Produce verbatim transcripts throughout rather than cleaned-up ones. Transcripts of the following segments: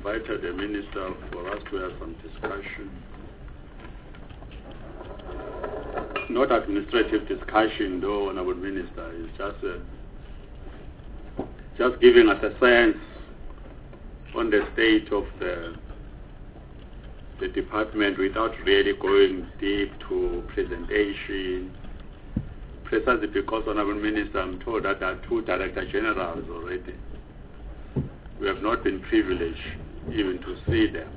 invited the minister for us to have some discussion. Not administrative discussion, though, Honorable Minister. It's just uh, just giving us a sense on the state of the the department without really going deep to presentation. Precisely because, Honorable Minister, I'm told that there are two Director Generals already. We have not been privileged even to see them.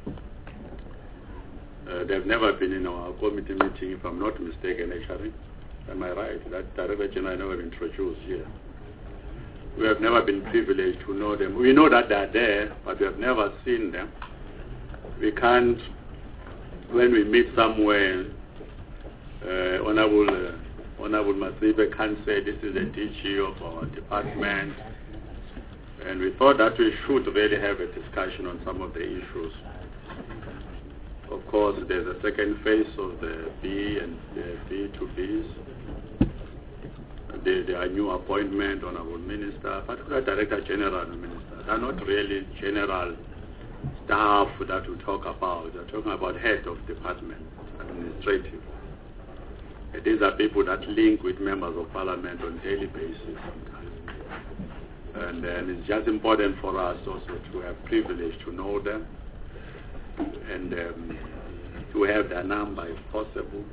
Uh, they've never been in our committee meeting, if I'm not mistaken, actually. Am I right? That Director General never been introduced here. We have never been privileged to know them. We know that they're there, but we have never seen them. We can't, when we meet somewhere, uh, Honorable, uh, Honorable Masibe can't say this is the D G of our department. And we thought that we should really have a discussion on some of the issues. Of course, there's a second phase of the B and the B to Bs. There, there are new appointment, Honorable Minister, particularly Director General and Minister. They're not really general staff that we talk about. We're talking about head of department, administrative. And these are people that link with members of parliament on a daily basis sometimes. And then it's just important for us also to have privilege to know them and um, to have their number if possible.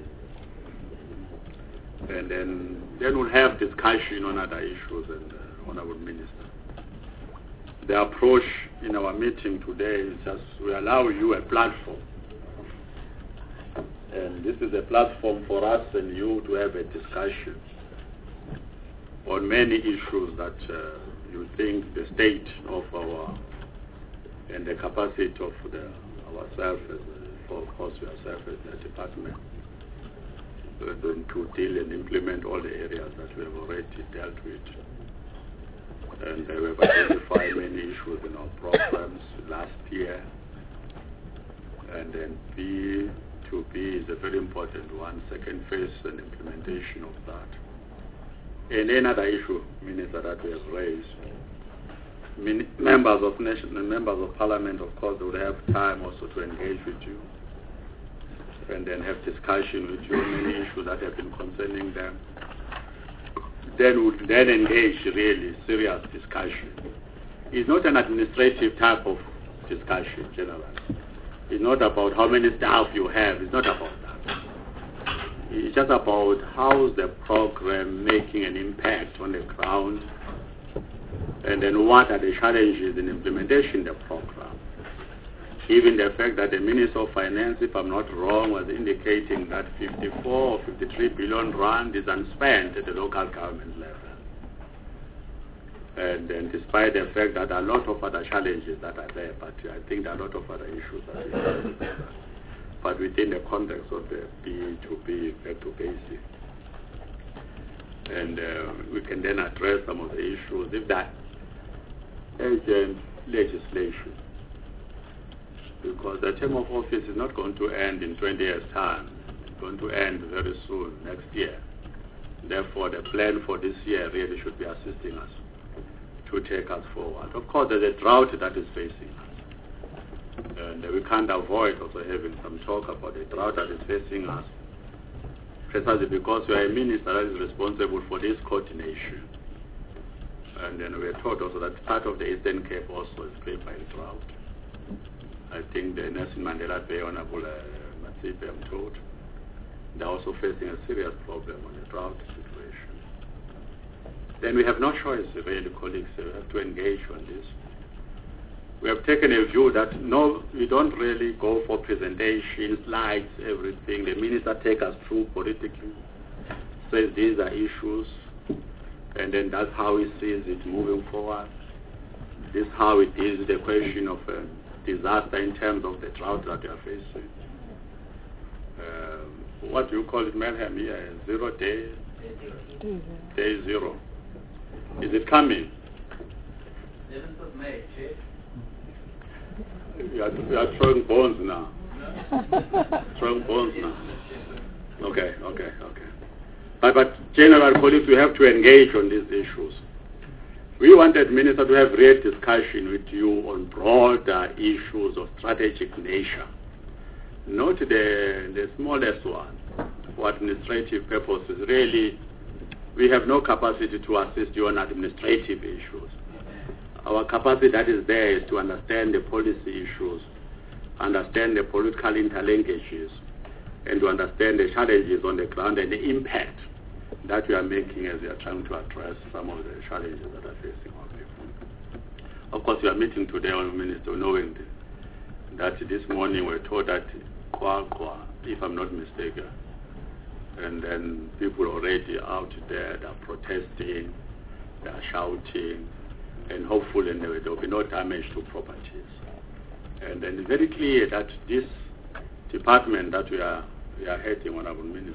And then, then we'll have discussion on other issues and uh, Honorable Minister. The approach in our meeting today is just we allow you a platform. And this is a platform for us and you to have a discussion on many issues that uh, you think the state of our and the capacity of the, ourselves, for of course we ourselves as the department, uh, to deal and implement all the areas that we have already dealt with. And we have identified many issues in our programs last year. And then B to B is a very important one, second phase and implementation of that. And another issue, Minister, that we have raised, Min- members of nation and members of parliament, of course, would have time also to engage with you and then have discussion with you on many issues that have been concerning them. Then would then engage really serious discussion. It's not an administrative type of discussion, generally. It's not about how many staff you have. It's not about that. It's just about how's the program making an impact on the ground, and then what are the challenges in implementation of the program. Even the fact that the Minister of Finance, if I'm not wrong, was indicating that fifty-four or fifty-three billion rand is unspent at the local government level. And then despite the fact that there are a lot of other challenges that are there, but I think there are a lot of other issues that are there. But within the context of the B to B, back to basic. And uh, we can then address some of the issues if that urgent legislation. Because the term of office is not going to end in twenty years' time. It's going to end very soon, next year. Therefore, the plan for this year really should be assisting us to take us forward. Of course, there's a drought that is facing us. And we can't avoid also having some talk about the drought that is facing us, precisely because we are a minister that is responsible for this coordination. And then we are told also that part of the Eastern Cape also is faced by a drought. I think the Nelson Mandela Bay, Honorable uh, Masibe, I'm told, they're also facing a serious problem on the drought situation. Then we have no choice, really, colleagues. We have to engage on this. We have taken a view that no, we don't really go for presentations, slides, everything. The minister takes us through politically, says these are issues, and then that's how he sees it moving forward. This is how it is the question of uh, disaster in terms of the drought that we are facing. Um, what do you call it, Melham here? Zero day? Day zero. Is it coming? eleventh of May, Chief. We are, we are throwing bones now. Throwing bones now. Okay, okay, okay. But, but general colleagues, we have to engage on these issues. We wanted, Minister, to have real discussion with you on broader issues of strategic nature, not the, the smallest one for administrative purposes. Really, we have no capacity to assist you on administrative issues. Our capacity that is there is to understand the policy issues, understand the political interlinkages, and to understand the challenges on the ground and the impact that we are making as we are trying to address some of the challenges that are facing our people. Of course, we are meeting today, Honourable Minister, knowing that this morning we were told that Kwa Kwa, if I'm not mistaken, and then people already out there, they are protesting, they are shouting, and hopefully there will be no damage to properties. And then it's very clear that this department that we are we are heading, Honourable Minister,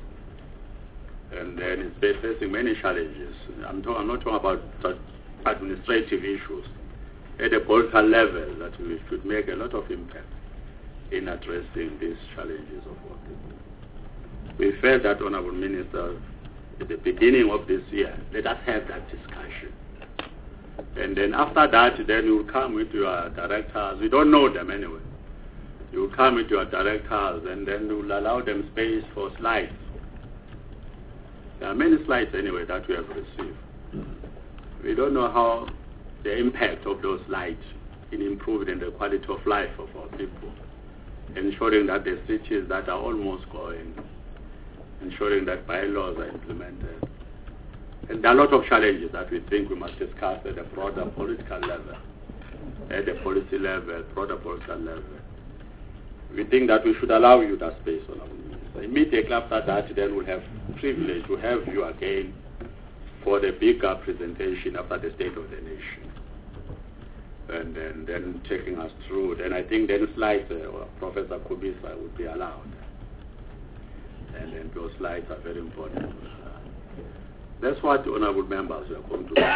and then it's facing many challenges. I'm, talk, I'm not talking about administrative issues. At a political level, that we should make a lot of impact in addressing these challenges of our people. We felt that, Honourable Minister, at the beginning of this year, let us have that discussion. And then after that, then you will come with your directors. We don't know them anyway. You will come with your directors, and then you will allow them space for slides. There are many slides anyway that we have received. We don't know how the impact of those slides in improving the quality of life of our people, ensuring that the cities that are almost going, ensuring that bylaws are implemented. And there are a lot of challenges that we think we must discuss at a broader political level, at the policy level, broader political level. We think that we should allow you that space, Honourable Minister. Immediately after that, then we'll have privilege to have you again for the bigger presentation after the State of the Nation. And then, then taking us through. Then I think then slides, uh, Professor Kubisa would be allowed. And then those slides are very important. That's what the honourable members are going to do.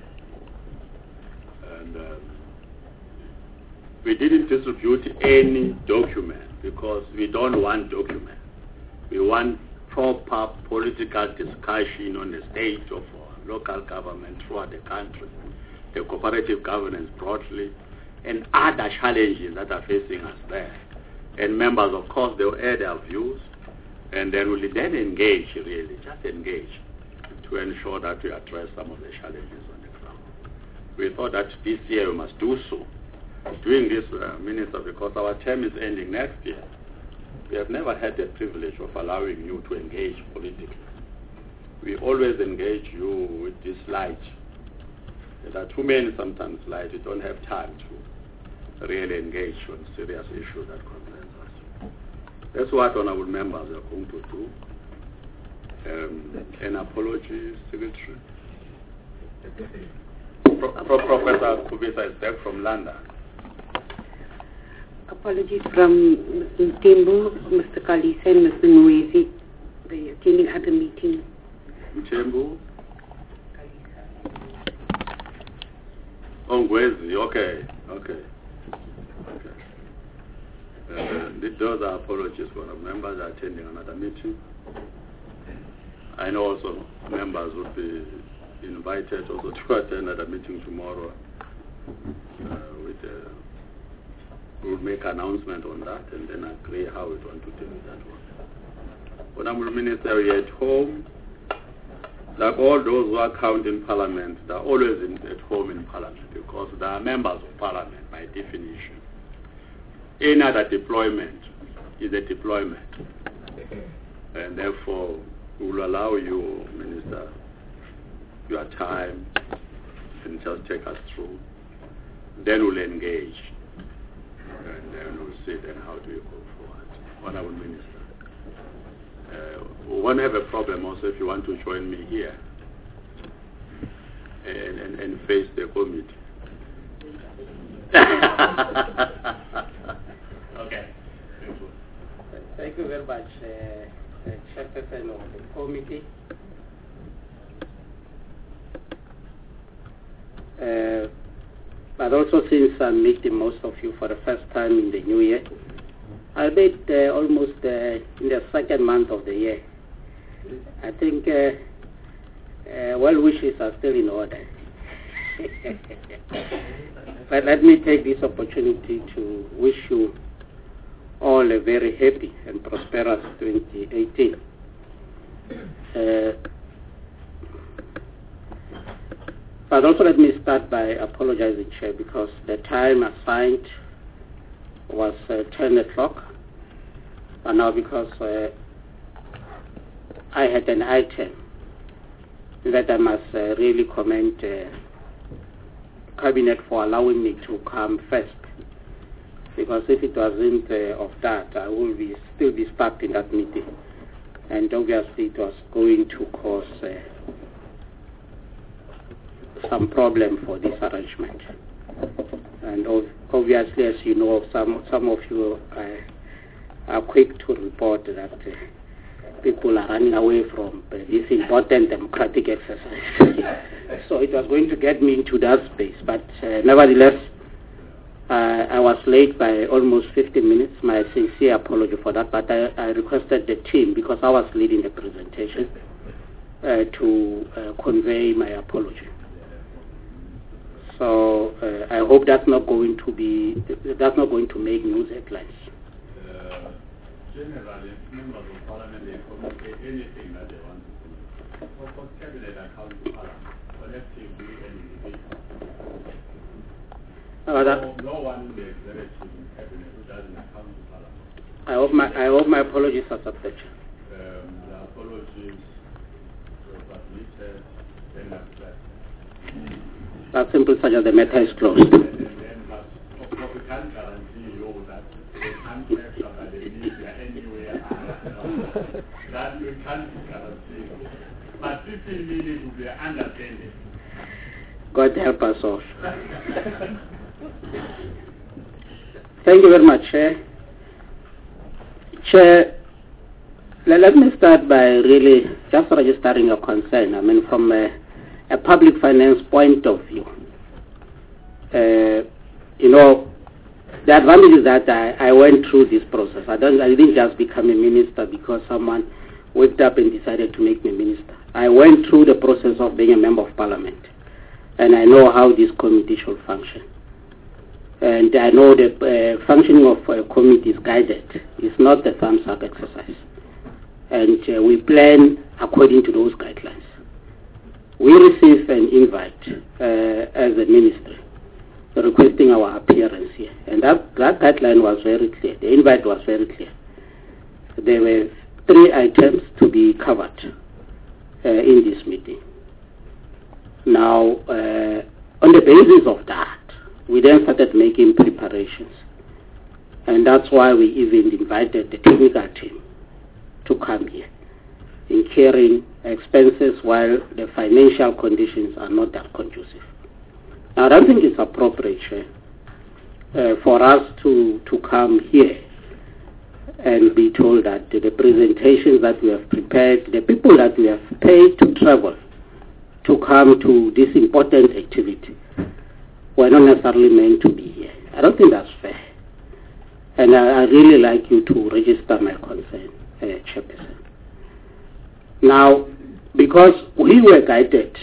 And um, we didn't distribute any document because we don't want document. We want proper political discussion on the state of our local government throughout the country, the cooperative governance broadly, and other challenges that are facing us there. And members, of course, they will add their views, and then we'll then engage, really, just engage, to ensure that we address some of the challenges on the ground. We thought that this year we must do so. Doing this, uh, Minister, because our term is ending next year. We have never had the privilege of allowing you to engage politically. We always engage you with this light. There are too many sometimes light. We don't have time to really engage on serious issues that concern us. That's what honourable members are going to do. Um, an apology, Secretary. Pro Pro Professor Kubisa is back from London. Apologies from Mister Tembu, Mister Kalisa, and Mister Nwezi. They are attending other meetings. Tembu? Oh, Nwezi, okay, okay. okay. Uh, those are apologies for the members attending another meeting. I know also members would be invited also to attend another meeting tomorrow. Uh, with, uh, we'll make an announcement on that and then agree how we want to deal with that one. Honourable Minister, we are at home. Like all those who are counted in Parliament, they're always in, at home in Parliament because they are members of Parliament by definition. Any other deployment is a deployment. And therefore, we will allow you, Minister, your time and just take us through. Then we'll engage. And then we'll see then how do we go forward. Honourable Minister. Uh, we won't have a problem also if you want to join me here and, and, and face the committee. Okay. Thank you very much, uh, Chairperson of the committee. Uh, but also since I'm meeting most of you for the first time in the new year, I made uh, almost uh, in the second month of the year. I think uh, uh, well wishes are still in order. But let me take this opportunity to wish you all a very happy and prosperous twenty eighteen. Uh, but also let me start by apologizing, Chair, because the time assigned was uh, ten o'clock, and now because uh, I had an item that I must uh, really commend uh, Cabinet for allowing me to come first, because if it wasn't uh, of that, I would be still be stuck in that meeting, and obviously it was going to cause uh, some problem for this arrangement. And ov- obviously, as you know, some some of you uh, are quick to report that uh, people are running away from uh, this important democratic exercise. So it was going to get me into that space, but uh, nevertheless, uh, I was late by almost fifteen minutes. My sincere apology for that, but I, I requested the team, because I was leading the presentation, uh, to uh, convey my apology. So uh, I hope that's not going to be, that's not going to make news headlines. Uh, generally, members of parliament, they communicate anything that they want to do. For, for cabinet and council parliament, collectively and individually. Uh, that, no, no one in the executive cabinet who doesn't account to parliament. I hope my I hope my apologies are accepted. Um, the apologies were submitted, then accepted. That's simple, such as the matter is closed. And then, but of course, we can't guarantee you that they can't capture that the media anywhere. That we can't guarantee. But fifteen minutes will be understanding. God help us all. Thank you very much, Chair. Chair, let, let me start by really just registering your concern. I mean, from a, a public finance point of view, uh, you know, the advantage is that I, I went through this process. I, don't, I didn't just become a minister because someone waked up and decided to make me minister. I went through the process of being a member of parliament, and I know how this committee should function. And I know the uh, functioning of a committee is guided. It's not a thumbs up exercise. And uh, we plan according to those guidelines. We received an invite uh, as a ministry requesting our appearance here. And that, that guideline was very clear. The invite was very clear. There were three items to be covered uh, in this meeting. Now, uh, on the basis of that, we then started making preparations. And that's why we even invited the technical team to come here, incurring expenses while the financial conditions are not that conducive. Now, I don't think it's appropriate uh, for us to, to come here and be told that the presentations that we have prepared, the people that we have paid to travel to come to this important activity, were not necessarily meant to be here. I don't think that's fair. And I, I really like you to register my concern, uh, Chairperson. Now, because we were guided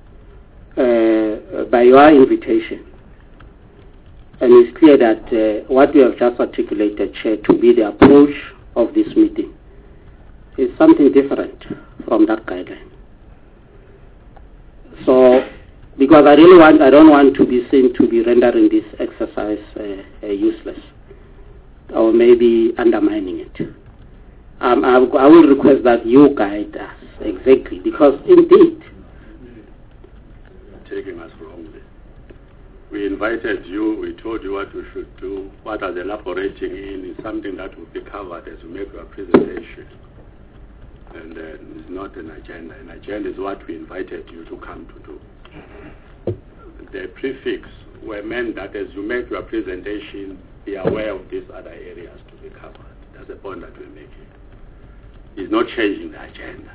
uh, by your invitation, and it's clear that uh, what we have just articulated, Chair, to be the approach of this meeting is something different from that guideline. So, because I really want, I don't want to be seen to be rendering this exercise uh, uh, useless, or maybe undermining it. Um, I, I will request that you guide us exactly, because indeed, taking us wrongly. We invited you, we told you what we should do, what are the elaborating in is something that will be covered as you make your presentation. And uh, it's not an agenda. An agenda is what we invited you to come to do. The prefix were meant that as you make your presentation, be aware of these other areas to be covered. That's the point that we're making. It's not changing the agenda.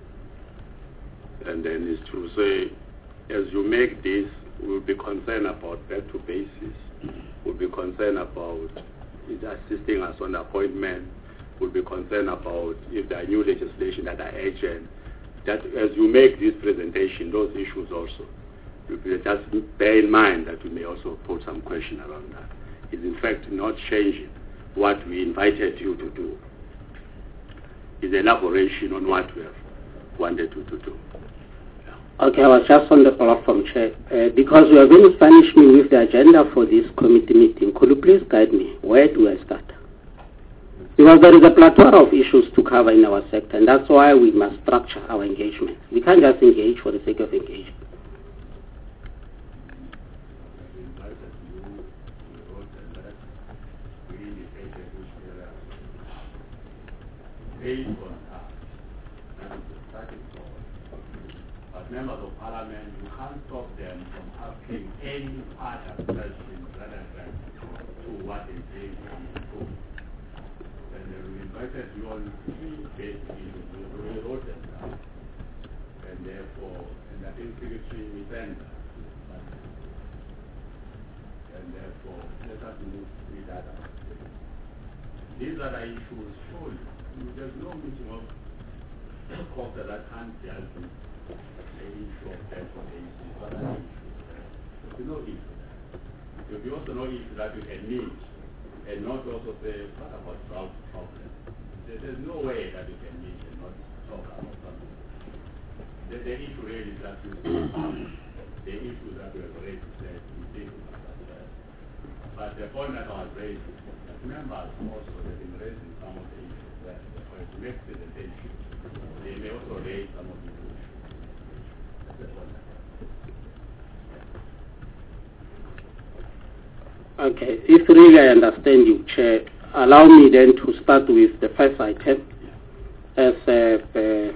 And then it's to say, as you make this, we'll be concerned about back to basis. We'll be concerned about assisting us on appointment. We'll be concerned about if there are new legislation that are urgent. That as you make this presentation, those issues also. just bear in mind that we may also put some question around that. It's in fact not changing what we invited you to do. It's elaboration on what we have wanted you to do. Yeah. Okay, I was just on the platform, Chair. Uh, because we are going to furnish me with the agenda for this committee meeting, could you please guide me? Where do I start? Because there is a plethora of issues to cover in our sector, and that's why we must structure our engagement. We can't just engage for the sake of engaging. Based on that, that is the starting point. But members of parliament, you can't stop them from asking any other questions rather than to what they say in the book. And we invited you on three basic issues. We wrote them down. And therefore, and I think secretary we sent them. And therefore, let us move with that. These are the issues, surely. There's no meeting of court that can't deal with the issue of death or the issue of other issues. There's no issue there. There'll be also no issue that you can meet and not also say, what about drought problem? There, there's no way that you can meet and not talk about something. The, the issue really is that you the issue that we have already said, we think about that. But the point that I was raising, that members also have been raising some of the issues. To make presentation, they may also raise some of the issues. That's the point. Okay, if really I understand you, Chair, allow me then to start with the first item, as uh,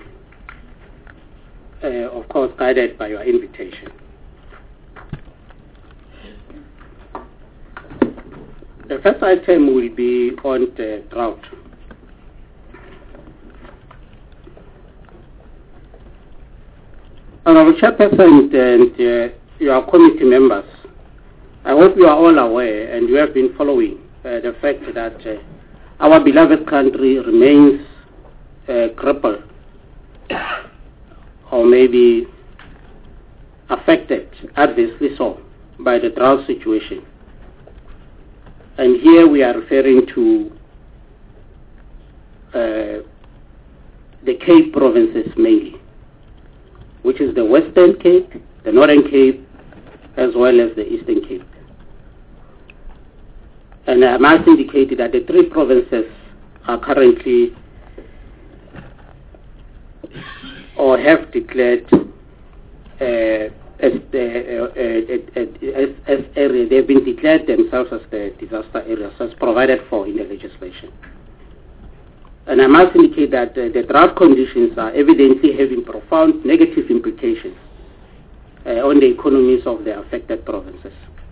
uh, uh, of course guided by your invitation. The first item will be on the drought. Honorable Chairperson and uh, your committee members, I hope you are all aware and you have been following uh, the fact that uh, our beloved country remains uh, crippled or maybe affected, adversely so, by the drought situation. And here we are referring to uh, the Cape provinces mainly, which is the Western Cape, the Northern Cape, as well as the Eastern Cape. And I must indicate that the three provinces are currently or have declared uh, as, the, uh, uh, as, as area, they have been declared themselves as the disaster areas as provided for in the legislation. And I must indicate that uh, the drought conditions are evidently having profound negative implications uh, on the economies of the affected provinces.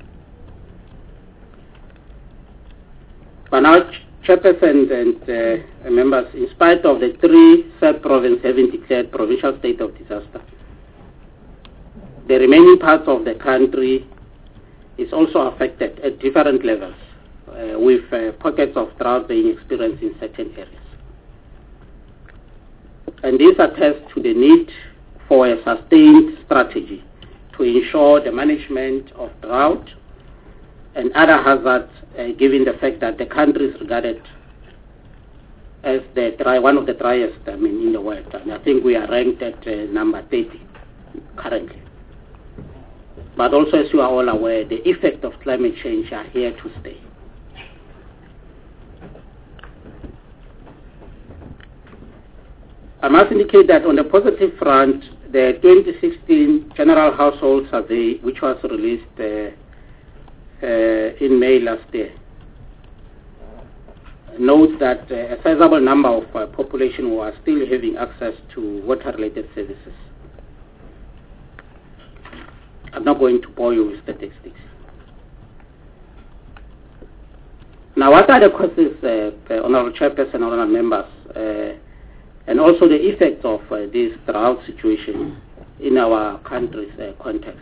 But now, Chairperson and uh, members, in spite of the three sub-provinces having declared provincial state of disaster, the remaining parts of the country is also affected at different levels, uh, with uh, pockets of drought being experienced in certain areas. And this attests to the need for a sustained strategy to ensure the management of drought and other hazards, uh, given the fact that the country is regarded as the dry, one of the driest I mean, in the world. And I think we are ranked at uh, number thirty currently. But also, as you are all aware, the effects of climate change are here to stay. I must indicate that on the positive front, the twenty sixteen General Household Survey, which was released uh, uh, in May last year, notes that uh, a sizable number of uh, population who are still having access to water-related services. I'm not going to bore you with statistics. Now, what are the causes, uh, uh, Honourable Chairperson, Honourable Members, uh, and also the effects of uh, this drought situation in our country's uh, context?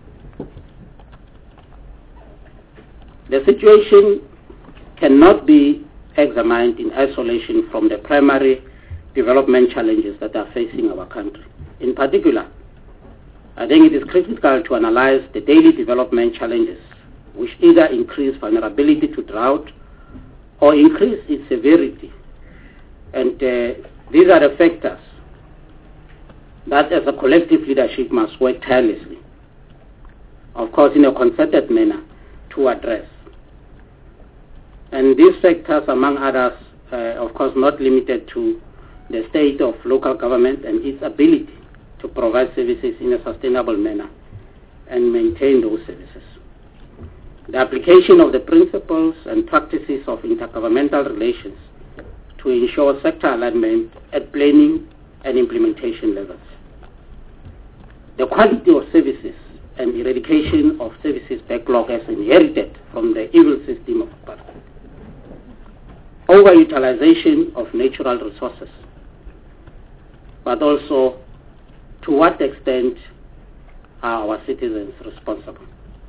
The situation cannot be examined in isolation from the primary development challenges that are facing our country. In particular, I think it is critical to analyze the daily development challenges which either increase vulnerability to drought or increase its severity. And uh, these are the factors that as a collective leadership must work tirelessly, of course in a concerted manner, to address. And these factors, among others, uh, of course not limited to the state of local government and its ability to provide services in a sustainable manner and maintain those services. The application of the principles and practices of intergovernmental relations to ensure sector alignment at planning and implementation levels. The quality of services and eradication of services backlog as inherited from the evil system of apartheid. Overutilization of natural resources, but also to what extent are our citizens responsible?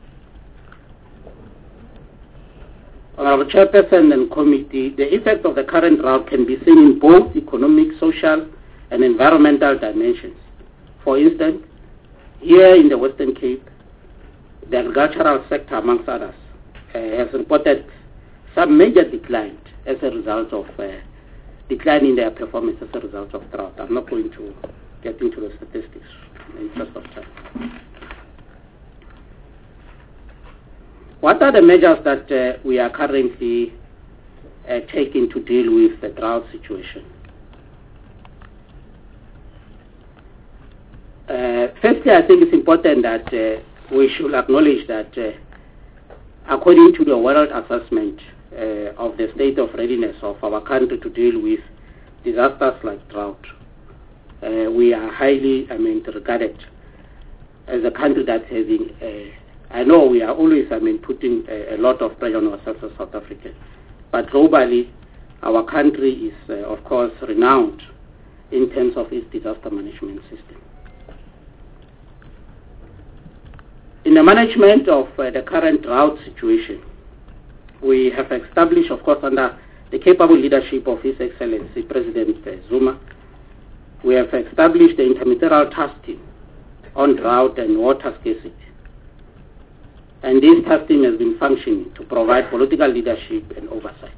Honorable Chairperson and Committee, the effect of the current drought can be seen in both economic, social, and environmental dimensions. For instance, here in the Western Cape, the agricultural sector, amongst others, uh, has reported some major decline as a result of uh, decline in their performance as a result of drought. I'm not going to get into the statistics in the interest of time. What are the measures that uh, we are currently uh, taking to deal with the drought situation? Uh, firstly, I think it's important that uh, we should acknowledge that uh, according to the World Assessment uh, of the state of readiness of our country to deal with disasters like drought, uh, we are highly, I mean, regarded as a country that's having a I know we are always, I mean, putting a, a lot of pressure on ourselves as South Africa, but globally, our country is, uh, of course, renowned in terms of its disaster management system. In the management of uh, the current drought situation, we have established, of course, under the capable leadership of His Excellency President uh, Zuma, we have established the interministerial task team on drought and water scarcity. And this task team has been functioning to provide political leadership and oversight.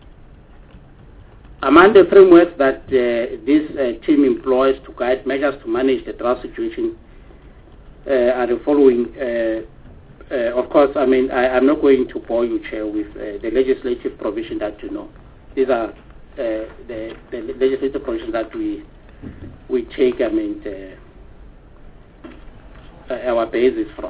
Among the frameworks that uh, this uh, team employs to guide measures to manage the drought situation uh, are the following. Uh, uh, of course, I mean, I, I'm not going to bore you, Chair, with uh, the legislative provision that you know. These are uh, the, the legislative provisions that we we take, I mean, the, uh, our basis from.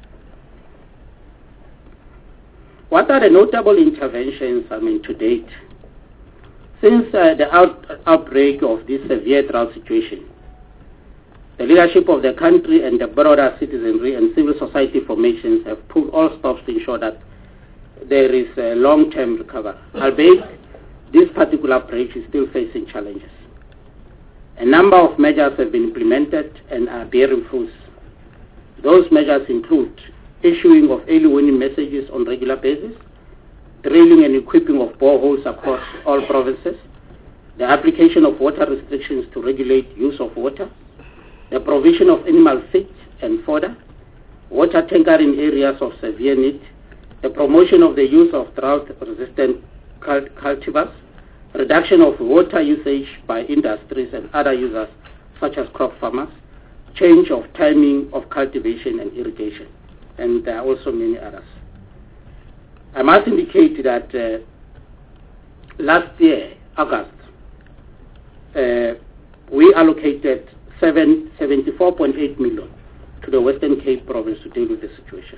What are the notable interventions, I mean, to date? Since uh, the out outbreak of this severe drought situation, the leadership of the country and the broader citizenry and civil society formations have pulled all stops to ensure that there is a long-term recovery, albeit this particular approach is still facing challenges. A number of measures have been implemented and are bearing fruits. Those measures include issuing of early warning messages on regular basis, drilling and equipping of boreholes across all provinces, the application of water restrictions to regulate use of water, the provision of animal feed and fodder, water tankering areas of severe need, the promotion of the use of drought-resistant cultivars, reduction of water usage by industries and other users such as crop farmers, change of timing of cultivation and irrigation, and there are also many others. I must indicate that uh, last year, August, uh, we allocated seventy-four point eight million to the Western Cape province to deal with the situation.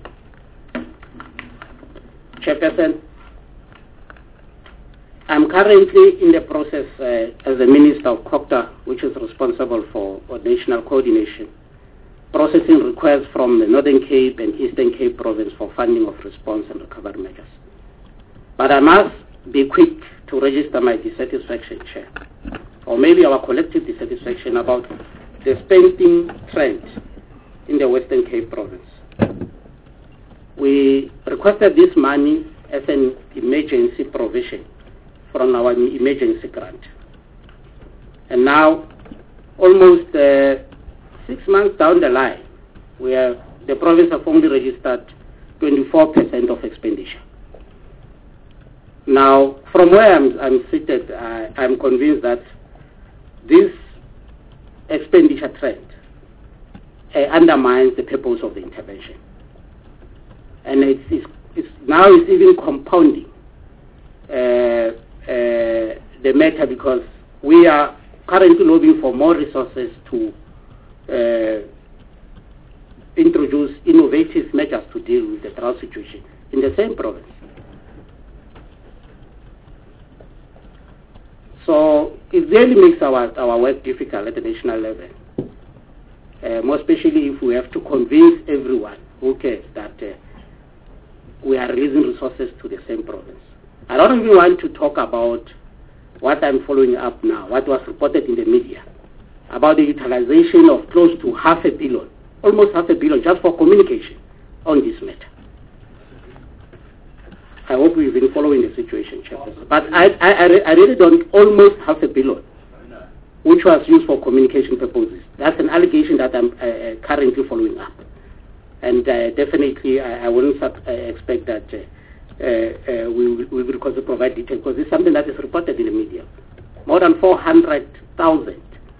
Chairperson, I'm currently in the process uh, as the Minister of COGTA, which is responsible for, for national coordination, processing requests from the Northern Cape and Eastern Cape province for funding of response and recovery measures. But I must be quick to register my dissatisfaction, Chair, or maybe our collective dissatisfaction about the spending trend in the Western Cape province. We requested this money as an emergency provision from our emergency grant. And now, almost uh, six months down the line, We have, the province have only registered twenty-four percent of expenditure. Now, from where I'm, I'm seated, I, I'm convinced that this expenditure trend uh, undermines the purpose of the intervention. And it's, it's, it's now it's even compounding uh, uh, the matter, because we are currently lobbying for more resources to uh, introduce innovative measures to deal with the drought situation in the same province. So it really makes our, our work difficult at the national level, uh, more especially if we have to convince everyone who cares that uh, we are releasing resources to the same province. I don't even want to talk about what I'm following up now, what was reported in the media, about the utilization of close to half a billion, almost half a billion just for communication on this matter. I hope we've been following the situation, Chairperson. But I, I, I really don't, almost half a billion, which was used for communication purposes. That's an allegation that I'm uh, currently following up. And uh, definitely I, I wouldn't sub, uh, expect that uh, uh, uh, we, we will also provide details, because it's something that is reported in the media. More than four hundred thousand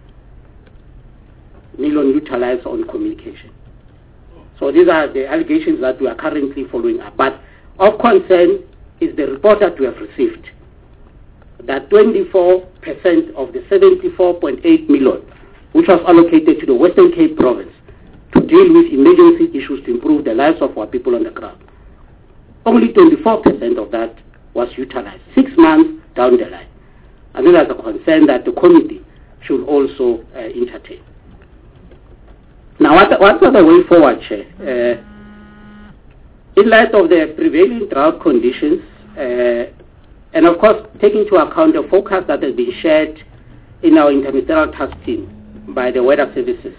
million utilized on communication. So these are the allegations that we are currently following up. But of concern is the report that we have received, that twenty-four percent of the seventy-four point eight million, which was allocated to the Western Cape province to deal with emergency issues to improve the lives of our people on the ground, only twenty-four percent of that was utilized six months down the line. And then there's a concern that the committee should also uh, entertain. Now, what, what's the way forward, Chair? Uh, in light of the prevailing drought conditions, uh, and of course, taking into account the focus that has been shared in our interministerial task team by the weather services,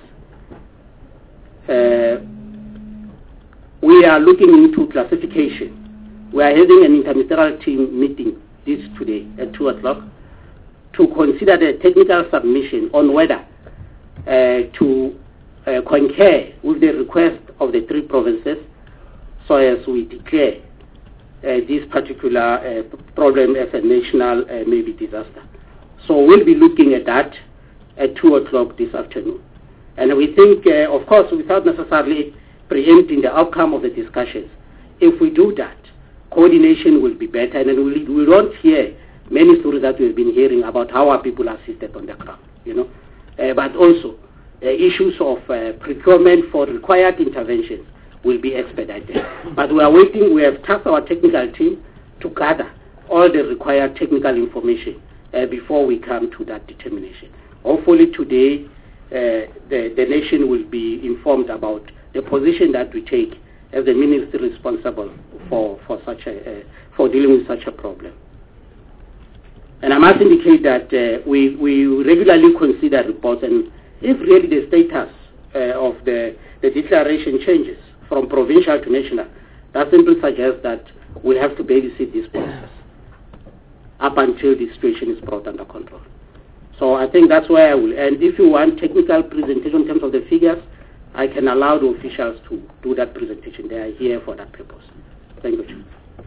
uh, we are looking into classification. We are having an interministerial team meeting this today at two o'clock to consider the technical submission on whether uh, to uh, concur with the request of the three provinces, so as we declare uh, this particular uh, problem as a national uh, maybe disaster. So we'll be looking at that at two o'clock this afternoon. And we think, uh, of course, without necessarily preempting the outcome of the discussions, if we do that, coordination will be better, and then we, we won't hear many stories that we've been hearing about how our people are assisted on the ground, you know. Uh, but also, uh, issues of uh, procurement for required interventions will be expedited. But we are waiting, we have tasked our technical team to gather all the required technical information uh, before we come to that determination. Hopefully today, uh, the, the nation will be informed about the position that we take as the ministry responsible for, for, such a, uh, for dealing with such a problem. And I must indicate that uh, we, we regularly consider reports, and if really the status uh, of the, the declaration changes from provincial to national, that simply suggests that we have to babysit this process up until the situation is brought under control. So I think that's where I will end. If you want technical presentation in terms of the figures, I can allow the officials to do that presentation. They are here for that purpose. Thank you.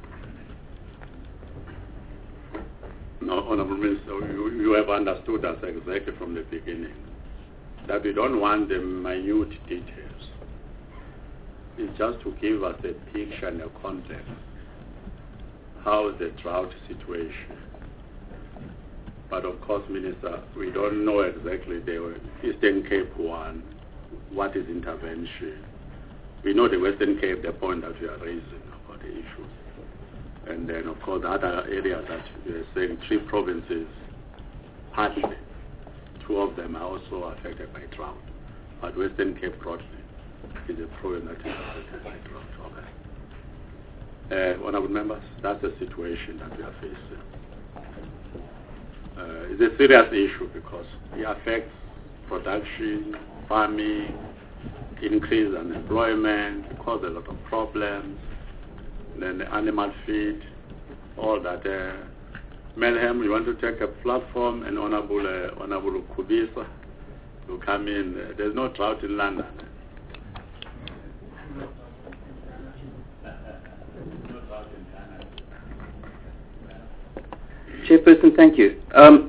No, Honourable Minister, you, you have understood us exactly from the beginning that we don't want the minute details. It's just to give us a picture and a context. How is the drought situation? But of course, Minister, we don't know exactly the Eastern Cape one, what is intervention. We know the Western Cape, the point that you are raising about the issues. And then, of course, the other areas that you are saying, three provinces, partly, two of them are also affected by drought. But Western Cape broadly is a province that is affected by drought. Okay. Uh, honourable members, that's the situation that we are facing. Uh, it's a serious issue because it affects production, farming, increase unemployment, cause a lot of problems. Then the animal feed, all that. Uh, Melhem, we want to take a platform, and Honorable uh, Honorable Kubisa to come in. Uh, there's no drought in London. Chairperson, thank you. Um,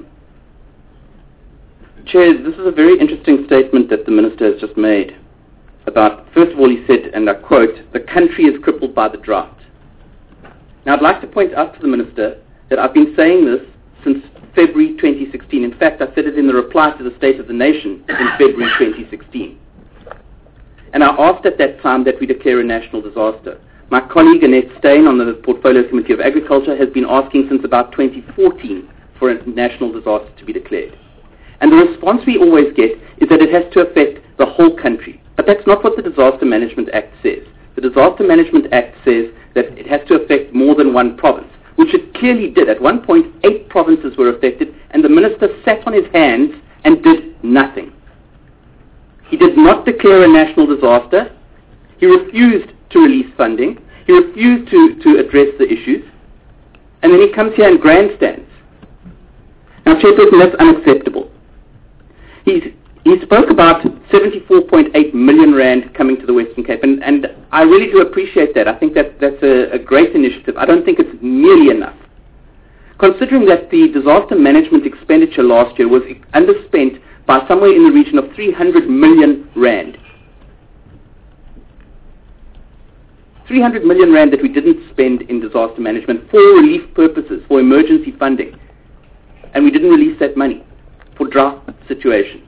Chair, this is a very interesting statement that the Minister has just made about, first of all, he said, and I quote, "The country is crippled by the drought." Now, I'd like to point out to the Minister that I've been saying this since February twenty sixteen. In fact, I said it in the reply to the State of the Nation in February twenty sixteen. And I asked at that time that we declare a national disaster. My colleague Annette Steyn on the Portfolio Committee of Agriculture has been asking since about twenty fourteen for a national disaster to be declared. And the response we always get is that it has to affect the whole country. But that's not what the Disaster Management Act says. The Disaster Management Act says that it has to affect more than one province, which it clearly did. At one point, eight provinces were affected, and the Minister sat on his hands and did nothing. He did not declare a national disaster. He refused to release funding. He refused to, to address the issues. And then he comes here and grandstands. Now, Chairperson, that's unacceptable. He's, he spoke about seventy-four point eight million rand coming to the Western Cape, and, and I really do appreciate that. I think that that's a, a great initiative. I don't think it's nearly enough. Considering that the disaster management expenditure last year was underspent by somewhere in the region of three hundred million rand. three hundred million rand that we didn't spend in disaster management for relief purposes, for emergency funding. And we didn't release that money for drought situation.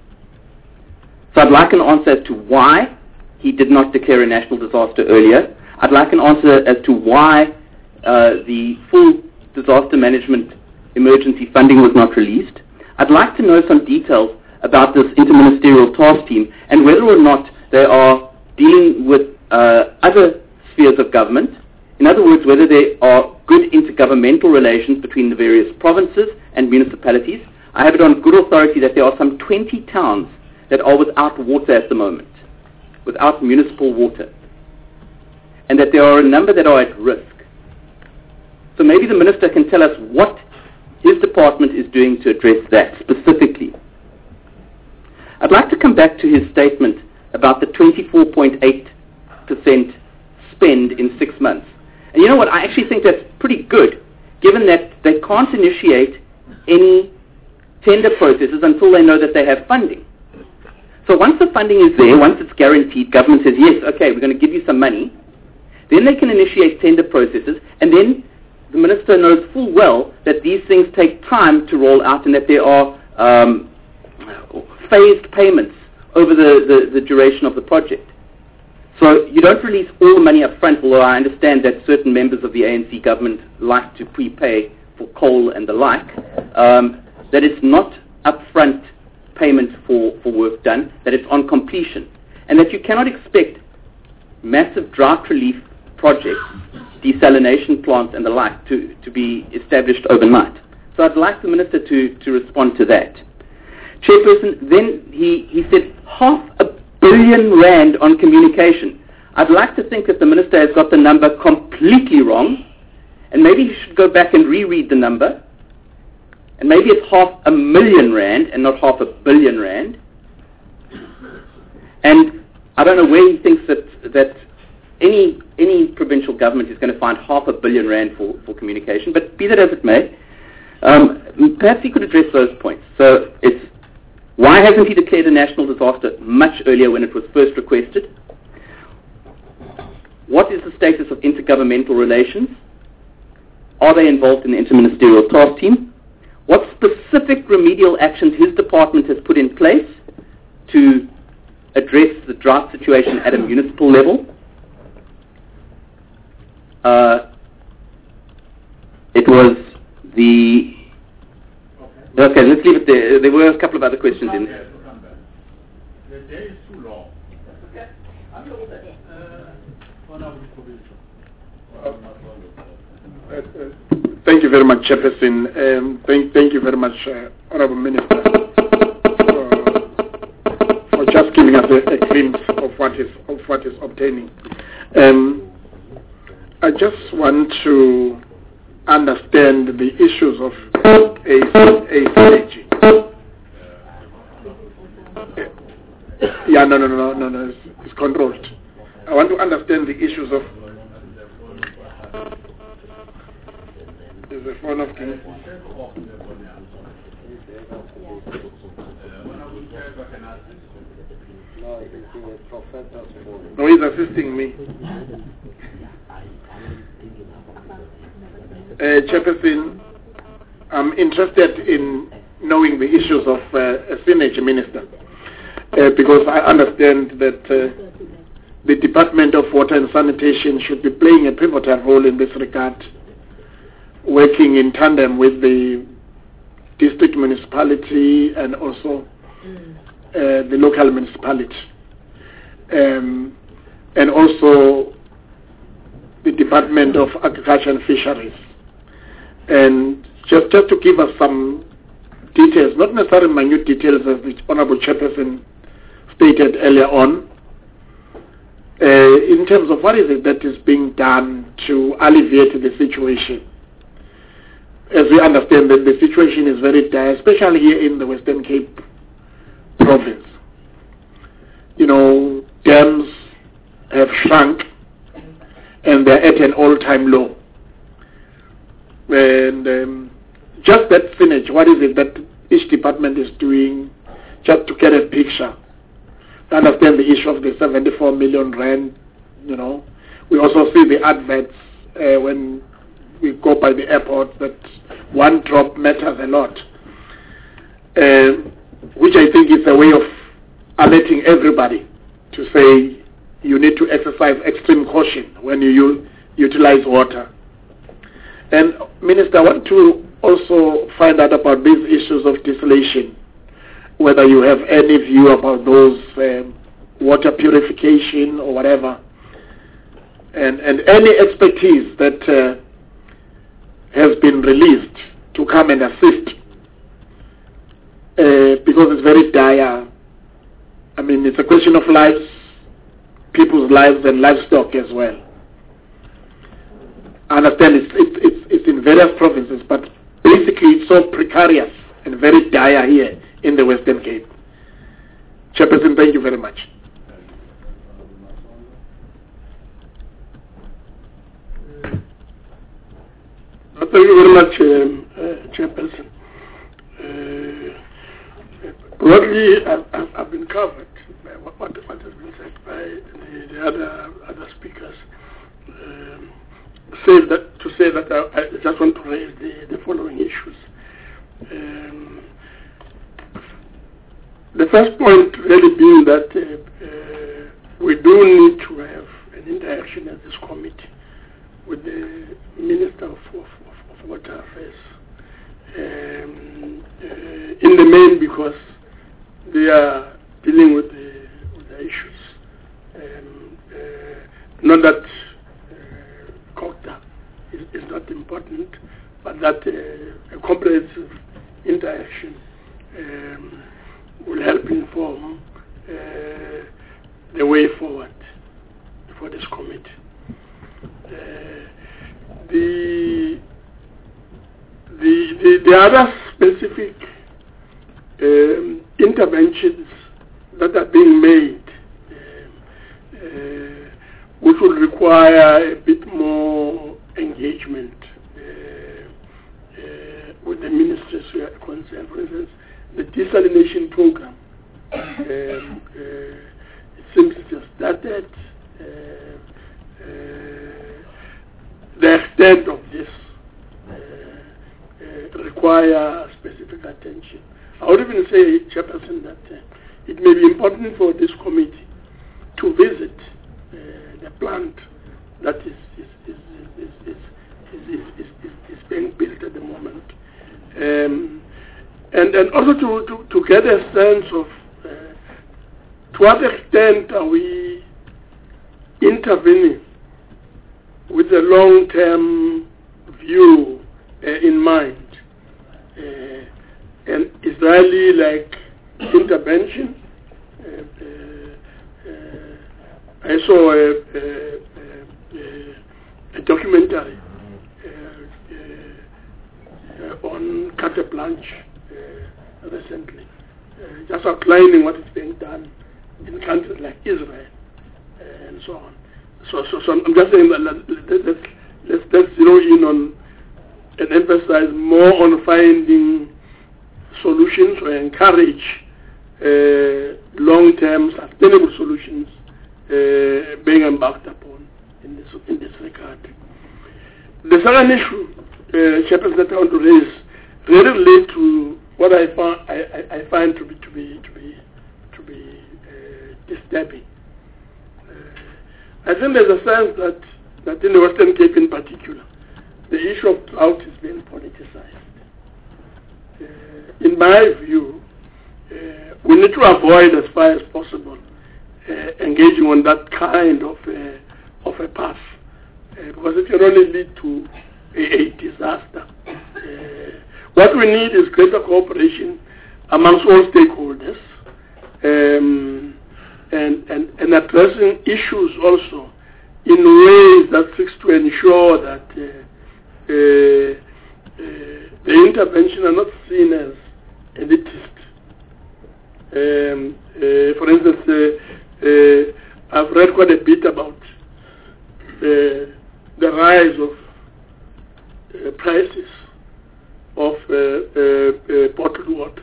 So I'd like an answer as to why he did not declare a national disaster earlier. I'd like an answer as to why uh, the full disaster management emergency funding was not released. I'd like to know some details about this interministerial task team and whether or not they are dealing with uh, other spheres of government. In other words, whether there are good intergovernmental relations between the various provinces and municipalities. I have it on good authority that there are some twenty towns that are without water at the moment, without municipal water, and that there are a number that are at risk. So maybe the Minister can tell us what his department is doing to address that specifically. I'd like to come back to his statement about the twenty-four point eight percent spend in six months. And you know what, I actually think that's pretty good, given that they can't initiate any tender processes until they know that they have funding. So once the funding is there, once it's guaranteed, government says, yes, okay, we're going to give you some money, then they can initiate tender processes, and then the Minister knows full well that these things take time to roll out and that there are um, phased payments over the, the, the duration of the project. So you don't release all the money up front, although I understand that certain members of the A N C government like to prepay for coal and the like, um, that it's not upfront payment for, for work done, that it's on completion, and that you cannot expect massive drought relief projects, desalination plants and the like, to, to be established overnight. So I'd like the Minister to, to respond to that. Chairperson, then he, he said half a billion rand on communication. I'd like to think that the Minister has got the number completely wrong, and maybe he should go back and reread the number, and maybe it's half a million rand and not half a billion rand. And I don't know where he thinks that that any any provincial government is going to find half a billion rand for, for communication, but be that as it may, um, perhaps he could address those points. So it's, why hasn't he declared a national disaster much earlier when it was first requested? What is the status of intergovernmental relations? Are they involved in the interministerial task team? What specific remedial actions his department has put in place to address the drought situation at a municipal level? Uh, it was the... Okay, let's leave it there. There were a couple of other questions in there. The day is too long. Okay. I'm all set. Uh, uh, thank you very much, Chairperson. Um, thank, thank you very much, uh, Honourable Minister, for, for just giving us a, a glimpse of what is of what is obtaining. Um, I just want to understand the issues of a, a strategy. Yeah, no, no, no, no, no, it's, it's controlled. I want to understand the issues of There's a phone of King. No, he's assisting me. Uh, Chairperson, I'm interested in knowing the issues of uh, a Synergy Minister uh, because I understand that uh, the Department of Water and Sanitation should be playing a pivotal role in this regard, working in tandem with the district municipality and also uh, the local municipality. Um, and also the Department of Agriculture and Fisheries. And just, just to give us some details, not necessarily minute details as the Honourable Chairperson stated earlier on, uh, in terms of what is it that is being done to alleviate the situation. As we understand that the situation is very dire, especially here in the Western Cape province. You know, dams have shrunk and they're at an all-time low. And um, just that synergy, what is it that each department is doing, just to get a picture. I understand the issue of the seventy-four million rand, you know. We also see the adverts uh, when we go by the airport that one drop matters a lot, uh, which I think is a way of alerting everybody to say you need to exercise extreme caution when you u- utilize water. And Minister, I want to also find out about these issues of desalination, whether you have any view about those um, water purification or whatever, and, and any expertise that uh, has been released to come and assist, uh, because it's very dire. I mean, it's a question of lives, people's lives and livestock as well. I understand it's, it's, it's, it's in various provinces, but basically it's so precarious and very dire here in the Western Cape. Chairperson, thank you very much. Thank you very much, um, uh, Chairperson. Uh, broadly, I've, I've, I've been covered by what, what, what has been said by the, the other other speakers. Um, say that to say that I, I just want to raise the, the following issues. Um, the first point really being that uh, uh, we do need to have an interaction at this committee with the Minister of, of, of Water Affairs, um, uh, in the main because they are dealing with the, with the issues. Um, uh, not that uh, COGTA is, is not important, but that uh, a comprehensive interaction um, will help inform uh, the way forward for this committee. Uh, the, the the the other specific um, interventions that are being made, uh, uh, which will require a bit more engagement uh, uh, with the ministries who are concerned. For instance, the desalination program. Um, uh, it seems to have started. Uh, uh, the extent of this uh, uh, require specific attention. I would even say, Chairperson, that uh, it may be important for this committee to visit uh, the plant that is is is is is, is, is, is, is, is being built at the moment, um, and and also to, to, to get a sense of uh, to what extent are we intervening with a long-term view uh, in mind. Uh, and Israeli like intervention. Uh, uh, uh, I saw a, a, a, a documentary uh, uh, on carte blanche uh, recently, uh, just outlining what is being done in countries like Israel uh, and so on. So, so, so I'm just saying that let's, let's, let's zero in on and emphasize more on finding solutions or encourage uh, long-term sustainable solutions uh, being embarked upon in this, in this regard. The second issue, uh, Chairperson, that I want to raise really relate to what I find, I, I, I find to be to be to be to be uh, disturbing. Uh, I think there's a sense that that in the Western Cape in particular, the issue of drought is being politicized. Uh, in my view, uh, we need to avoid as far as possible uh, engaging on that kind of uh, of a path, uh, because it can only lead to a, a disaster. Uh, what we need is greater cooperation amongst all stakeholders, um, and, and, and addressing issues also in ways that seeks to ensure that uh, uh, uh, the intervention are not seen as elitist. Um, uh, for instance, uh, uh, I've read quite a bit about uh, the rise of uh, prices of uh, uh, uh, bottled water.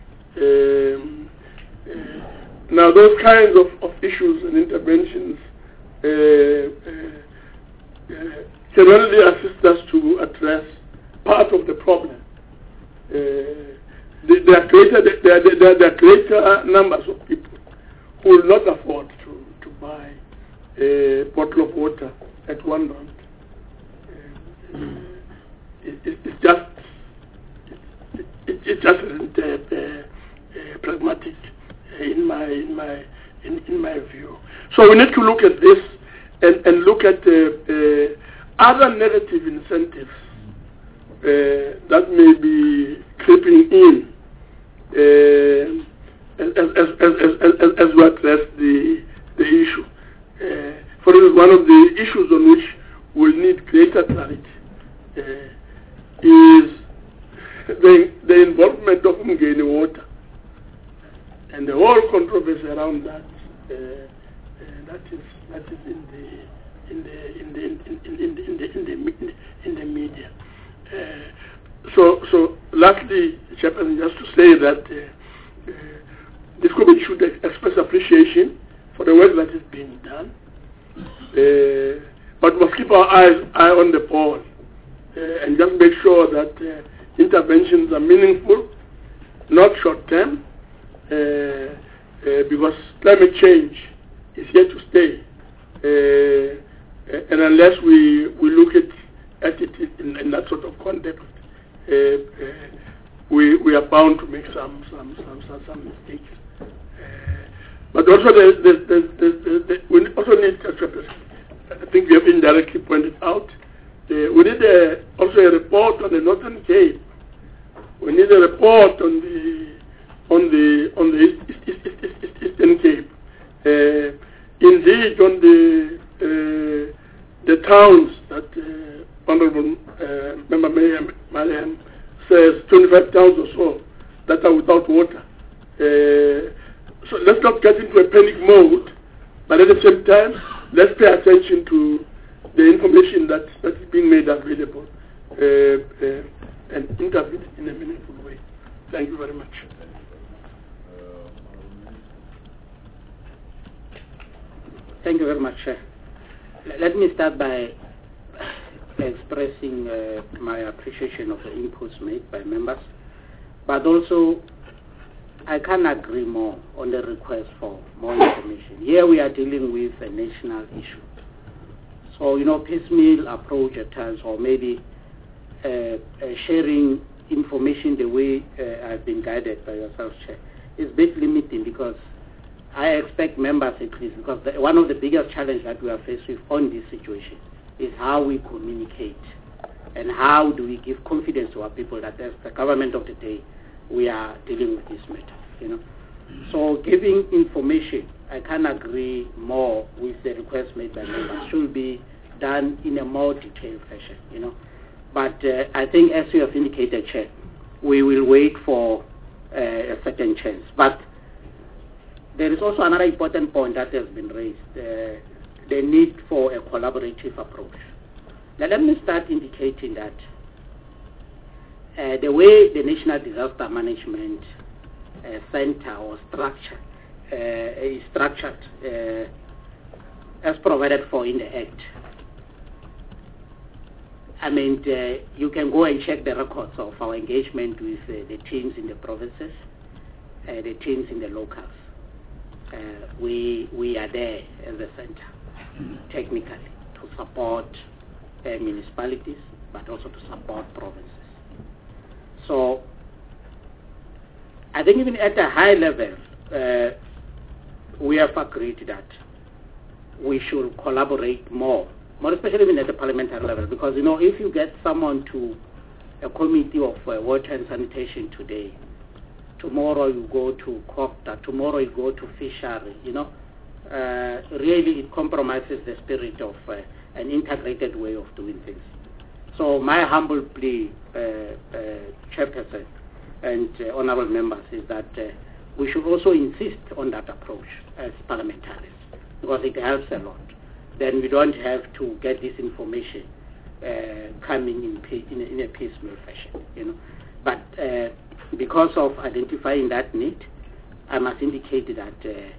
Um, uh, now, those kinds of, of issues and interventions uh, uh, uh, can only assist us to address part of the problem. Uh, there are greater, there, there, there are greater numbers of people who will not afford to, to buy a bottle of water at one rand. Uh, it, it, it's just it, it, it just isn't uh, uh, uh, pragmatic in my in my in, in my view. So we need to look at this and, and look at uh, uh, other negative incentives uh, that may be creeping in uh, as, as, as, as, as, as we address the the issue. Uh, for instance, one of the issues on which we'll need greater clarity uh, is the, the involvement of Umgeni water and the whole controversy around that. Uh, uh, that is that is in the in the in the in, in, in, the, in, the, in, the, in the media. Uh, so so lastly, Chairperson, just to say that uh, uh, this committee should express appreciation for the work that is being done, uh, but we must keep our eyes eye on the ball uh, and just make sure that uh, interventions are meaningful, not short term, uh, uh, because climate change is here to stay, uh, and unless we we look at at it in, in that sort of context, uh, uh, we we are bound to make some some some some, some mistakes. Uh, but also, the, the, the, the, the, we also need, I think we have indirectly pointed out, uh, we need a, also a report on the Northern Cape. We need a report on the on the on the East, East, East, East, East, Eastern Cape. Uh, indeed, on the uh, the towns that uh, Honourable uh, Member Mariam says, twenty-five towns or so that are without water. Uh, so let's not get into a panic mode, but at the same time, let's pay attention to the information that, that is being made available uh, uh, and interpret in a meaningful way. Thank you very much. Thank you very much. Uh, let me start by expressing uh, my appreciation of the inputs made by members, but also I can't agree more on the request for more information. Here we are dealing with a national issue. So, you know, piecemeal approach at times, or maybe uh, uh, sharing information the way uh, I've been guided by yourself, Chair, is a bit limiting, because I expect members at least, because the, one of the biggest challenges that we are faced with on this situation is how we communicate and how do we give confidence to our people that as the government of the day, we are dealing with this matter, you know. So giving information, I can agree more with the request made by members, should be done in a more detailed fashion, you know. But uh, I think, as you have indicated, Chair, we will wait for uh, a second chance. But there is also another important point that has been raised, uh, the need for a collaborative approach. Now let me start indicating that uh, the way the National Disaster Management uh, Center or structure uh, is structured uh, as provided for in the Act. I mean, uh, you can go and check the records of our engagement with uh, the teams in the provinces, uh, the teams in the locals. Uh, we we are there as a center, technically, to support uh, municipalities, but also to support provinces. So, I think even at a high level, uh, we have agreed that we should collaborate more, more especially even at the parliamentary level, because, you know, if you get someone to a committee of uh, water and sanitation today, tomorrow you go to COPTA, tomorrow you go to fishery, you know, uh, really it compromises the spirit of uh, an integrated way of doing things. So my humble plea, uh, uh, Chairperson and uh, honorable members, is that uh, we should also insist on that approach as parliamentarians, because it helps a lot. Then we don't have to get this information uh, coming in, in, a, in a piecemeal fashion, you know. But uh, because of identifying that need, I must indicate that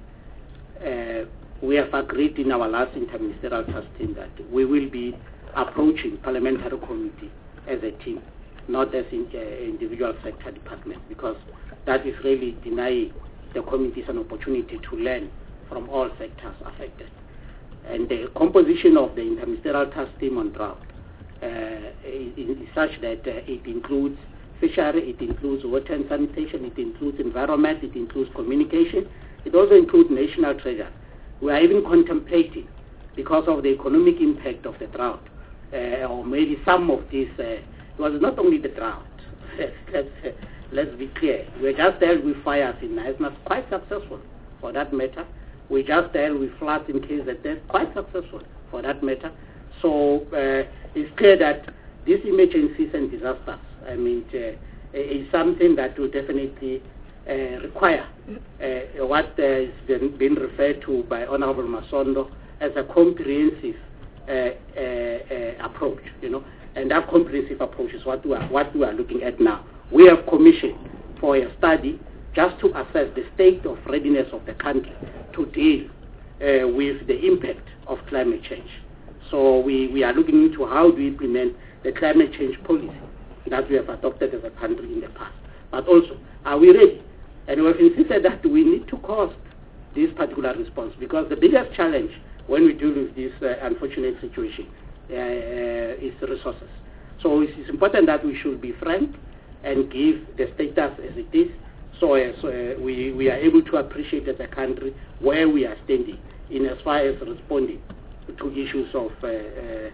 uh, uh, we have agreed in our last interministerial task team that we will be approaching parliamentary committee as a team, not as in, uh, individual sector department, because that is really denying the committees an opportunity to learn from all sectors affected. And the composition of the interministerial task team on drought uh, is, is such that uh, it includes fishery, it includes water and sanitation, it includes environment, it includes communication, it also includes national treasure. We are even contemplating, because of the economic impact of the drought, uh, or maybe some of this, uh, it was not only the drought, let's, uh, let's be clear. We just dealt with fires in Naisnas, quite successful for that matter. We just dealt with floods in K Z N, quite successful for that matter. So uh, it's clear that these emergencies and disasters, I mean, uh, is something that will definitely uh, require uh, what has been, been referred to by Honorable Masondo as a comprehensive uh, uh, uh, approach, you know. And that comprehensive approach is what we are, what we are looking at now. We have commissioned for a study just to assess the state of readiness of the country to deal uh, with the impact of climate change. So we, we are looking into how to implement the climate change policy that we have adopted as a country in the past. But also, are we ready? And we have insisted that we need to cost this particular response, because the biggest challenge when we deal with this uh, unfortunate situation uh, uh, is resources. So it is important that we should be frank and give the status as it is, so as uh, we, we are able to appreciate as a country where we are standing in as far as responding to issues of uh, uh,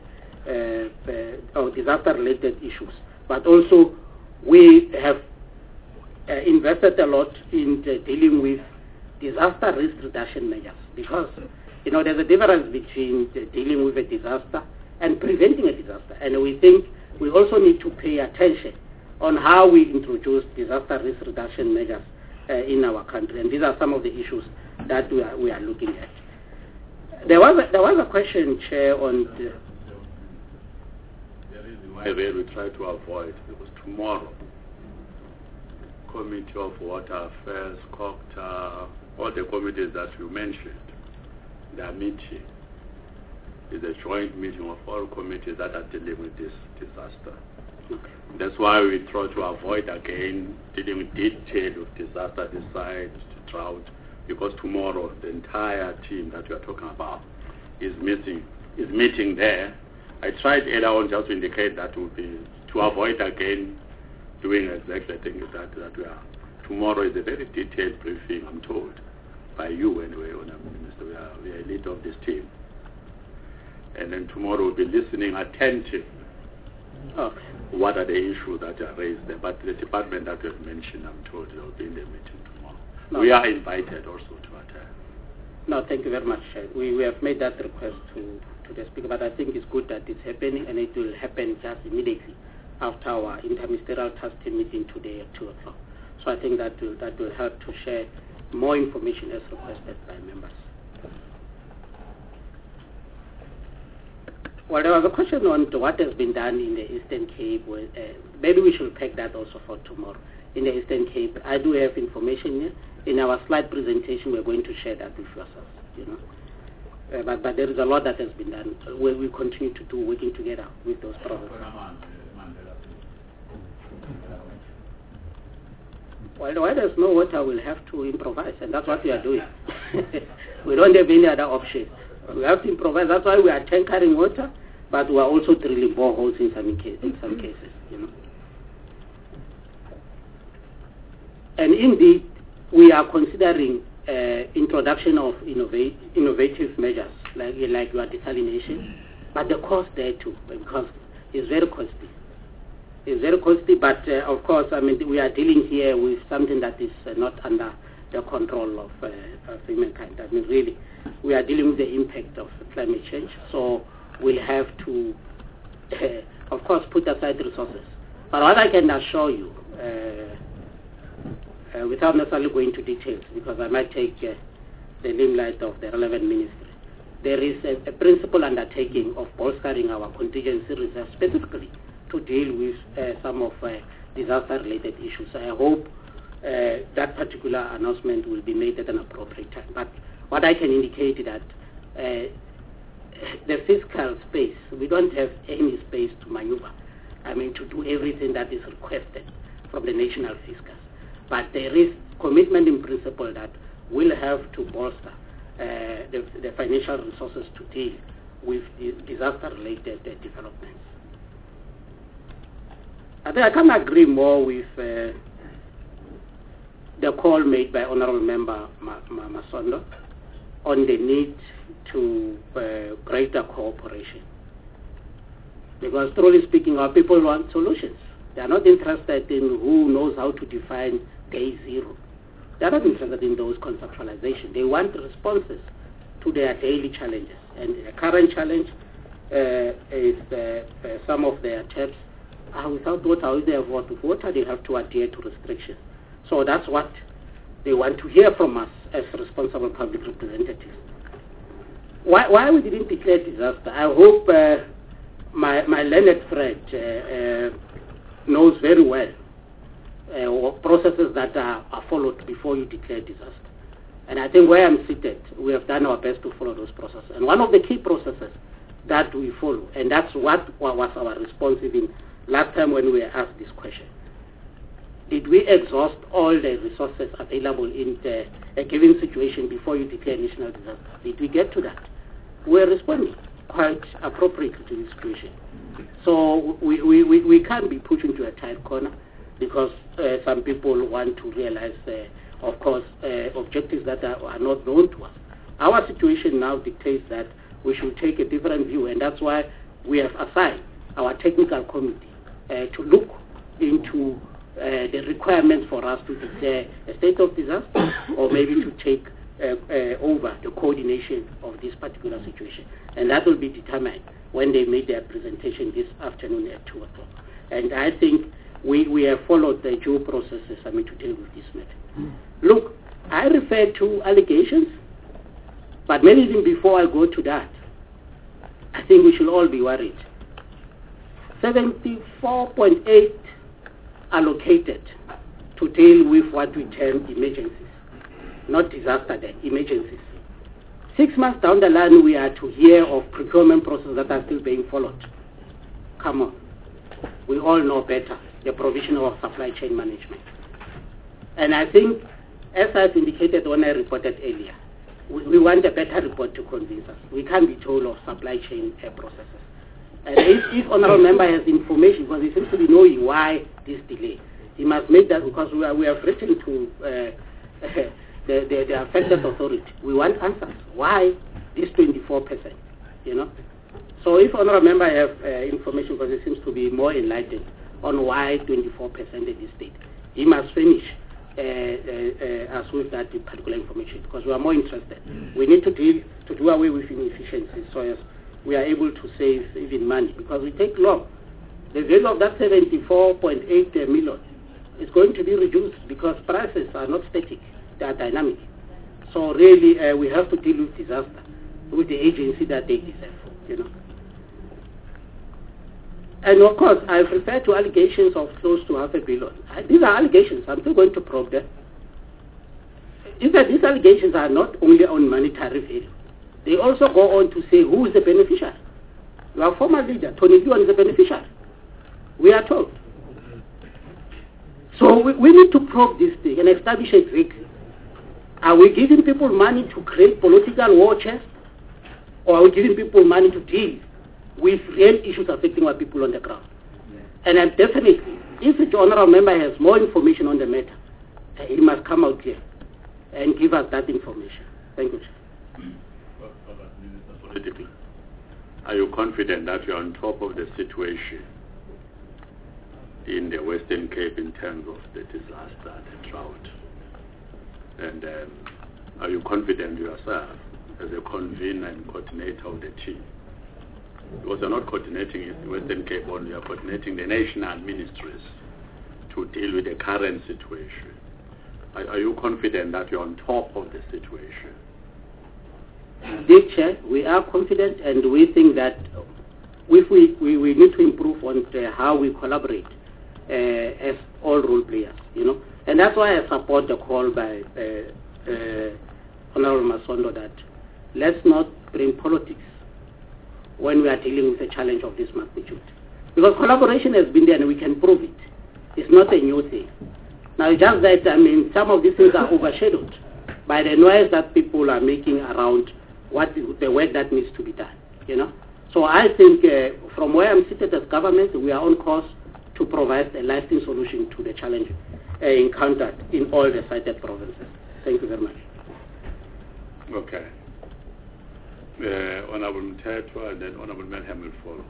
uh, uh, or disaster-related issues. But also, we have uh, invested a lot in uh, dealing with disaster risk reduction measures, because, you know, there's a difference between uh, dealing with a disaster and preventing a disaster. And we think we also need to pay attention on how we introduce disaster risk reduction measures uh, in our country. And these are some of the issues that we are, we are looking at. There was a, there was a question, Chair, on the, the reason why we try to avoid, because tomorrow, Committee of Water Affairs, COPTA, all the committees that you mentioned, their meeting is a joint meeting of all committees that are dealing with this disaster. Okay. That's why we try to avoid again dealing with detail of disaster, this side, drought, because tomorrow the entire team that we are talking about is meeting is meeting there. I tried earlier on just to indicate that would be to avoid again doing exactly things that that we are. Tomorrow is a very detailed briefing, I'm told, by you anyway, Honourable Minister. We are we are lead of this team, and then tomorrow we'll be listening attentively. Okay. What are the issues that are raised there? But the department that you have mentioned, I'm told, will be in the meeting tomorrow. No. We are invited also to attend. No, thank you very much. We, we have made that request to, to the Speaker, but I think it's good that it's happening, and it will happen just immediately after our interministerial task team meeting today at two o'clock. So I think that will, that will help to share more information as requested by members. Well, there was a question on to what has been done in the Eastern Cape. With, uh, maybe we should pack that also for tomorrow. In the Eastern Cape, I do have information here. In our slide presentation, we're going to share that with yourselves, you know. Uh, but, but there is a lot that has been done where we continue to do, working together with those problems. Well, where there's no water, we'll have to improvise, and that's what we are doing. We don't have any other option. We have to improvise. That's why we are tankering water, but we are also drilling boreholes in some, case, in some cases, you know. And indeed, we are considering uh, introduction of innovate, innovative measures, like, like your desalination, but the cost there too, because it's very costly. It's very costly, but uh, of course, I mean, we are dealing here with something that is uh, not under the control of, uh, of humankind. I mean, really, we are dealing with the impact of climate change, so we'll have to, uh, of course, put aside resources. But what I can assure you, uh, uh, without necessarily going into details, because I might take uh, the limelight of the relevant ministry, there is a, a principal undertaking of bolstering our contingency reserve specifically to deal with uh, some of uh, disaster-related issues. I hope uh, that particular announcement will be made at an appropriate time. But what I can indicate is that uh, the fiscal space, we don't have any space to maneuver. I mean, to do everything that is requested from the national fiscus. But there is commitment in principle that we'll have to bolster uh, the, the financial resources to deal with the disaster-related uh, developments. I think I can agree more with uh, the call made by Honorable Member Ma Ma Masondo on the need to uh, greater cooperation. Because truly speaking, our people want solutions. They are not interested in who knows how to define day zero. They are not interested in those conceptualizations. They want responses to their daily challenges. And the current challenge uh, is uh, uh, some of their taps are without water. If they have water, they have to adhere to restrictions. So that's what they want to hear from us as responsible public representatives. Why, why we didn't declare disaster? I hope uh, my, my learned friend uh, uh, knows very well uh, processes that are, are followed before you declare disaster. And I think where I'm seated, we have done our best to follow those processes. And one of the key processes that we follow, and that's what was our response even last time when we were asked this question. Did we exhaust all the resources available in the, a given situation before you declare national disaster? Did we get to that? We're responding quite appropriately to this situation. So we, we, we, we can't be put into a tight corner because uh, some people want to realize, uh, of course, uh, objectives that are, are not known to us. Our situation now dictates that we should take a different view, and that's why we have assigned our technical committee uh, to look into uh, the requirements for us to declare a state of disaster or maybe to take uh, uh, over the coordination of this particular situation. And that will be determined when they make their presentation this afternoon at two o'clock. And I think we, we have followed the due processes, I mean, to deal with this matter. Mm. Look, I refer to allegations, but maybe even before I go to that, I think we should all be worried. seventy-four point eight allocated to deal with what we term emergencies, not disaster then, emergencies. Six months down the line, we are to hear of procurement processes that are still being followed. Come on. We all know better the provision of supply chain management. And I think, as I've indicated when I reported earlier, we, we want a better report to convince us. We can't be told of supply chain uh, processes. And if, if honorable member has information, because he seems to be knowing why this delay, he must make that, because we, are, we have written to uh, the, the, the affected authority. We want answers. Why this twenty-four percent, you know? So if honorable member have uh, information, because he seems to be more enlightened on why twenty-four percent at this state, he must finish uh, uh, uh, us with that particular information, because we are more interested. We need to deal, to do away with inefficiencies so as we are able to save even money, because we take long. The value of that seventy-four point eight million is going to be reduced because prices are not static, they are dynamic. So really uh, we have to deal with disaster with the agency that they deserve, you know. And of course, I've referred to allegations of close to half a billion. Uh, These are allegations. I'm still going to probe them. In fact, these allegations are not only on monetary value. They also go on to say who is the beneficiary. Our former leader, Tony Dion, is a beneficiary. We are told. So we, we need to probe this thing and establish exactly. Are we giving people money to create political war chests? Or are we giving people money to deal with real issues affecting our people on the ground? And I'm definitely, if the honorable member has more information on the matter, uh, he must come out here and give us that information. Thank you, Chair. Politically, are you confident that you're on top of the situation in the Western Cape in terms of the disaster, the drought? And um, are you confident yourself as a convener and coordinator of the team? Because you're not coordinating in the Western Cape only, you're coordinating the national ministries to deal with the current situation. Are, are you confident that you're on top of the situation? Dear Chair, we are confident and we think that if we, we, we need to improve on uh, how we collaborate uh, as all role players, you know. And that's why I support the call by uh, uh, Honorable Masondo that let's not bring politics when we are dealing with a challenge of this magnitude. Because collaboration has been there and we can prove it. It's not a new thing. Now, it's just that, I mean, some of these things are overshadowed by the noise that people are making around what the work that needs to be done, you know. So I think uh, from where I'm seated as government, we are on course to provide a lasting solution to the challenge uh, encountered in all the cited provinces. Thank you very much. Okay. Uh, Honorable Mthethwa and then Honorable Melham will follow.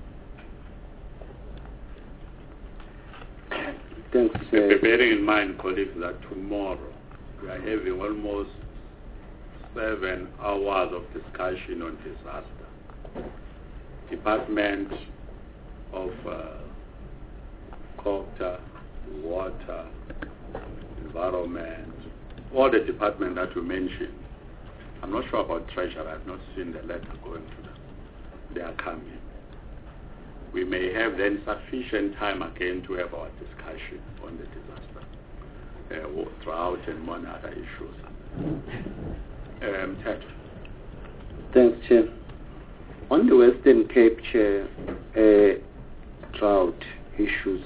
Thanks. Uh, bearing in mind, colleagues, that tomorrow we are having almost seven hours of discussion on disaster. Department of uh, Culture, Water, Environment, all the departments that you mentioned. I'm not sure about Treasury. I've not seen the letter going to them. They are coming. We may have then sufficient time again to have our discussion on the disaster, uh, drought and many other issues. Um, Ted. Thanks, Chair. On the Western Cape, Chair, uh, drought issues,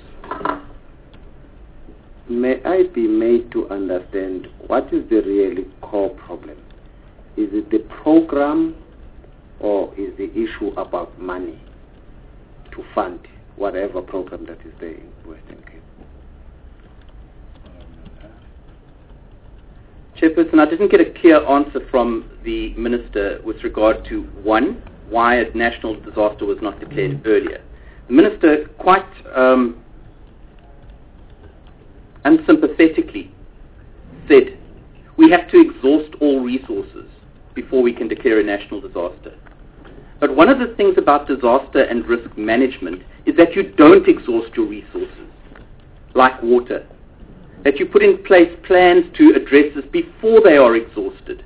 may I be made to understand what is the really core problem? Is it the program or is the issue about money to fund whatever program that is there in Western Cape? Chairperson, I didn't get a clear answer from the Minister with regard to, one, why a national disaster was not declared earlier. The Minister quite um, unsympathetically said we have to exhaust all resources before we can declare a national disaster. But one of the things about disaster and risk management is that you don't exhaust your resources, like water. That you put in place plans to address this before they are exhausted.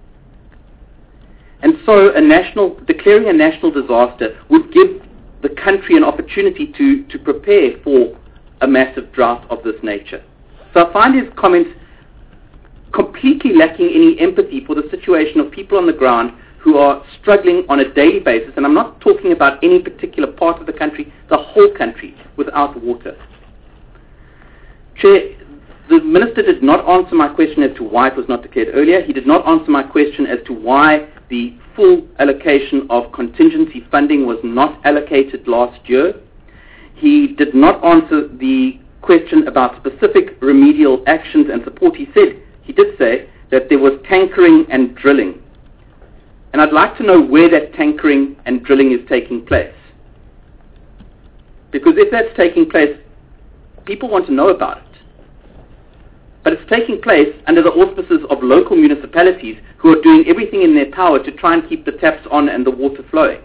And so a national, declaring a national disaster would give the country an opportunity to, to prepare for a massive drought of this nature. So I find his comments completely lacking any empathy for the situation of people on the ground who are struggling on a daily basis, and I'm not talking about any particular part of the country, the whole country without water. Chair, the Minister did not answer my question as to why it was not declared earlier. He did not answer my question as to why the full allocation of contingency funding was not allocated last year. He did not answer the question about specific remedial actions and support. He said, he did say that there was tankering and drilling. And I'd like to know where that tankering and drilling is taking place. Because if that's taking place, people want to know about it. But it's taking place under the auspices of local municipalities who are doing everything in their power to try and keep the taps on and the water flowing.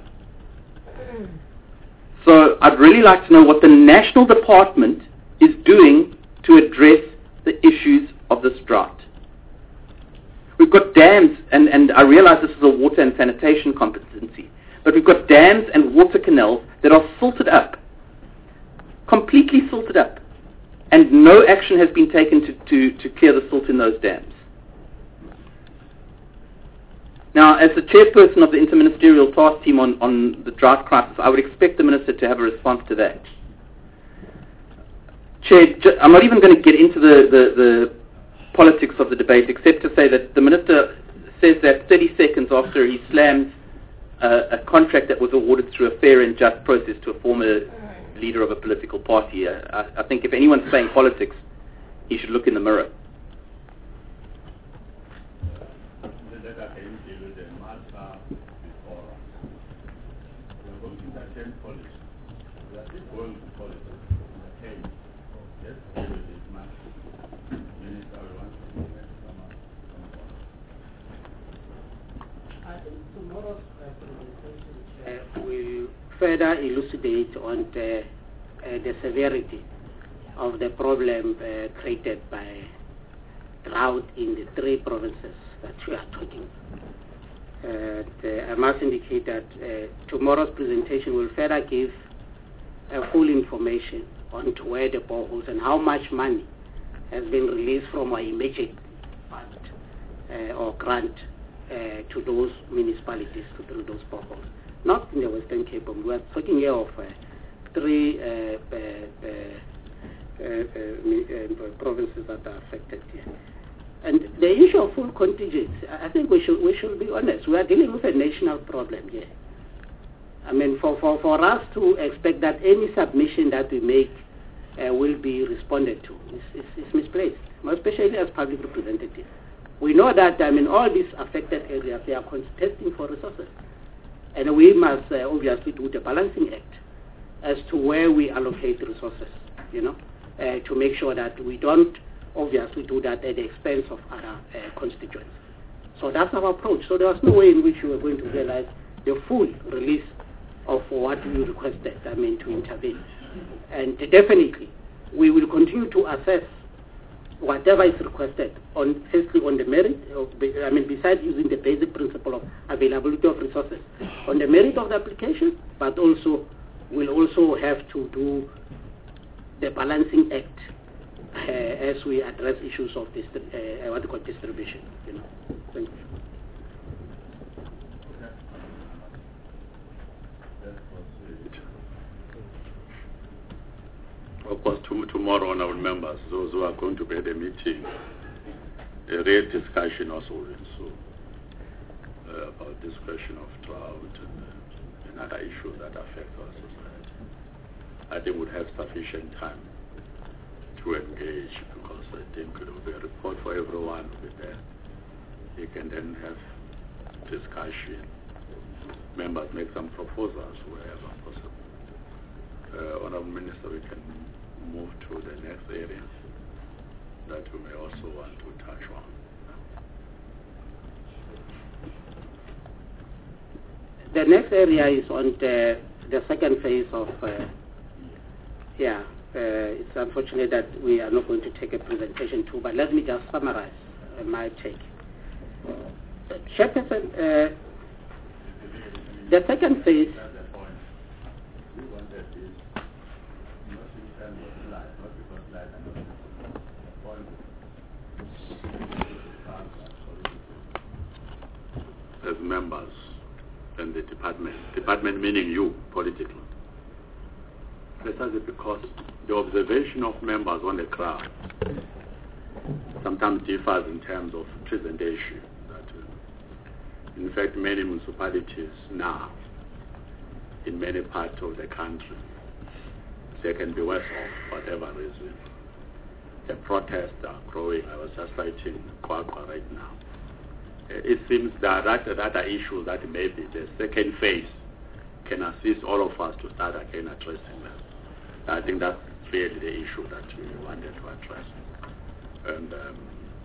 So I'd really like to know what the national department is doing to address the issues of this drought. We've got dams, and, and I realize this is a water and sanitation competency, but we've got dams and water canals that are silted up completely silted up, and no action has been taken to, to, to clear the silt in those dams. Now, as the chairperson of the interministerial task team on, on the drought crisis, I would expect the minister to have a response to that. Chair, I'm not even going to get into the, the, the politics of the debate, except to say that the minister says that thirty seconds after he slams uh, a contract that was awarded through a fair and just process to a former leader of a political party. Uh, I, I think if anyone's playing politics, he should look in the mirror. Will further elucidate on the, uh, the severity of the problem uh, created by drought in the three provinces that we are talking. Uh, the, I must indicate that uh, tomorrow's presentation will further give uh, full information on to where the boreholes and how much money has been released from our immediate fund uh, or grant uh, to those municipalities to drill those boreholes. Not in the Western Cape, but we are talking here of uh, three uh, uh, uh, uh, uh, provinces that are affected here. And the issue of full contingents, I think we should we should be honest. We are dealing with a national problem here. I mean, for, for, for us to expect that any submission that we make uh, will be responded to is, is, is misplaced, especially as public representatives. We know that, I mean, all these affected areas, they are contesting for resources. And we must uh, obviously do the balancing act as to where we allocate resources, you know, uh, to make sure that we don't obviously do that at the expense of other uh, constituents. So that's our approach. So there was no way in which we were going to realize the full release of what we requested, I mean, to intervene. And definitely, we will continue to assess whatever is requested, on firstly on the merit, of, I mean, besides using the basic principle of availability of resources, on the merit of the application, but also we'll also have to do the balancing act uh, as we address issues of this, uh, what we call distribution. You know. Thank you. Of course, to, tomorrow, honourable members, those who are going to be at the meeting, a real discussion also will ensue uh, about this question of drought and, uh, and other issues that affect our society. I think we'll have sufficient time to engage, because I think it will be a report for everyone will be there. You can then have discussion. Members make some proposals wherever possible. Uh, Honourable Minister, we can move to the next area that we may also want to touch on. The next area is on the, the second phase of, uh, yeah, uh, it's unfortunate that we are not going to take a presentation too, but let me just summarize uh, my take. Uh, Chairperson, uh, the second phase as members and the department, department meaning you politically. Precisely because the observation of members on the ground sometimes differs in terms of presentation. That, uh, in fact, many municipalities now, in many parts of the country, they can be worse off for whatever reason. The protests are growing. I was just writing Kwakwa right now. It seems that that, that are issues that maybe the second phase can assist all of us to start again addressing them. I think that's really the issue that we wanted to address. And um,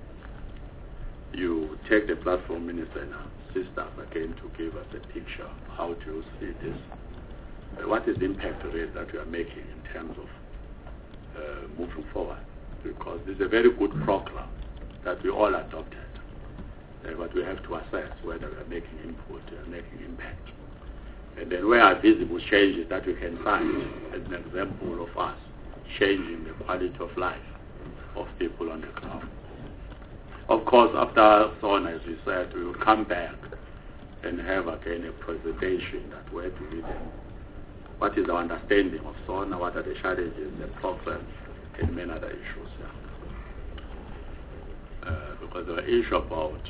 you take the platform, Minister, and assist us again to give us a picture. How do you see this? Uh, what is the impact rate that we are making in terms of uh, moving forward? Because this is a very good program that we all adopted. Uh, but we have to assess whether we are making input, we are making impact. And then where are visible changes that we can find, as an example of us changing the quality of life of people on the ground. Of course, after SONA, as we said, we will come back and have again a presentation that where do we then, what is our understanding of SONA, what are the challenges, the programs, and many other issues. Yeah. Uh, because the issue about,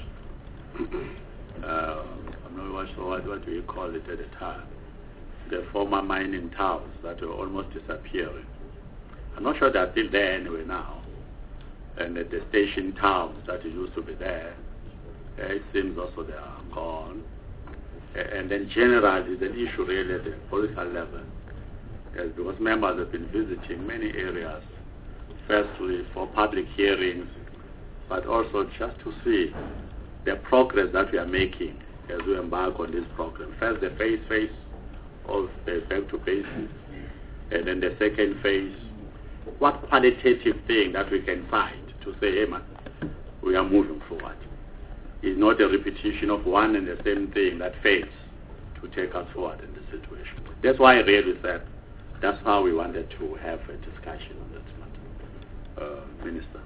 uh, I'm not sure what, what do you call it at the time, the former mining towns that were almost disappearing. I'm not sure they're still there anyway now. And uh, the station towns that used to be there, uh, it seems also they are gone. Uh, and then generally, it's an issue really at the political level. Yes, because members have been visiting many areas, firstly for public hearings, but also just to see the progress that we are making as we embark on this program. First, the phase phase of the back to basics, and then the second phase, what qualitative thing that we can find to say, hey man, we are moving forward. It's not a repetition of one and the same thing that fails to take us forward in the situation. That's why I really said that's how we wanted to have a discussion on this matter. Uh, Minister.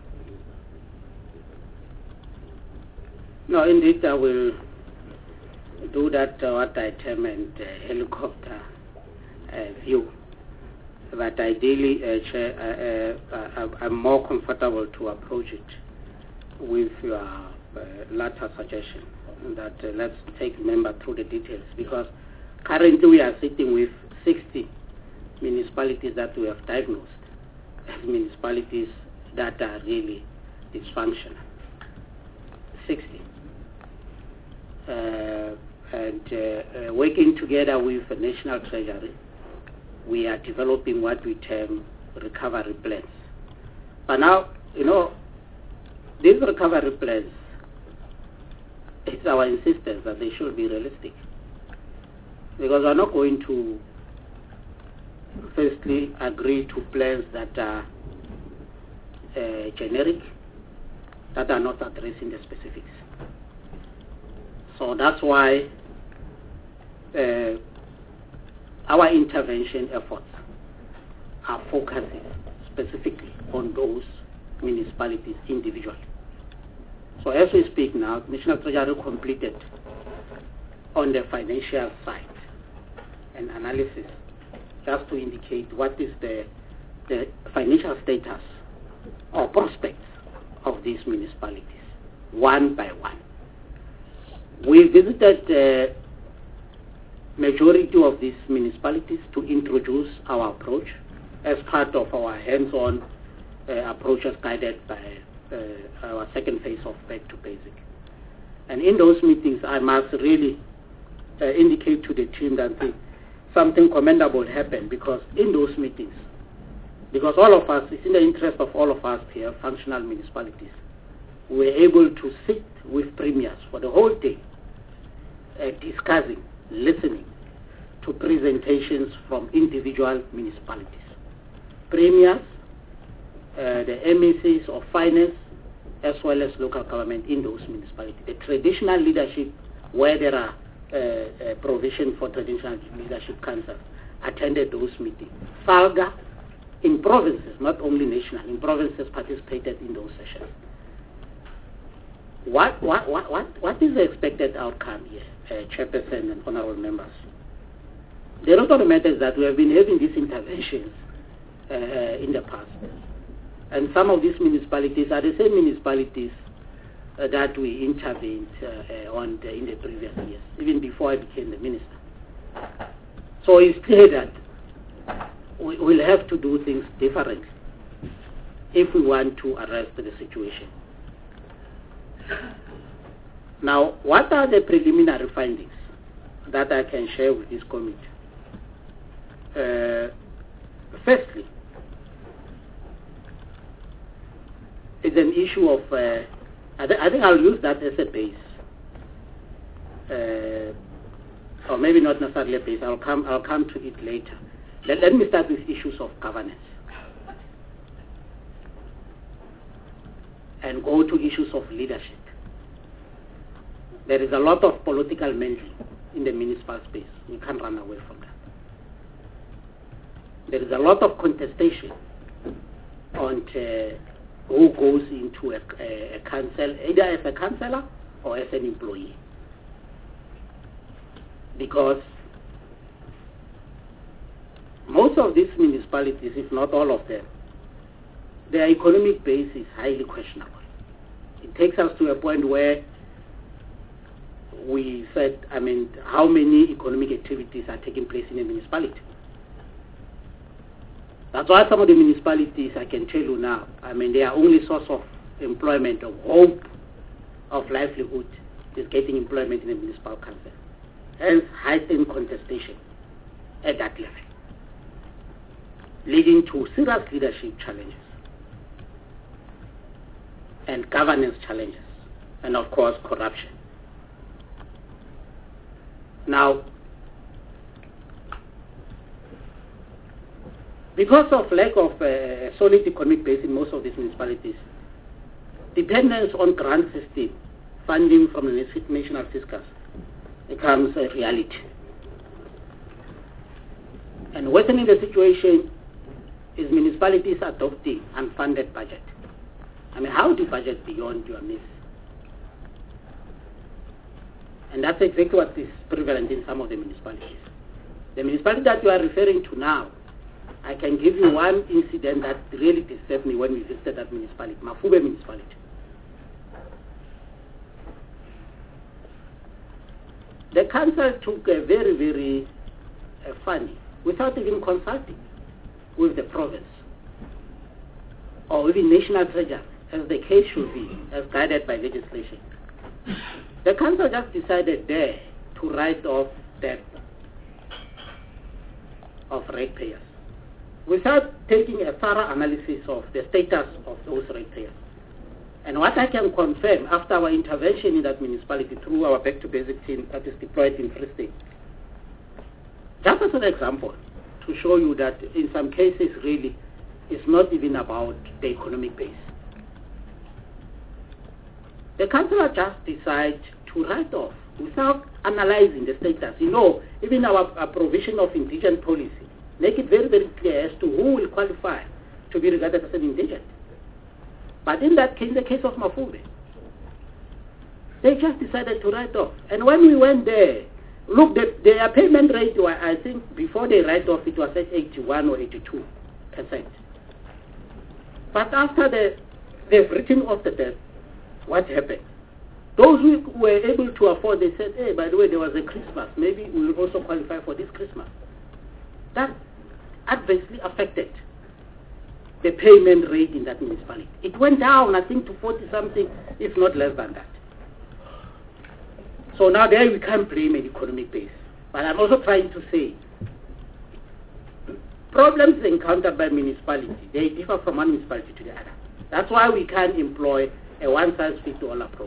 No, indeed, I will do that, uh, what I term an uh, helicopter uh, view. But ideally, uh, Chair, uh, uh, I'm more comfortable to approach it with your uh, latter suggestion that uh, let's take member through the details, because currently we are sitting with sixty municipalities that we have diagnosed as municipalities that are really dysfunctional. sixty. Uh, and uh, uh, working together with the National Treasury, we are developing what we term recovery plans. But now, you know, these recovery plans, it's our insistence that they should be realistic. Because we're not going to, firstly, agree to plans that are uh, generic, that are not addressing the specifics. So that's why uh, our intervention efforts are focusing specifically on those municipalities individually. So as we speak now, National Treasury completed on the financial side an analysis just to indicate what is the, the financial status or prospects of these municipalities, one by one. We visited the uh, majority of these municipalities to introduce our approach as part of our hands-on uh, approaches guided by uh, our second phase of Back to Basic. And in those meetings, I must really uh, indicate to the team that the, something commendable happened, because in those meetings, because all of us, it's in the interest of all of us here, functional municipalities, we were able to sit with premiers for the whole day, uh, discussing, listening to presentations from individual municipalities. Premiers, uh, the M E Cs of finance, as well as local government in those municipalities. The traditional leadership, where there are uh, uh, provision for traditional leadership councils, attended those meetings. SALGA, in provinces, not only national, in provinces participated in those sessions. What, what, what, what, what is the expected outcome here, uh, Chairperson and honorable members? The truth of the matter is that we have been having these interventions uh, in the past. And some of these municipalities are the same municipalities uh, that we intervened uh, uh, on the, in the previous years, even before I became the minister. So it's clear that we will have to do things differently if we want to arrest the situation. Now, what are the preliminary findings that I can share with this committee? Uh, firstly, it's an issue of, uh, I, th- I think I'll use that as a base, uh, or maybe not necessarily a base, I'll come, I'll come to it later. Let, let me start with issues of governance and go to issues of leadership. There is a lot of political meddling in the municipal space. We can't run away from that. There is a lot of contestation on uh, who goes into a, a, a council, either as a councillor or as an employee. Because most of these municipalities, if not all of them, their economic base is highly questionable. It takes us to a point where we said, I mean, how many economic activities are taking place in a municipality? That's why some of the municipalities, I can tell you now, I mean, their only source of employment, of hope, of livelihood, is getting employment in a municipal council. Hence, heightened contestation at that level, leading to serious leadership challenges and governance challenges, and of course, corruption. Now, because of lack of uh, solid economic base in most of these municipalities, dependence on grant system, funding from the national fiscus, becomes a reality. And worsening the situation is municipalities adopting unfunded budget. I mean, how do you budget beyond your needs? And that's exactly what is prevalent in some of the municipalities. The municipality that you are referring to now, I can give you one incident that really disturbed me when we visited that municipality, Mafube municipality. The council took a very, very uh, funny, without even consulting with the province or even national treasury, as the case should be, as guided by legislation. The council just decided there to write off debt of ratepayers without taking a thorough analysis of the status of those ratepayers. And what I can confirm after our intervention in that municipality through our Back to Basic team that is deployed in Free State, just as an example, to show you that in some cases really it's not even about the economic base. The councillor just decides to write off without analyzing the status. You know, even our, our provision of indigent policy make it very, very clear as to who will qualify to be regarded as an indigent. But in that case, the case of Mafube, they just decided to write off. And when we went there, look, the, their payment rate, I think before they write off, it was at eighty-one or eighty-two percent. But after the, they've written off the debt, what happened? Those who were able to afford, they said, hey, by the way, there was a Christmas. Maybe we will also qualify for this Christmas. That adversely affected the payment rate in that municipality. It went down, I think, to forty something, if not less than that. So now there we can't blame an economic base. But I'm also trying to say, problems encountered by municipality, they differ from one municipality to the other. That's why we can't employ a one-size-fits-all approach.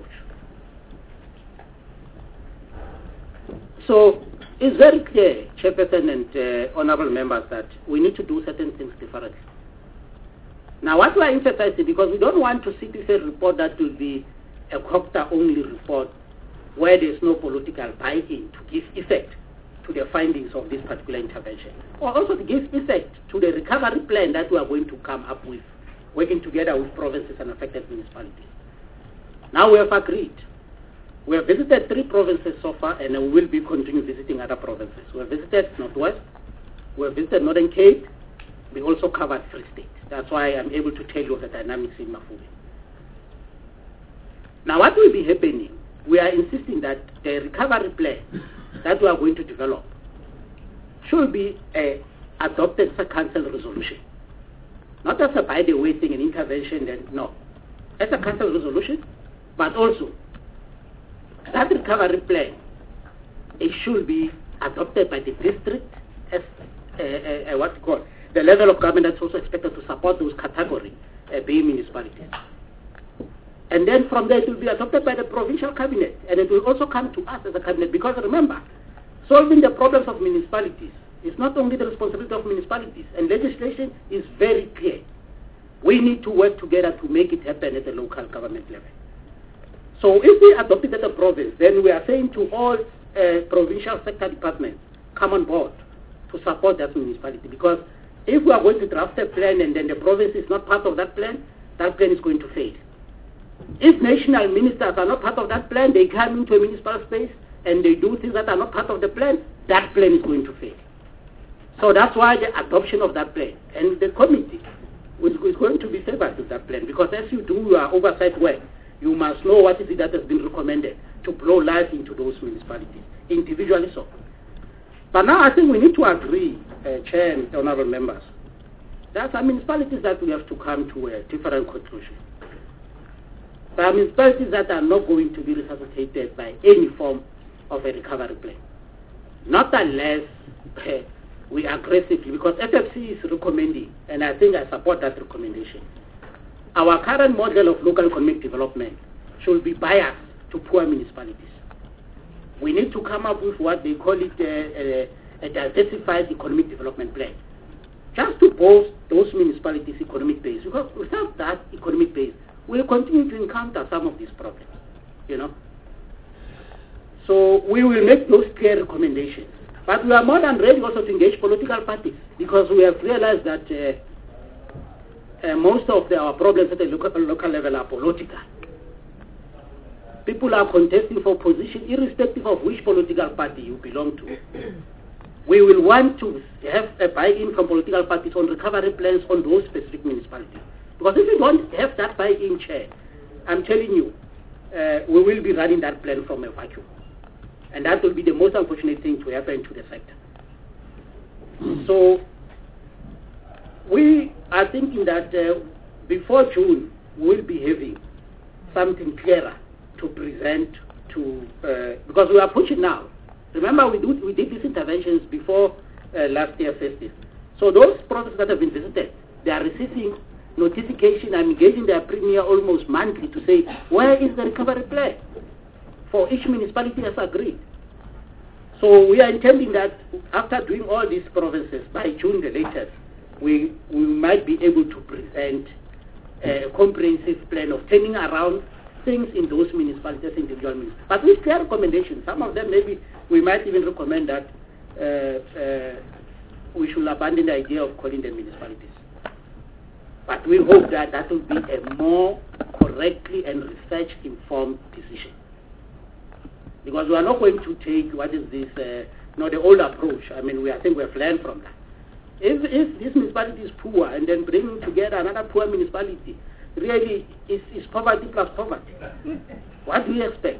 So it's very clear, Chairperson and uh, honorable members, that we need to do certain things differently. Now, what we are emphasizing, because we don't want to sit with a report that will be a COGTA-only report where there's no political buy-in to give effect to the findings of this particular intervention, or also to give effect to the recovery plan that we are going to come up with, working together with provinces and affected municipalities. Now we have agreed. We have visited three provinces so far, and we will be continuing visiting other provinces. We have visited Northwest, we have visited Northern Cape, we also covered Free State. That's why I'm able to tell you of the dynamics in Mafube. Now what will be happening, we are insisting that the recovery plan that we are going to develop should be a adopted as a council resolution. Not as a by the way thing, an intervention, then no. As a council resolution, but also that recovery plan, it should be adopted by the district as uh, uh, what you call the level of government that's also expected to support those categories, uh, being municipalities. And then from there it will be adopted by the provincial cabinet, and it will also come to us as a cabinet, because remember, solving the problems of municipalities is not only the responsibility of municipalities, and legislation is very clear. We need to work together to make it happen at the local government level. So if we adopt it at the province, then we are saying to all uh, provincial sector departments, come on board to support that municipality, because if we are going to draft a plan and then the province is not part of that plan, that plan is going to fail. If national ministers are not part of that plan, they come into a municipal space and they do things that are not part of the plan, that plan is going to fail. So that's why the adoption of that plan and the committee is, is going to be favored with that plan, because as you do your oversight work, you must know what is it that has been recommended to blow life into those municipalities, individually so. But now I think we need to agree, uh, Chair and honorable members, there are some municipalities that we have to come to a different conclusion. There are municipalities that are not going to be resuscitated by any form of a recovery plan. Not unless uh, we aggressively, because F F C is recommending, and I think I support that recommendation. Our current model of local economic development should be biased to poor municipalities. We need to come up with what they call it a, a, a diversified economic development plan, just to boost those municipalities' economic base. Because without that economic base, we'll continue to encounter some of these problems, you know. So we will make those clear recommendations. But we are more than ready also to engage political parties, because we have realized that uh, uh, most of the, our problems at the local, local level are political. People are contesting for position irrespective of which political party you belong to. We will want to have a buy-in from political parties on recovery plans on those specific municipalities. Because if we don't have that buy-in, Chair, I'm telling you, uh, we will be running that plan from a vacuum. And that will be the most unfortunate thing to happen to the sector. So we are thinking that uh, before June, we'll be having something clearer to present to, uh, because we are pushing now. Remember, we, do, we did these interventions before uh, last year festive. So those projects that have been visited, they are receiving notification and engaging their premier almost monthly to say, where is the recovery plan? For each municipality has agreed. So we are intending that after doing all these provinces, by June the latest, we, we might be able to present a comprehensive plan of turning around things in those municipalities, individual municipalities. But with clear recommendations. Some of them maybe we might even recommend that uh, uh, we should abandon the idea of calling them municipalities. But we hope that that will be a more correctly and research-informed decision. Because we are not going to take, what is this, uh, you know, the old approach. I mean, we I think we have learned from that. If, if this municipality is poor and then bringing together another poor municipality, really is, is poverty plus poverty. What do you expect?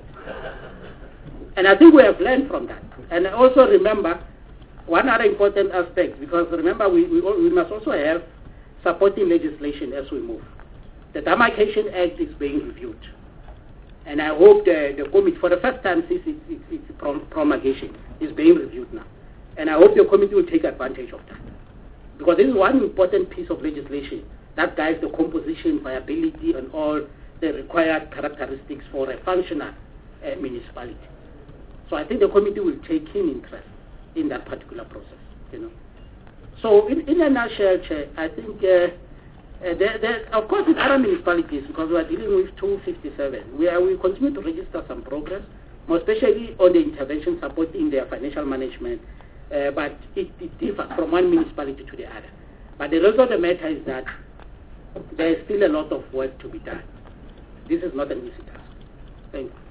And I think we have learned from that. And also remember, one other important aspect, because remember we, we, we must also have supporting legislation as we move. The Demarcation Act is being reviewed. And I hope the, the committee, for the first time since its, its, its prom promulgation, is being reviewed now. And I hope the committee will take advantage of that. Because this is one important piece of legislation that guides the composition, viability, and all the required characteristics for a functional uh, municipality. So I think the committee will take keen interest in that particular process, you know. So in, in a nutshell, Chair, I think, uh, uh, there, there, of course, in other municipalities, because we are dealing with two fifty-seven, we, are, we continue to register some progress, more especially on the intervention supporting their financial management, uh, but it, it differs from one municipality to the other. But the result of the matter is that there is still a lot of work to be done. This is not an easy task. Thank you.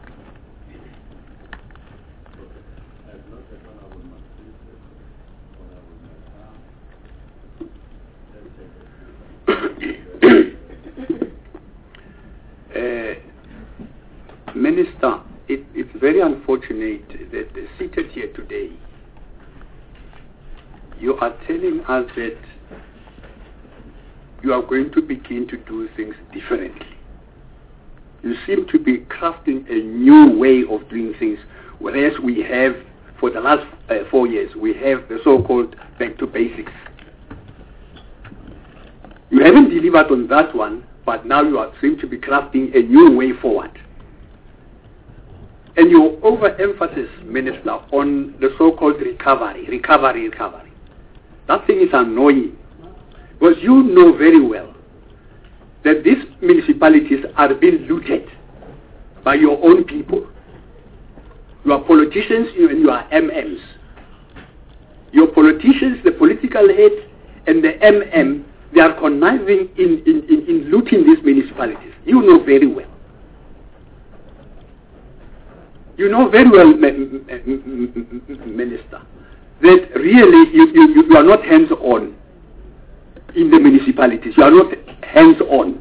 Uh, Minister, it, it's very unfortunate that uh, seated here today, you are telling us that you are going to begin to do things differently. You seem to be crafting a new way of doing things, whereas we have, for the last uh, four years, we have the so-called back to basics. You haven't delivered on that one, but now you are, seem to be crafting a new way forward. And your overemphasis, Minister, on the so-called recovery, recovery, recovery. That thing is annoying, because you know very well that these municipalities are being looted by your own people. Your politicians and your M Ms. Your politicians, the political head, and the M M, they are conniving in, in, in, in looting these municipalities. You know very well. You know very well, Minister, that really you, you, you are not hands-on in the municipalities. You are not hands-on.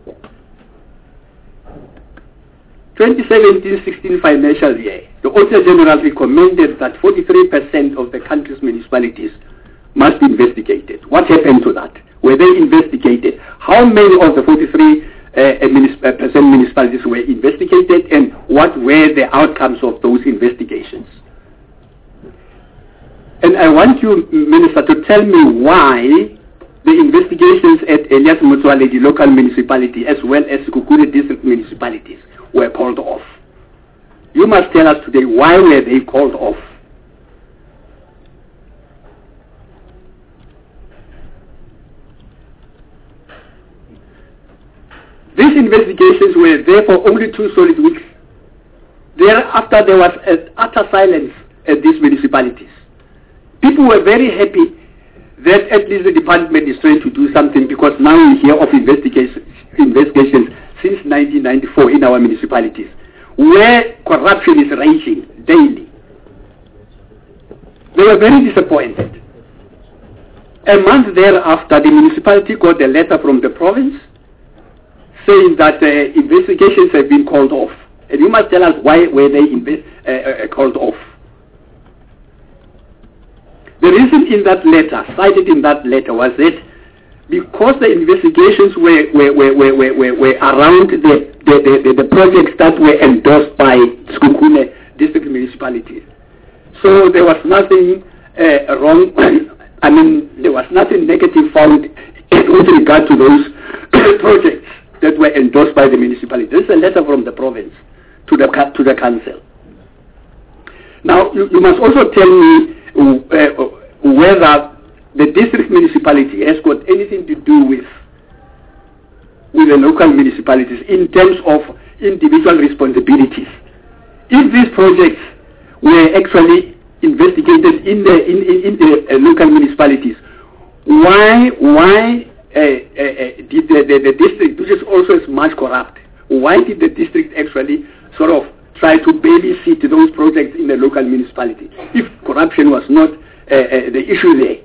twenty seventeen sixteen financial year, the Auditor General recommended that forty-three percent of the country's municipalities must be investigated. What happened to that? Were they investigated? How many of the forty-three percent municipalities were investigated, and what were the outcomes of those investigations? And I want you, Minister, to tell me why the investigations at Elias Motsoaledi local municipality as well as Sekhukhune district municipalities were called off. You must tell us today, why were they called off? These investigations were there for only two solid weeks. Thereafter, there was an utter silence at these municipalities. People were very happy that at least the department is trying to do something, because now we hear of investigations, investigations since nineteen ninety-four in our municipalities, where corruption is raging daily. They were very disappointed. A month thereafter, the municipality got a letter from the province saying that uh, investigations have been called off. And you must tell us, why were they inve- uh, uh, called off? The reason in that letter, cited in that letter, was that because the investigations were, were, were, were, were, were, were around the, the, the, the projects that were endorsed by Sekhukhune district municipalities. So there was nothing uh, wrong, I mean, there was nothing negative found with regard to those projects that were endorsed by the municipality. This is a letter from the province to the, to the council. Now, you, you must also tell me uh, whether the district municipality has got anything to do with with the local municipalities in terms of individual responsibilities. If these projects were actually investigated in the in, in, in the uh, local municipalities, why why uh, uh, uh, did the, the, the district, which is also as much corrupt, why did the district actually sort of try to babysit those projects in the local municipality if corruption was not uh, uh, the issue there?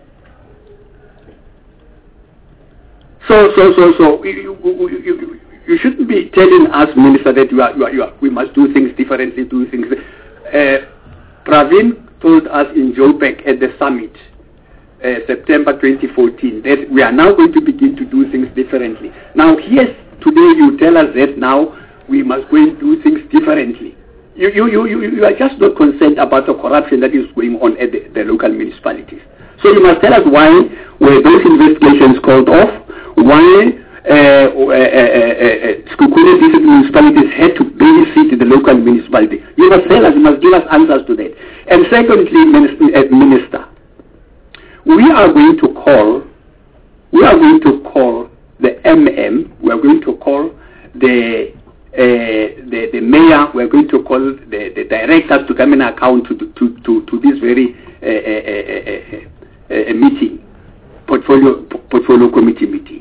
So, so, so, so, you, you, you, you shouldn't be telling us, Minister, that you are, you are, you are, we must do things differently, do things. Uh, Pravin told us in Joburg at the summit, uh, September twenty fourteen, that we are now going to begin to do things differently. Now, here today you tell us that now we must go and do things differently. You, you, you, you, you are just not concerned about the corruption that is going on at the, the local municipalities. So you must tell us, why were those investigations called off? Why uh, uh, uh, uh, Sekhukhune district municipalities had to babysit the local municipality? You must tell us, you must give us answers to that. And secondly, Minister, uh, Minister, we are going to call, we are going to call the M M, we are going to call the uh, the, the mayor, we are going to call the, the directors to come in account to to to, to this very uh, uh, uh, uh, uh, meeting, portfolio portfolio committee meeting.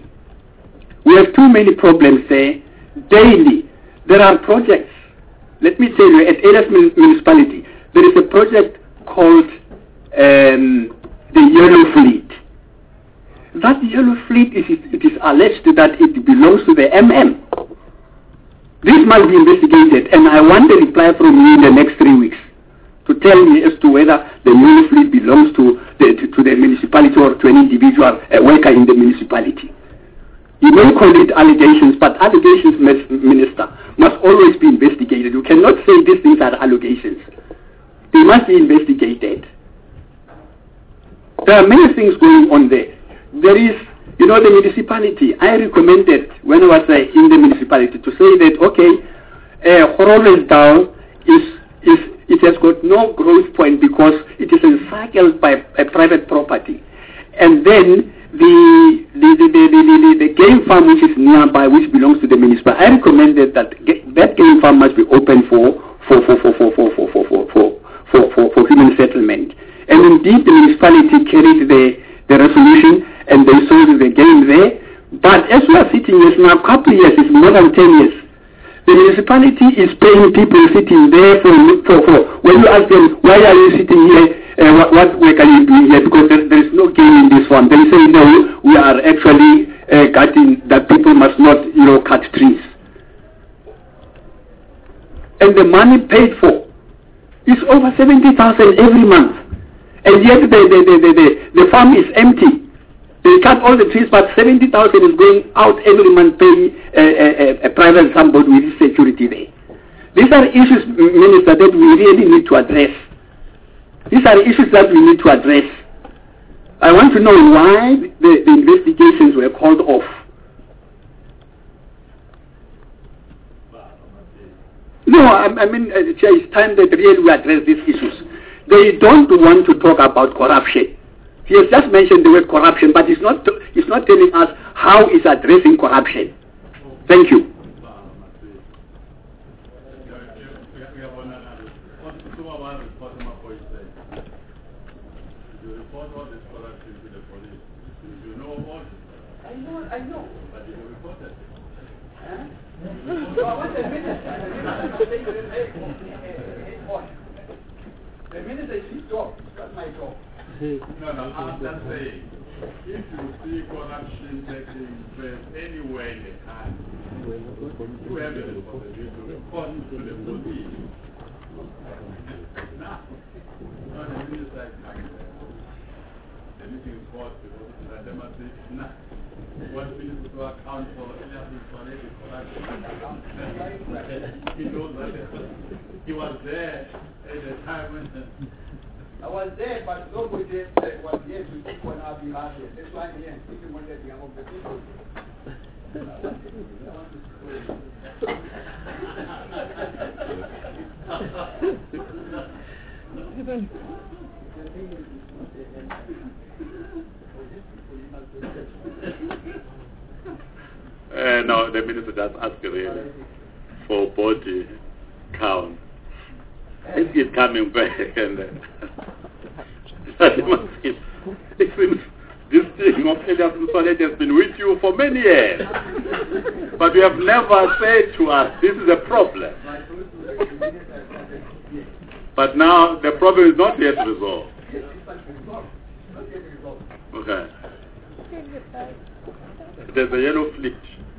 We have too many problems there. Daily, there are projects. Let me tell you, at Elias municipality, there is a project called um, the Yellow Fleet. That Yellow Fleet, is, it is alleged that it belongs to the M M. This must be investigated, and I want a reply from you in the next three weeks to tell me as to whether the Yellow Fleet belongs to the, to, to the municipality or to an individual uh, worker in the municipality. You may call it allegations, but allegations, Minister, must always be investigated. You cannot say these things are allegations. They must be investigated. There are many things going on there. There is, you know, the municipality. I recommended, when I was uh, in the municipality, to say that, okay, uh, Groblersdal is, is, it has got no growth point because it is encircled by a private property. And then the the, the, the, the, the game farm which is nearby, which belongs to the municipality, I recommended that that game farm must be open for for for for for for for for for for, for, for human settlement. And indeed, the municipality carried the the resolution But as we are sitting here now, a couple of years, it's more than ten years. The municipality is paying people sitting there for, for, for when you ask them, why are you sitting here, uh, what, what work are you doing here, because there, there is no gain in this one. They say, no, we are actually uh, cutting, that people must not, you know, cut trees. And the money paid for is over seventy thousand every month. And yet the, the, the, the, the, the farm is empty. They cut all the trees, but seventy thousand is going out every month paying a, a, a private somebody with security there. These are issues, Minister, that we really need to address. These are issues that we need to address. I want to know why the, the investigations were called off. No, I, I mean, uh, it's time that really we address these issues. They don't want to talk about corruption. He has just mentioned the word corruption, but he's not, he's not telling us how he's addressing corruption. Thank you. I know, I know. But you reported. Huh? The minister is his job, not my job. No, no, I'm just saying, if you see corruption taking place anywhere in the country, you have the responsibility to report to the police. Now, not the minister is coming there. The meeting is called because they must say, nah, what minister to account for any of this corruption? He knows that he was there at the time when I was there, but nobody was here to speak on our behalf. That's why I'm here speaking on the behalf of the people. uh, no, the minister just asked really for body count. It's coming back and uh, it seems this thing of Elias Mswaleti has been with you for many years. But you have never said to us, this is a problem. But now the problem is not yet resolved. Okay. There's a yellow fleet.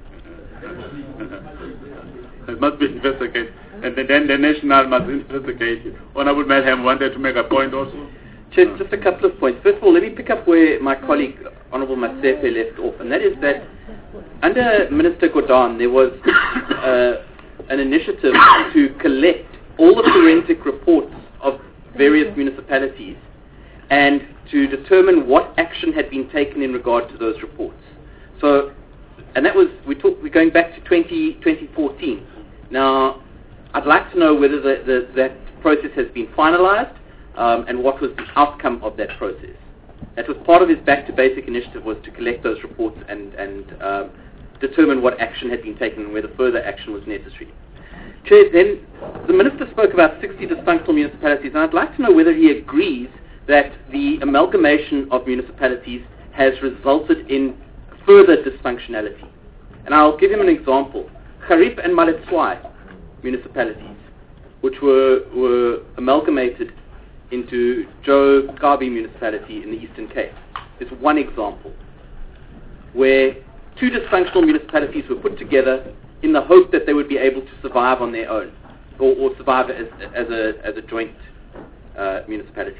It must be investigated. And then the national must investigate it. Honorable Melham wanted to make a point also. Chair, just a couple of points. First of all, let me pick up where my colleague, Honorable Masepe, left off, and that is that under Minister Gordhan, there was uh, an initiative to collect all the forensic reports of various municipalities and to determine what action had been taken in regard to those reports. So, and that was, we talk, we're going back to twenty fourteen. Now, I'd like to know whether the, the, that process has been finalized um, and what was the outcome of that process. That was part of his Back to Basic initiative, was to collect those reports and, and um, determine what action had been taken and whether further action was necessary. Chair, then the Minister spoke about sixty dysfunctional municipalities, and I'd like to know whether he agrees that the amalgamation of municipalities has resulted in further dysfunctionality. And I'll give him an example. Xariep and Maletswai municipalities, which were, were amalgamated into Joe Kabi municipality in the Eastern Cape, is one example where two dysfunctional municipalities were put together in the hope that they would be able to survive on their own, or, or survive as, as, a, as a joint uh, municipality.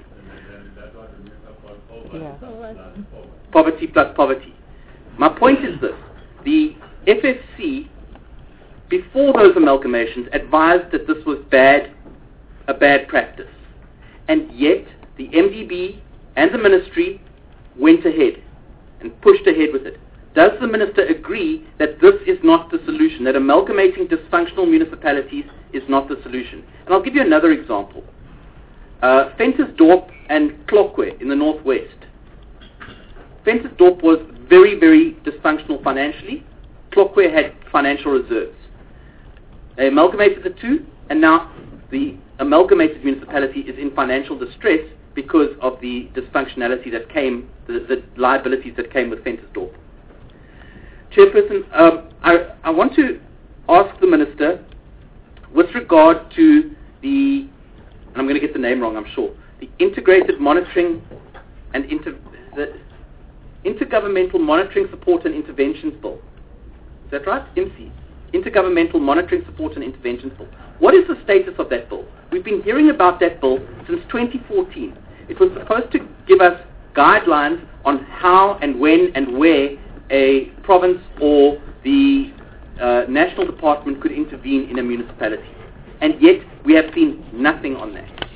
Yeah. Poverty plus poverty. My point is this: the F F C, before those amalgamations, advised that this was bad, a bad practice, and yet the M D B and the ministry went ahead and pushed ahead with it. Does the minister agree that this is not the solution, that amalgamating dysfunctional municipalities is not the solution? And I'll give you another example. Uh, Ventersdorp and Tlokwe in the northwest. Ventersdorp was very, very dysfunctional financially. Tlokwe had financial reserves. They amalgamated the two, and now the amalgamated municipality is in financial distress because of the dysfunctionality that came, the, the liabilities that came with Ventersdorp. Chairperson, um, I, I want to ask the Minister, with regard to the, and I'm going to get the name wrong, I'm sure, the Integrated Monitoring and Inter, the Intergovernmental Monitoring Support and Interventions Bill. Is that right? I M S I. Intergovernmental Monitoring Support and Interventions Bill. What is the status of that bill? We've been hearing about that bill since twenty fourteen. It was supposed to give us guidelines on how and when and where a province or the uh, national department could intervene in a municipality. And yet we have seen nothing on that.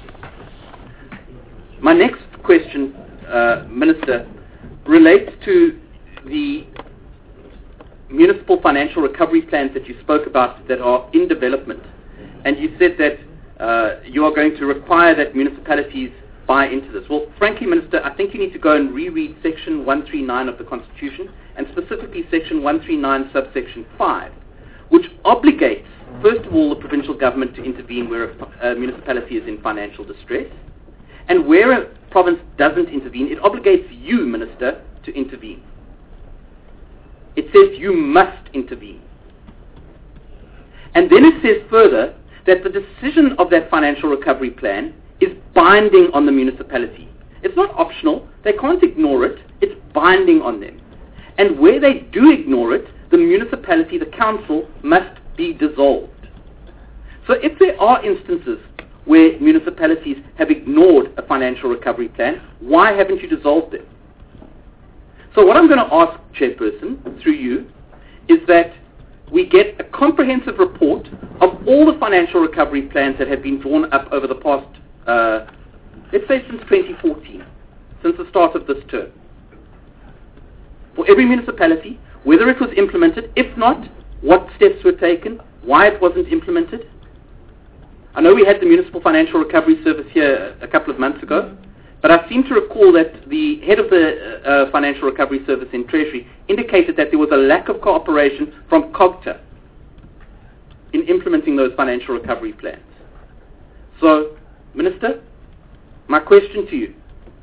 My next question, uh, Minister, relates to the municipal financial recovery plans that you spoke about that are in development. And you said that uh, you are going to require that municipalities buy into this. Well, frankly, Minister, I think you need to go and reread Section one thirty-nine of the Constitution, and specifically Section one thirty-nine subsection five, which obligates, first of all, the provincial government to intervene where a, a municipality is in financial distress. And where a province doesn't intervene, it obligates you, Minister, to intervene. It says you must intervene. And then it says further that the decision of that financial recovery plan is binding on the municipality. It's not optional. They can't ignore it. It's binding on them. And where they do ignore it, the municipality, the council, must be dissolved. So if there are instances where municipalities have ignored a financial recovery plan, why haven't you dissolved it? So what I'm going to ask, Chairperson, through you, is that we get a comprehensive report of all the financial recovery plans that have been drawn up over the past, uh, let's say since twenty fourteen, since the start of this term. For every municipality, whether it was implemented, if not, what steps were taken, why it wasn't implemented. I know we had the Municipal Financial Recovery Service here a couple of months ago, but I seem to recall that the head of the uh, Financial Recovery Service in Treasury indicated that there was a lack of cooperation from COGTA in implementing those financial recovery plans. So, Minister, my question to you,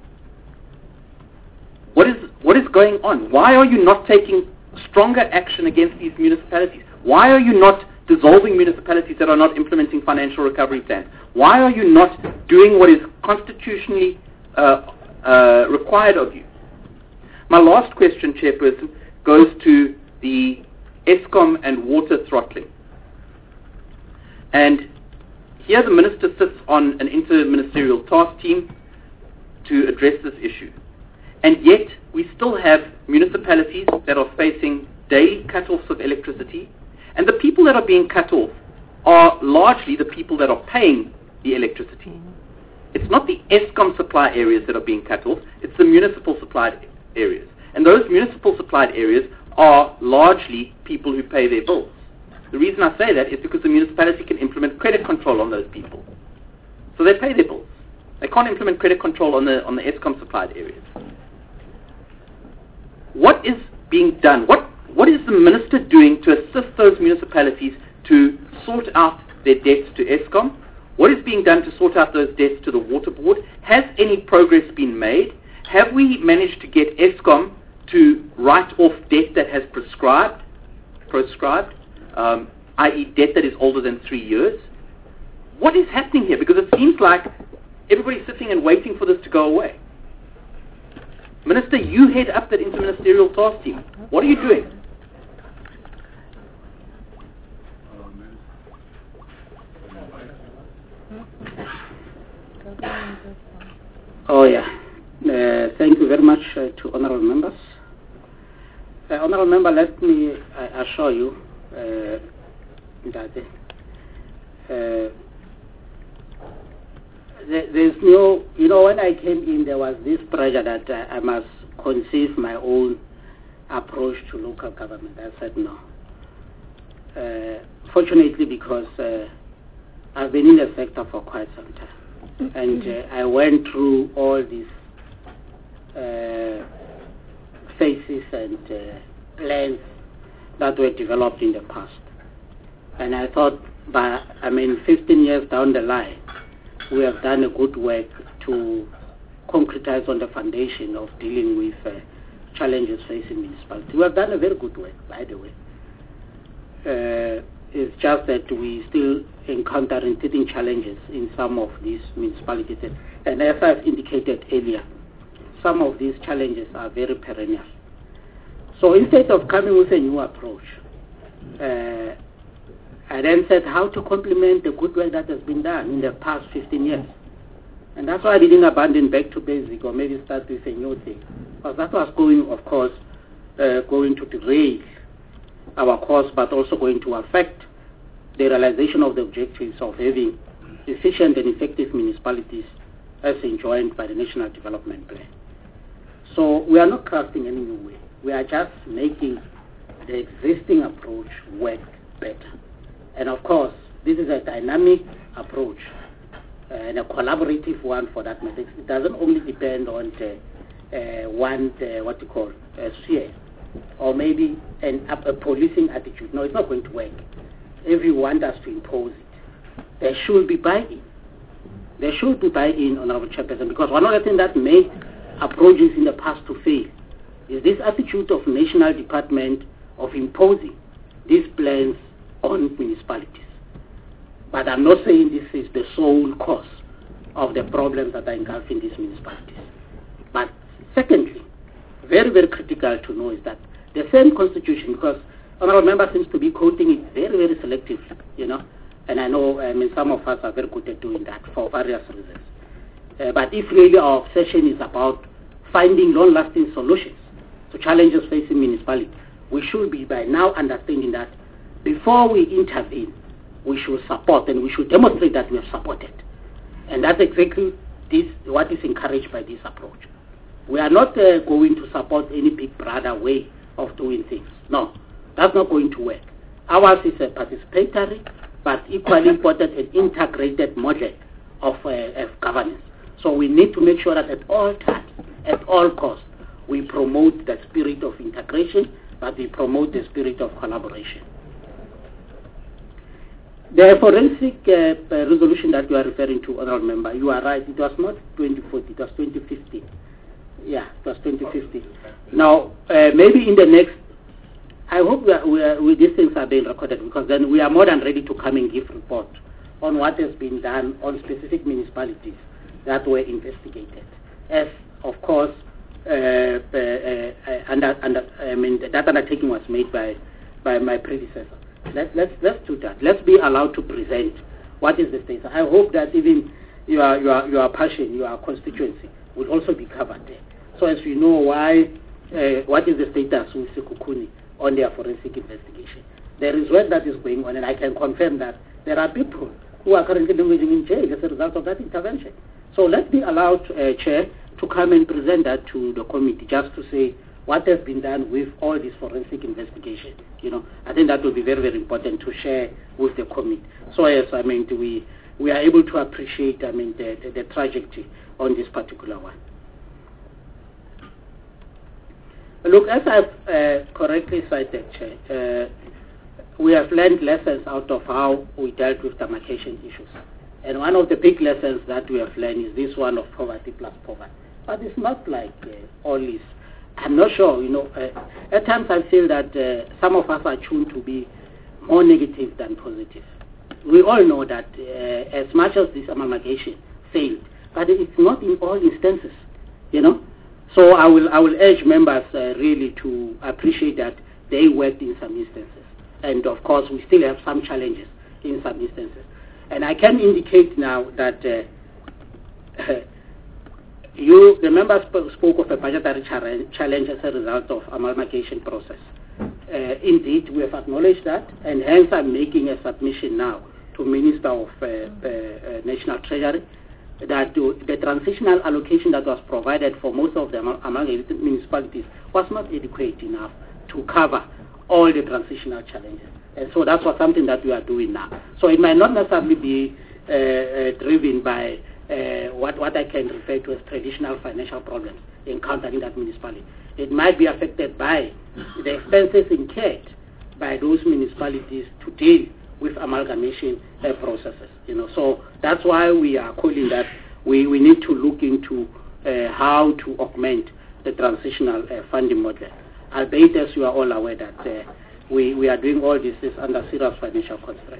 what is, what is going on? Why are you not taking stronger action against these municipalities? Why are you not dissolving municipalities that are not implementing financial recovery plans? Why are you not doing what is constitutionally uh, uh, required of you? My last question, Chairperson, goes to the Eskom and water throttling. And here the Minister sits on an inter-ministerial task team to address this issue. And yet we still have municipalities that are facing daily cut-offs of electricity, and the people that are being cut off are largely the people that are paying the electricity. It's not the Eskom supply areas that are being cut off, it's the municipal supplied areas. And those municipal supplied areas are largely people who pay their bills. The reason I say that is because the municipality can implement credit control on those people. So they pay their bills. They can't implement credit control on the, on the Eskom supplied areas. What is being done? What What is the Minister doing to assist those municipalities to sort out their debts to Eskom? What is being done to sort out those debts to the Water Board? Has any progress been made? Have we managed to get Eskom to write off debt that has prescribed, proscribed, um, that is debt that is older than three years? What is happening here? Because it seems like everybody's sitting and waiting for this to go away. Minister, you head up that interministerial task team. What are you doing? Oh yeah. Uh, thank you very much uh, to honourable members. Uh, honourable member, let me uh, assure you uh, that uh, there, there's no, you know, when I came in, there was this pressure that uh, I must conceive my own approach to local government. I said no. Uh, fortunately, because uh, I've been in the sector for quite some time, and uh, I went through all these uh, phases and uh, plans that were developed in the past. And I thought, by, I mean, fifteen years down the line, we have done a good work to concretize on the foundation of dealing with uh, challenges facing municipalities. We have done a very good work, by the way. Uh, it's just that we still encountering certain challenges in some of these municipalities. And as I've indicated earlier, some of these challenges are very perennial. So instead of coming with a new approach, uh, I then said how to complement the good work that has been done in the past fifteen years. And that's why I didn't abandon back to basic or maybe start with a new thing. Because that was going, of course, uh, going to derail our course, but also going to affect the realization of the objectives of having efficient and effective municipalities as enjoined by the National Development Plan. So we are not crafting any new way. We are just making the existing approach work better. And of course, this is a dynamic approach uh, and a collaborative one for that matter. It doesn't only depend on the, uh, one, uh, what you call, a sphere, or maybe an, a, a policing attitude. No, it's not going to work. Everyone has to impose it. There should be buy-in. There should be buy-in, Honorable Chairperson, because one of the things that made approaches in the past to fail is this attitude of national department of imposing these plans on municipalities. But I'm not saying this is the sole cause of the problems that are engulfing these municipalities. But secondly, very, very critical to know is that the same constitution, because Honorable Member seems to be quoting it very, very selectively, you know, and I know, I mean, some of us are very good at doing that for various reasons. Uh, but if really our obsession is about finding long-lasting solutions to challenges facing municipalities, we should be by now understanding that before we intervene, we should support and we should demonstrate that we have supported. And that's exactly this, what is encouraged by this approach. We are not uh, going to support any big brother way of doing things. No, that's not going to work. Ours is a participatory but equally important and integrated model of, uh, of governance. So we need to make sure that at all times, at all costs, we promote the spirit of integration, but we promote the spirit of collaboration. The forensic uh, uh, resolution that you are referring to, Honourable Member, you are right, it was not twenty forty, it was twenty fifty. Yeah, it was twenty fifty. Now, uh, maybe in the next, I hope we are, we are, we, these things are being recorded, because then we are more than ready to come and give report on what has been done on specific municipalities that were investigated. As, of course, uh, uh, uh, under, under, I mean, that undertaking was made by, by my predecessor. Let, let's, let's do that. Let's be allowed to present what is the status. I hope that even your, your, your passion, your constituency will also be covered there. So as we know why, uh, what is the status with Sekhukhune on their forensic investigation. There is work that is going on, and I can confirm that there are people who are currently engaging in jail as a result of that intervention. So let's be allowed, uh, Chair, to come and present that to the committee, just to say what has been done with all this forensic investigation. You know, I think that will be very, very important to share with the committee. So yes, I mean, we we are able to appreciate, I mean, the, the, the trajectory on this particular one. Look, as I've uh, correctly cited, Chair, uh, we have learned lessons out of how we dealt with demarcation issues. And one of the big lessons that we have learned is this one of poverty plus poverty. But it's not like uh, all this. I'm not sure, you know, uh, at times I feel that uh, some of us are tuned to be more negative than positive. We all know that uh, as much as this amalgamation failed, but it's not in all instances, you know. So I will, I will urge members uh, really to appreciate that they worked in some instances. And of course, we still have some challenges in some instances. And I can indicate now that uh, you, the members sp spoke of a budgetary challenge as a result of amalgamation process. Uh, indeed, we have acknowledged that, and hence I'm making a submission now to Minister of uh, uh, National Treasury that to, the transitional allocation that was provided for most of the amalgamated municipalities was not adequate enough to cover all the transitional challenges. And so that's what something that we are doing now. So it might not necessarily be uh, uh, driven by uh, what, what I can refer to as traditional financial problems encountered in that municipality. It might be affected by the expenses incurred by those municipalities to deal with amalgamation uh, processes. You know, so that's why we are calling that we, we need to look into uh, how to augment the transitional uh, funding model. Albeit, as you are all aware, that uh, we, we are doing all this is under serious financial constraint.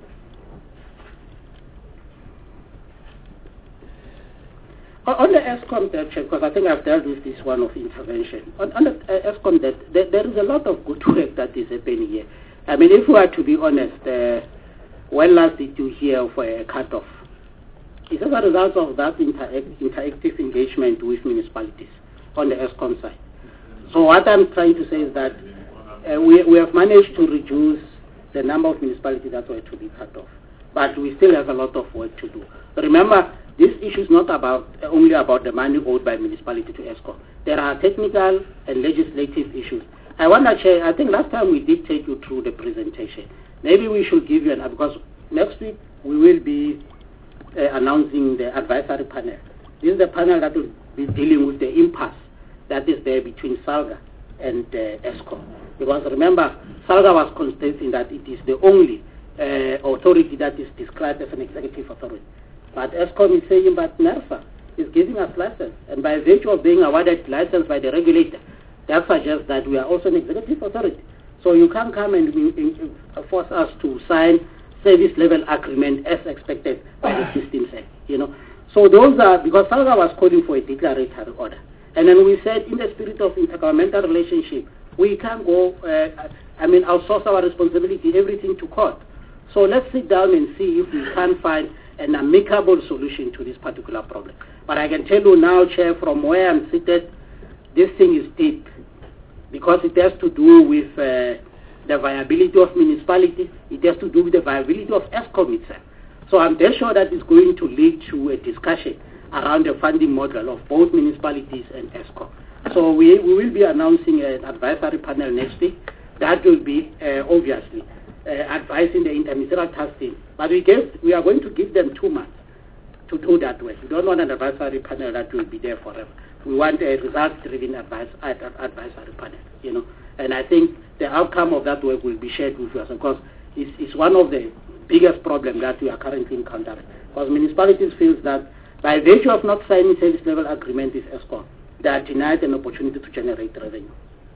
On the ESCOM, because I think I've dealt with this one of intervention. On, on the uh, ESCOM, that there, there is a lot of good work that is happening here. I mean, if we are to be honest, uh, when last did you hear of a cut-off? It's as a result of that interact, interactive engagement with municipalities on the ESCOM side. So what I'm trying to say is that uh, we, we have managed to reduce the number of municipalities that were to be cut off. But we still have a lot of work to do. Remember, this issue is not about uh, only about the money owed by municipality to ESCOM. There are technical and legislative issues. I want to share, I think last time we did take you through the presentation. Maybe we should give you an, because next week we will be uh, announcing the advisory panel. This is the panel that will be dealing with the impasse that is there between SALGA and uh, ESCOM. Because remember, SALGA was constating that it is the only uh, authority that is described as an executive authority. But ESCOM is saying, but NERSA is giving us license. And by virtue of being awarded license by the regulator, that suggests that we are also an executive authority. So you can't come and in, in, force us to sign service level agreement as expected by the Systems Act, you know. So those are, because SALGA was calling for a declaratory order. And then we said, in the spirit of intergovernmental relationship, we can't go, uh, I mean, outsource our responsibility, everything to court. So let's sit down and see if we can find an amicable solution to this particular problem. But I can tell you now, Chair, from where I'm seated, this thing is deep, because it has to do with uh, the viability of municipality, it has to do with the viability of ESCOM itself. So I'm very sure that it's going to lead to a discussion around the funding model of both municipalities and ESCOM. So we, we will be announcing an advisory panel next week. That will be, uh, obviously, uh, advising the interministerial task team. But we, gave, we are going to give them two months to do that work. We don't want an advisory panel that will be there forever. We want a results-driven advice, ad, advisory panel, you know. And I think the outcome of that work will be shared with us, because it's, it's one of the biggest problems that we are currently encountering. Because municipalities feel that by virtue of not signing service level agreement with ESCOM, they are denied an opportunity to generate revenue.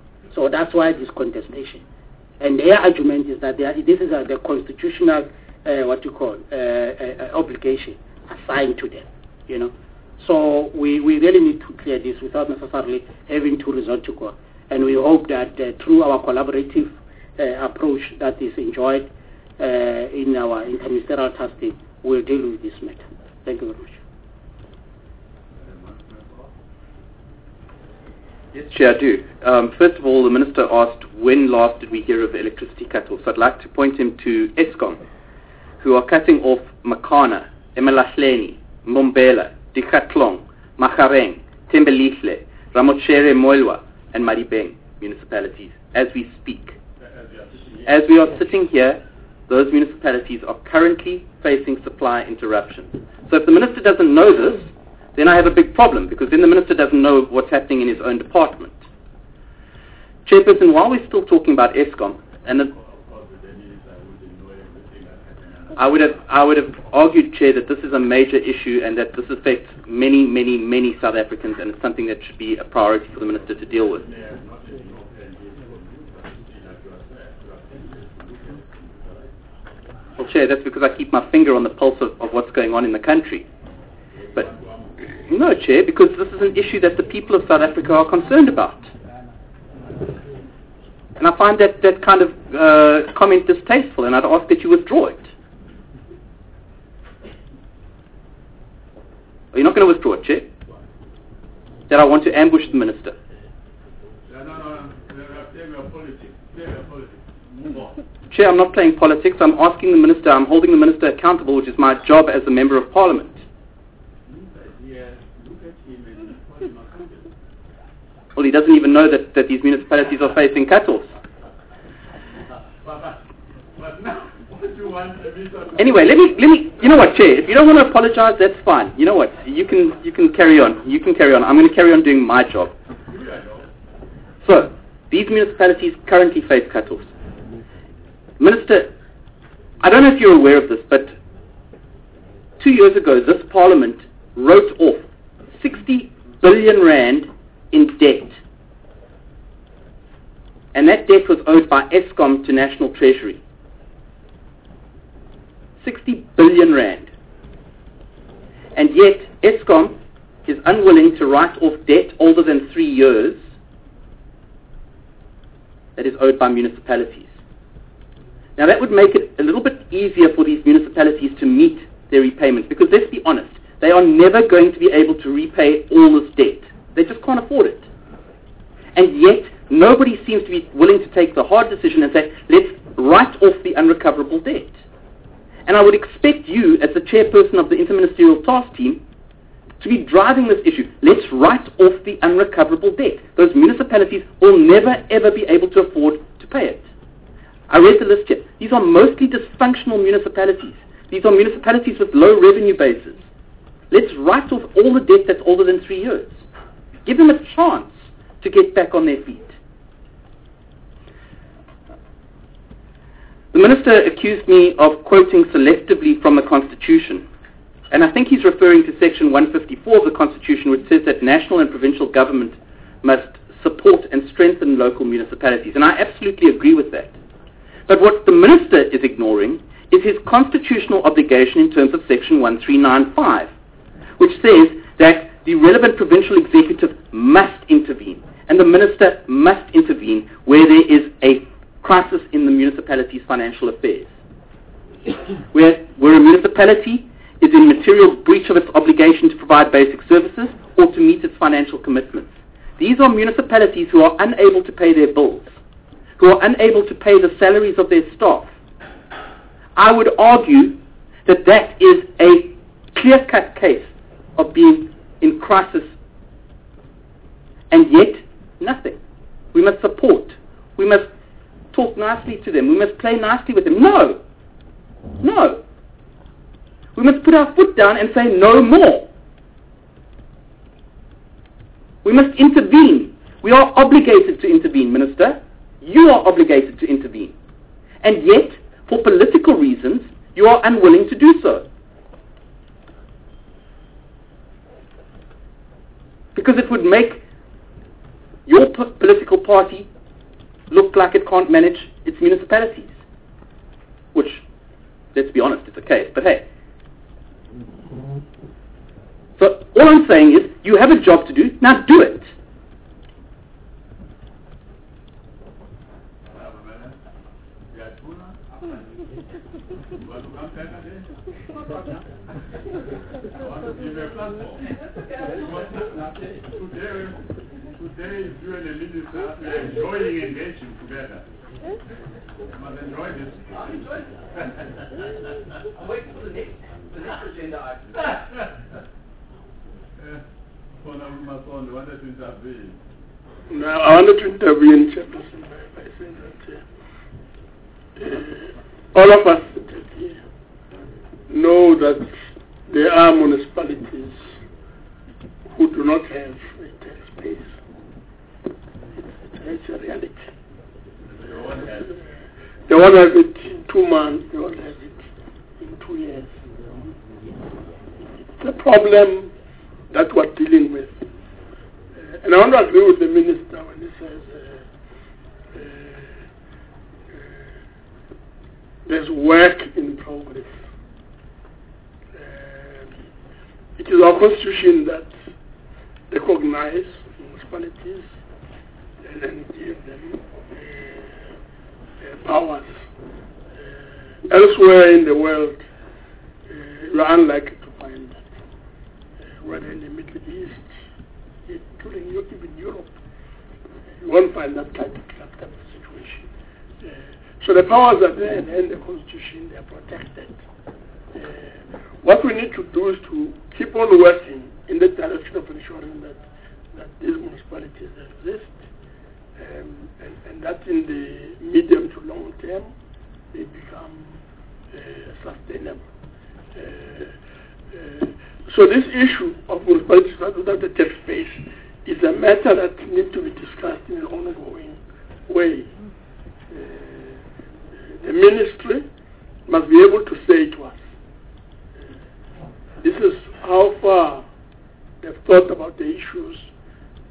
So that's why this contestation. And their argument is that they are, this is a, the constitutional, uh, what you call, uh, uh, obligation assigned to them, you know. So we, we really need to clear this without necessarily having to resort to court. And we hope that uh, through our collaborative uh, approach that is enjoyed uh, in our interministerial task team, we'll deal with this matter. Thank you very much. Yes, Chair, I do. Um, first of all, the Minister asked when last did we hear of electricity cut-offs. I'd like to point him to ESCOM, who are cutting off Makana, Emalahleni, Mbombela, Dikgatlong, Machareng, Thembelihle, Ramotchere Moilwa, and Maribeng municipalities as we speak. As we are sitting here, those municipalities are currently facing supply interruptions. So if the Minister doesn't know this, then I have a big problem, because then the Minister doesn't know what's happening in his own department. Chairperson, while we're still talking about ESCOM, and the, I would have I would have argued, Chair, that this is a major issue and that this affects many, many, many South Africans, and it's something that should be a priority for the Minister to deal with. Well, Chair, that's because I keep my finger on the pulse of, of what's going on in the country. But no, Chair, because this is an issue that the people of South Africa are concerned about. And I find that, that kind of uh, comment distasteful, and I'd ask that you withdraw it. Are you not going to withdraw it, Chair? That I want to ambush the Minister. No, no, no, no, politics. politics. Move on. Chair, I'm not playing politics. I'm asking the Minister, I'm holding the Minister accountable, which is my job as a Member of Parliament. Well, he doesn't even know that, that these municipalities are facing cut-offs. Anyway, let me, let me, you know what, Chair, if you don't want to apologize, that's fine. You know what, you can, you can carry on. You can carry on. I'm going to carry on doing my job. So, these municipalities currently face cut-offs. Minister, I don't know if you're aware of this, but two years ago, this Parliament wrote off sixty billion rand in debt. And that debt was owed by Eskom to National Treasury. sixty billion rand. And yet Eskom is unwilling to write off debt older than three years that is owed by municipalities. Now that would make it a little bit easier for these municipalities to meet their repayments, because let's be honest, they are never going to be able to repay all this debt. They just can't afford it. And yet nobody seems to be willing to take the hard decision and say, let's write off the unrecoverable debt. And I would expect you, as the chairperson of the Interministerial Task Team, to be driving this issue. Let's write off the unrecoverable debt. Those municipalities will never, ever be able to afford to pay it. I read the list here. These are mostly dysfunctional municipalities. These are municipalities with low revenue bases. Let's write off all the debt that's older than three years. Give them a chance to get back on their feet. The minister accused me of quoting selectively from the Constitution. And I think he's referring to Section one fifty-four of the Constitution, which says that national and provincial government must support and strengthen local municipalities. And I absolutely agree with that. But what the minister is ignoring is his constitutional obligation in terms of Section one three nine five, which says that the relevant provincial executive must intervene, and the minister must intervene where there is a crisis in the municipality's financial affairs. where, where a municipality is in material breach of its obligation to provide basic services or to meet its financial commitments. These are municipalities who are unable to pay their bills, who are unable to pay the salaries of their staff. I would argue that that is a clear-cut case of being in crisis, and yet nothing. We must support. We must talk nicely to them. We must play nicely with them. No. No. We must put our foot down and say no more. We must intervene. We are obligated to intervene, Minister. You are obligated to intervene. And yet, for political reasons, you are unwilling to do so. Because it would make your p- political party look like it can't manage its municipalities. Which, let's be honest, it's the case. But hey. So all I'm saying is, you have a job to do, now do it. Today, you and the minister are enjoying engaging together. You must enjoy this. I'm enjoying it. I'm waiting for the next, the next agenda item. Now, I wanted to intervene, Chairperson, by, by saying that uh, uh, all of us here know that there are municipalities who do not have a tax base. It's, it's a reality. They won't have it in two months, they won't have it in two years. It's a problem that we're dealing with. Uh, and I want to agree with the minister when he says uh, uh, uh, there's work in progress. Uh, it is our constitution that recognizes municipalities and then give them uh, uh, powers. Uh, elsewhere in the world, uh, you are unlikely to find that. Uh, whether in the Middle East, including even Europe, you won't find that type of, that type of situation. Uh, so the powers are there, and in the Constitution, they are protected. Uh, what we need to do is to keep on working in the direction of ensuring that, that these municipalities exist, um, and, and that in the medium to long term, they become uh, sustainable. Uh, uh, so this issue of municipalities without the tax base is a matter that needs to be discussed in an ongoing way. Uh, the ministry must be able to say to us, uh, this is how far they've thought about the issues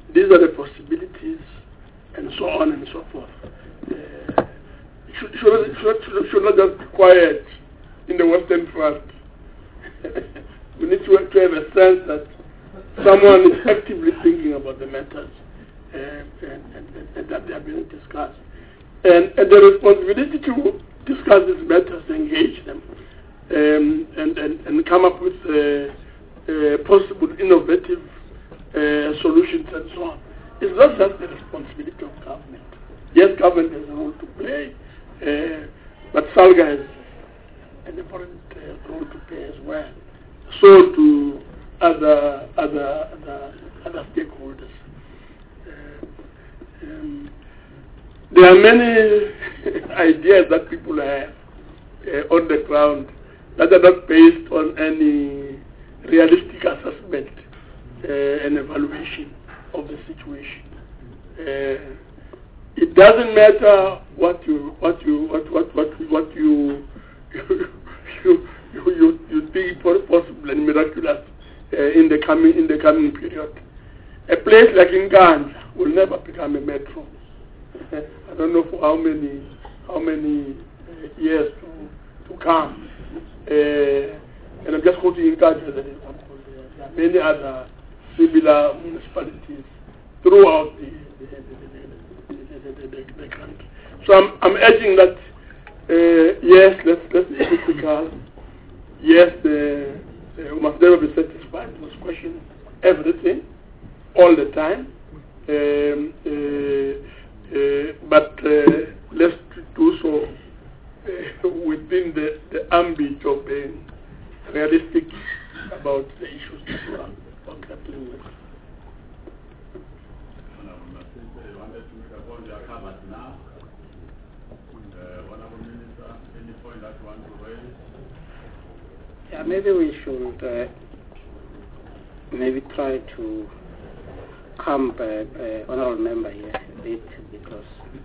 these are the possibilities, and so on and so forth. Uh, it should, should, should, should, should not just be quiet in the Western Front. We need to, to have a sense that someone is actively thinking about the matters uh, and, and, and, and that they are being discussed. And, and the responsibility to discuss these matters, engage them, um, and, and, and come up with uh, uh, possible innovative uh, solutions and so on. It's not just the responsibility of government. Yes, government has a role to play, uh, but SALGA has an important uh, role to play as well. So do other other other, other stakeholders. Uh, um, there are many ideas that people have uh, on the ground that are not based on any realistic assessment uh, and evaluation of the situation. Uh, it doesn't matter what you what you what what what what you you you, you, you think possible and miraculous uh, in the coming in the coming period. A place like Nganza will never become a metro. I don't know for how many how many uh, years to to come. Uh, and I'm just quoting Nganza as an example. There are many other similar municipalities throughout the the, the, the, the, the, the country. So I'm I'm urging that uh, yes, let's let's be critical. Yes, the, uh, we must never be satisfied. We must question everything all the time. Um, uh, uh, but uh, let's do so uh, within the, the ambit of being realistic about the issues that we are, are grappling with. Yeah, maybe we should uh, maybe try to calm uh, uh, honorable member here a bit, because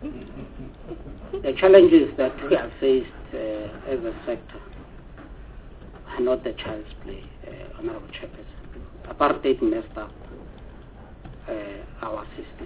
the challenges that we have faced uh, as a sector are not the child's play, uh, honorable chairperson. Apartheid messed up uh, our system.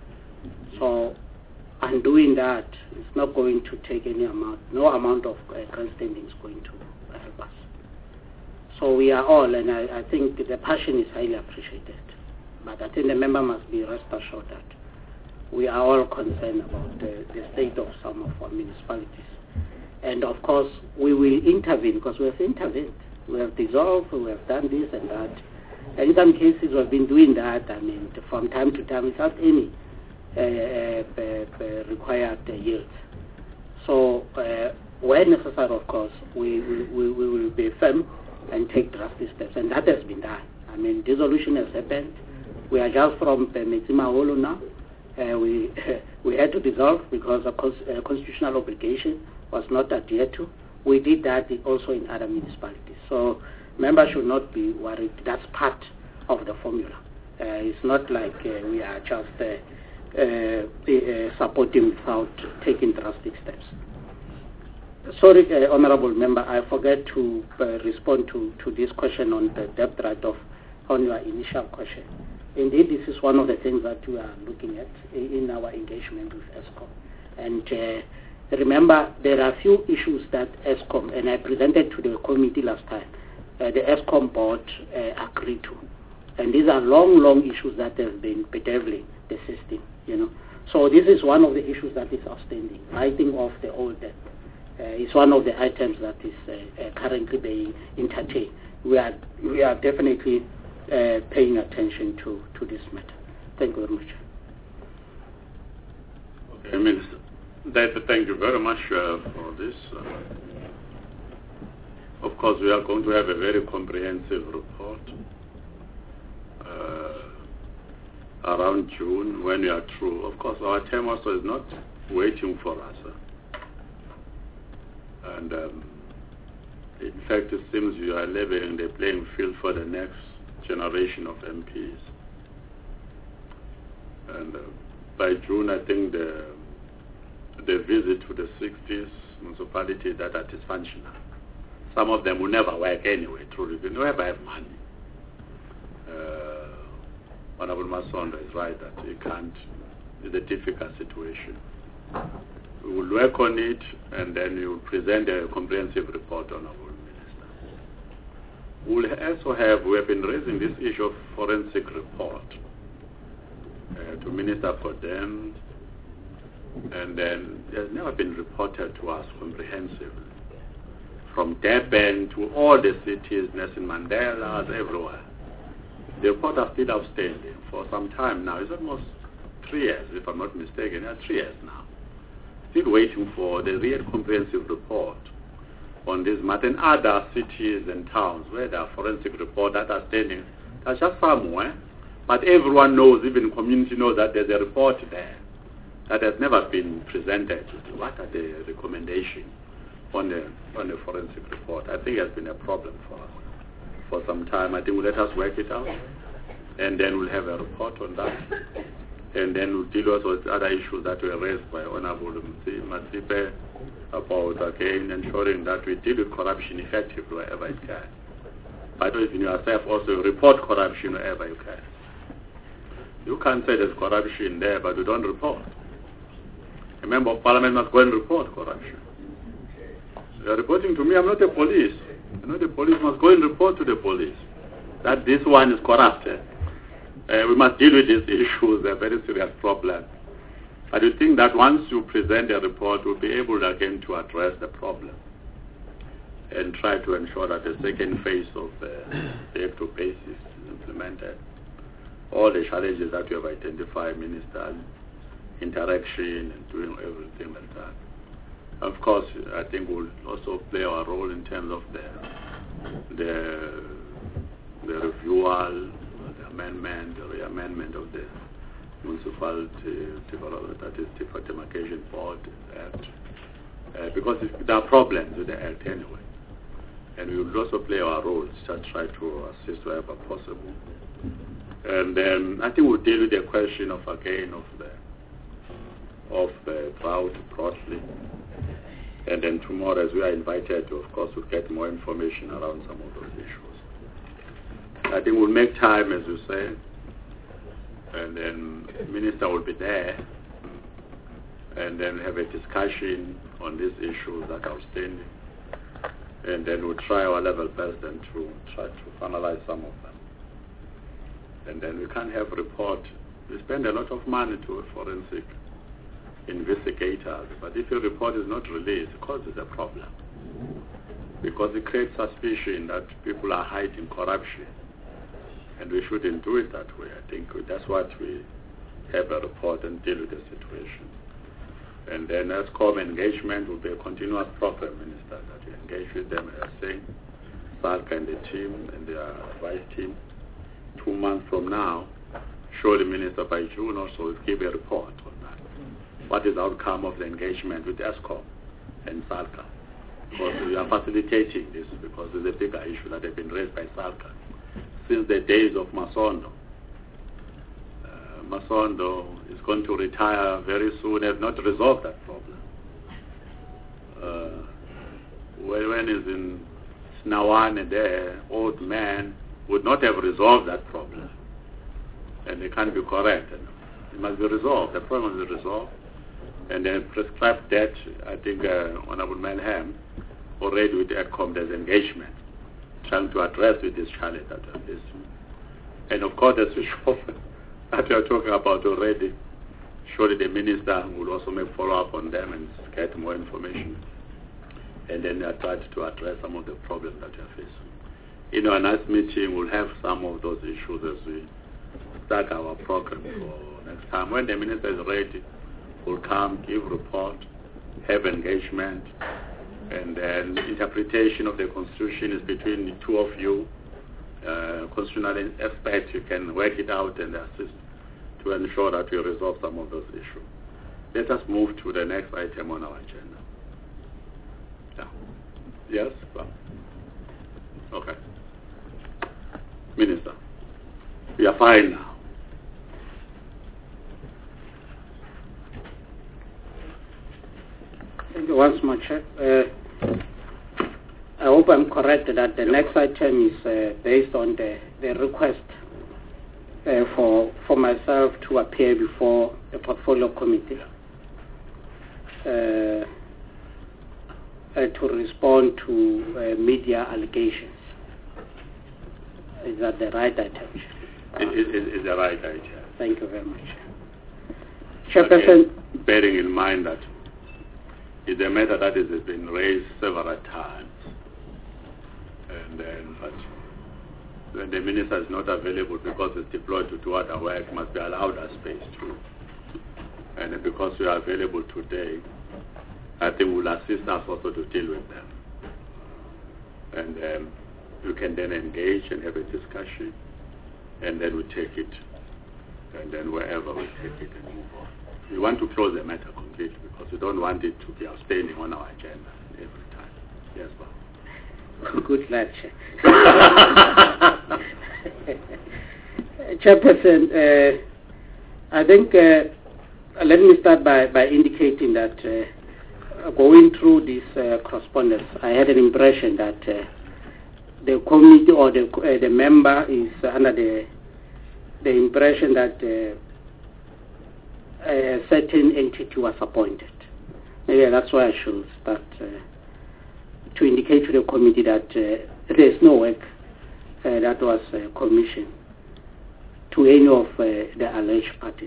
So undoing that is not going to take any amount, no amount of uh, grandstanding is going to help us. So we are all, and I, I think the passion is highly appreciated. But I think the member must be rest assured that we are all concerned about the, the state of some of our municipalities. And of course, we will intervene, because we have intervened. We have dissolved, we have done this and that. And in some cases, we have been doing that, I mean, from time to time without any uh, uh, uh, required uh, yield. So uh, where necessary, of course, we, we, we, we will be firm and take drastic steps. And that has been done. I mean, dissolution has happened. We are just from uh, Metsima Holo now. Uh, we uh, we had to dissolve because a cons- uh, constitutional obligation was not adhered to. We did that also in other municipalities. So members should not be worried. That's part of the formula. Uh, it's not like uh, we are just uh, uh, uh, supporting without taking drastic steps. Sorry, uh, honourable member, I forgot to uh, respond to, to this question on the debt write-off on your initial question. Indeed, this is one of the things that we are looking at in our engagement with ESCOM. And uh, remember, there are a few issues that ESCOM, and I presented to the committee last time, uh, the ESCOM board uh, agreed to. And these are long, long issues that have been bedeviling the system, you know. So this is one of the issues that is outstanding, writing off the old debt. Uh, it's one of the items that is uh, uh, currently being entertained. We are, we are definitely Uh, paying attention to, to this matter. Thank you very much. Okay, Minister. David, thank you very much uh, for this. Uh, of course, we are going to have a very comprehensive report uh, around June when we are through. Of course, our term also is not waiting for us. Uh, and um, in fact, it seems you are leveling the playing field for the next generation of M Ps. And uh, by June, I think the the visit to the sixties municipalities that are dysfunctional. Some of them will never work anyway, truly. They never have money. Uh, Honorable Masondo is right that you can't, it's a difficult situation. We will work on it, and then you will present a comprehensive report, Honorable Minister. We will also have, we have been raising this issue of forensic report uh, to Minister Kodem, and then it has never been reported to us comprehensively. From Durban to all the cities, Nelson Mandela, everywhere. The report is still outstanding for some time now. It's almost three years, if I'm not mistaken. It's three years now. Still waiting for the real comprehensive report on this matter. And other cities and towns where there are forensic reports that are standing, that's just somewhere. But everyone knows, even the community knows that there's a report there that has never been presented. What are the recommendations on the on the forensic report? I think it has been a problem for us for some time. I think we'll let us work it out, and then we'll have a report on that, and then we'll deal also with other issues that were raised by Honorable Masipe about, again, ensuring that we deal with corruption effectively wherever it can. But even yourself also report corruption wherever you can. You can't say there's corruption there, but you don't report. A member of parliament must go and report corruption. You're reporting to me, I'm not the police. You know, the police must go and report to the police that this one is corrupted. Uh, we must deal with these issues, they're very serious problems. I do think that once you present a report, we'll be able again to address the problem and try to ensure that the second phase of the, the Act of Basis is implemented. All the challenges that we have identified, Minister, interaction and doing everything like that. Of course, I think we'll also play our role in terms of the the, the reviewal, the amendment, the re-amendment of the Municipal Development, that is the Demarcation Board Act, uh, because it, there are problems with the Act anyway. And we will also play our roles to try to assist wherever possible. And then I think we'll deal with the question of, again, of the of the drought broadly. And then tomorrow, as we are invited to, of course, we'll get more information around some of those issues. I think we'll make time, as you say, and then the Minister will be there, and then have a discussion on these issues that are outstanding. And then we'll try our level best then to try to finalize some of them. And then we can have report. We spend a lot of money to a forensic investigators, but if a report is not released, it causes a problem, because it creates suspicion that people are hiding corruption, and we shouldn't do it that way. I think that's what we have a report and deal with the situation. And then as COM engagement will be a continuous program, Minister, that we engage with them, as saying, SALCA and the team and their vice team. Two months from now, surely, Minister, by June also will give a report on that. What is the outcome of the engagement with ESCOM and SALCA? Because we are facilitating this, because it's a bigger issue that has been raised by SALCA since the days of Masondo. Uh, Masondo is going to retire very soon, have not resolved that problem. Uh, when he's in Snawane there, old man would not have resolved that problem. And it can't be correct. It must be resolved. The problem must be resolved. And then prescribed that, I think uh, Honorable Manham already with ECOM there's engagement, trying to address with this challenge that we are facing. And of course, there's issue that we are talking about already. Surely the Minister will also make follow-up on them and get more information. And then I tried to address some of the problems that we are facing. In our next meeting, we'll have some of those issues as we start our program for next time. When the Minister is ready, we'll come, give report, have engagement, and then interpretation of the Constitution is between the two of you. Uh, constitutional experts, you can work it out and assist to ensure that we resolve some of those issues. Let us move to the next item on our agenda. Yeah. Yes? Well, okay. Minister, we are fine now. Thank you once more, Chair. Uh, I hope I'm correct that the next item is uh, based on the, the request uh, for, for myself to appear before the portfolio committee uh, uh, to respond to uh, media allegations. Is that the right item? It is the right idea. Thank you very much. Chairperson. Okay. Bearing in mind that it's a matter that has been raised several times, and then but when the minister is not available because it's deployed to do other work, must be allowed a space too. And because we are available today, I think will assist us also to deal with them. And um, you can then engage and have a discussion, and then we take it, and then wherever we take it and move on. We want to close the matter completely because we don't want it to be outstanding on our agenda every time. Yes, Bob. Good lad, Chairperson, uh, I think uh, let me start by, by indicating that uh, going through this uh, correspondence, I had an impression that uh, the committee or the, uh, the member is under the, the impression that uh, a certain entity was appointed. Maybe that's why I should start uh, to indicate to the committee that uh, there is no work uh, that was uh, commissioned to any of uh, the alleged parties.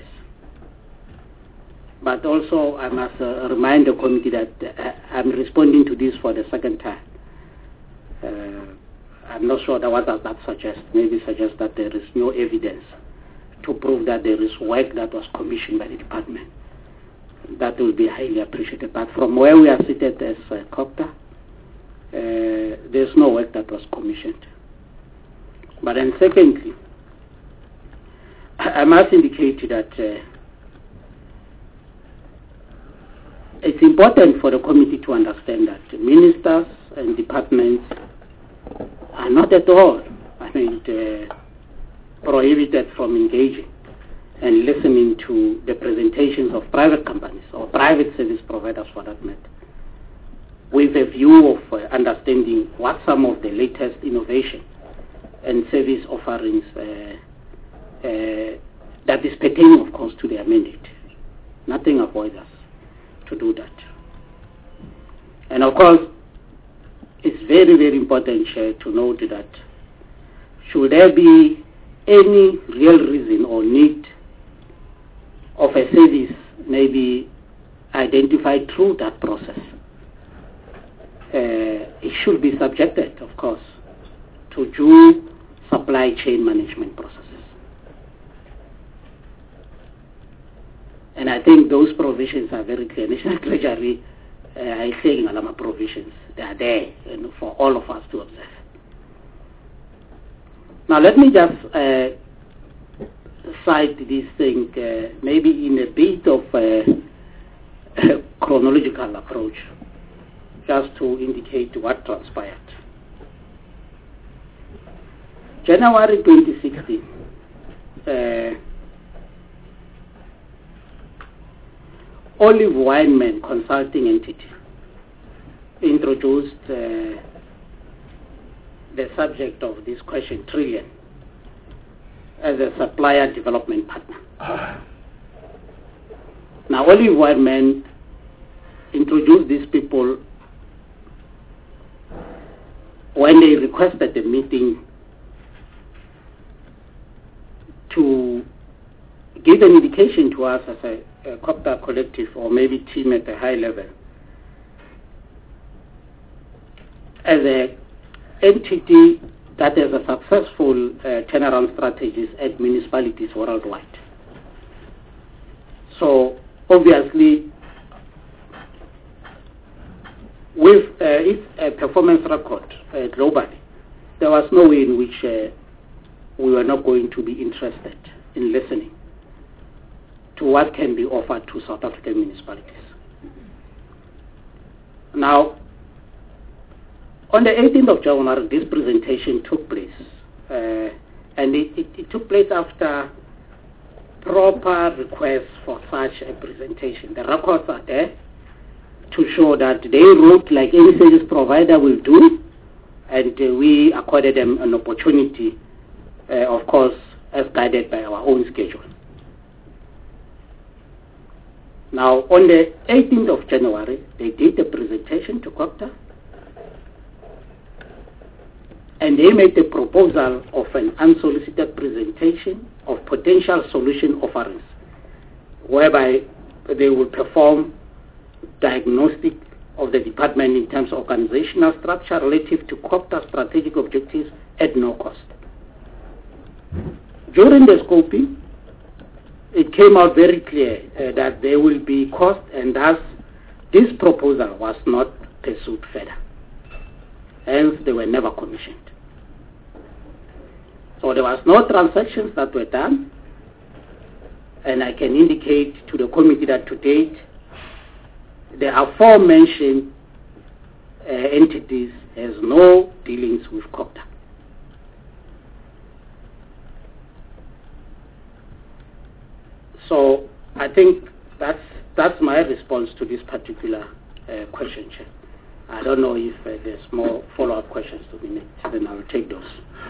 But also I must uh, remind the committee that uh, I'm responding to this for the second time. Uh, I'm not sure that what does that suggest. Maybe suggest that there is no evidence to prove that there is work that was commissioned by the department. That will be highly appreciated. But from where we are seated as uh, COPTA, uh, there's no work that was commissioned. But then secondly, I must indicate that uh, it's important for the committee to understand that ministers and departments are not at all, I mean, uh, prohibited from engaging and listening to the presentations of private companies or private service providers for that matter, with a view of uh, understanding what some of the latest innovation and service offerings uh, uh, that is pertaining, of course, to their mandate. Nothing avoids us to do that. And of course, it's very, very important, Chair, to note that should there be any real reason or need of a service maybe identified through that process, uh, it should be subjected, of course, to due supply chain management processes. And I think those provisions are very clear. National Treasury, uh, I think Alama provisions, they are there you know, for all of us to observe. Now let me just uh, cite this thing uh, maybe in a bit of a chronological approach, just to indicate what transpired. January twenty sixteen, uh, Olive Wyman Consulting Entity introduced uh, the subject of this question, Trillian, as a supplier development partner. Now, Olive Wyman introduced these people when they requested the meeting to give an indication to us as a, a COPTA collective or maybe team at a high level as a entity that has a successful uh, turnaround strategies at municipalities worldwide. So obviously, with uh, its uh, performance record uh, globally, there was no way in which uh, we were not going to be interested in listening to what can be offered to South African municipalities. Now, on the eighteenth of January, this presentation took place, uh, and it, it, it took place after proper requests for such a presentation. The records are there to show that they wrote like any service provider will do, and uh, we accorded them an opportunity, uh, of course, as guided by our own schedule. Now, on the eighteenth of January, they did a presentation to COGTA, and they made the proposal of an unsolicited presentation of potential solution offerings, whereby they will perform diagnostic of the department in terms of organizational structure relative to COGTA strategic objectives at no cost. During the scoping, it came out very clear uh, that there will be cost, and thus this proposal was not pursued further. Hence, they were never commissioned. So there was no transactions that were done, and I can indicate to the committee that to date, the aforementioned uh, entities has no dealings with COGTA. So I think that's that's my response to this particular uh, question, Chair. I don't know if uh, there's more follow-up questions to be made, then I'll take those.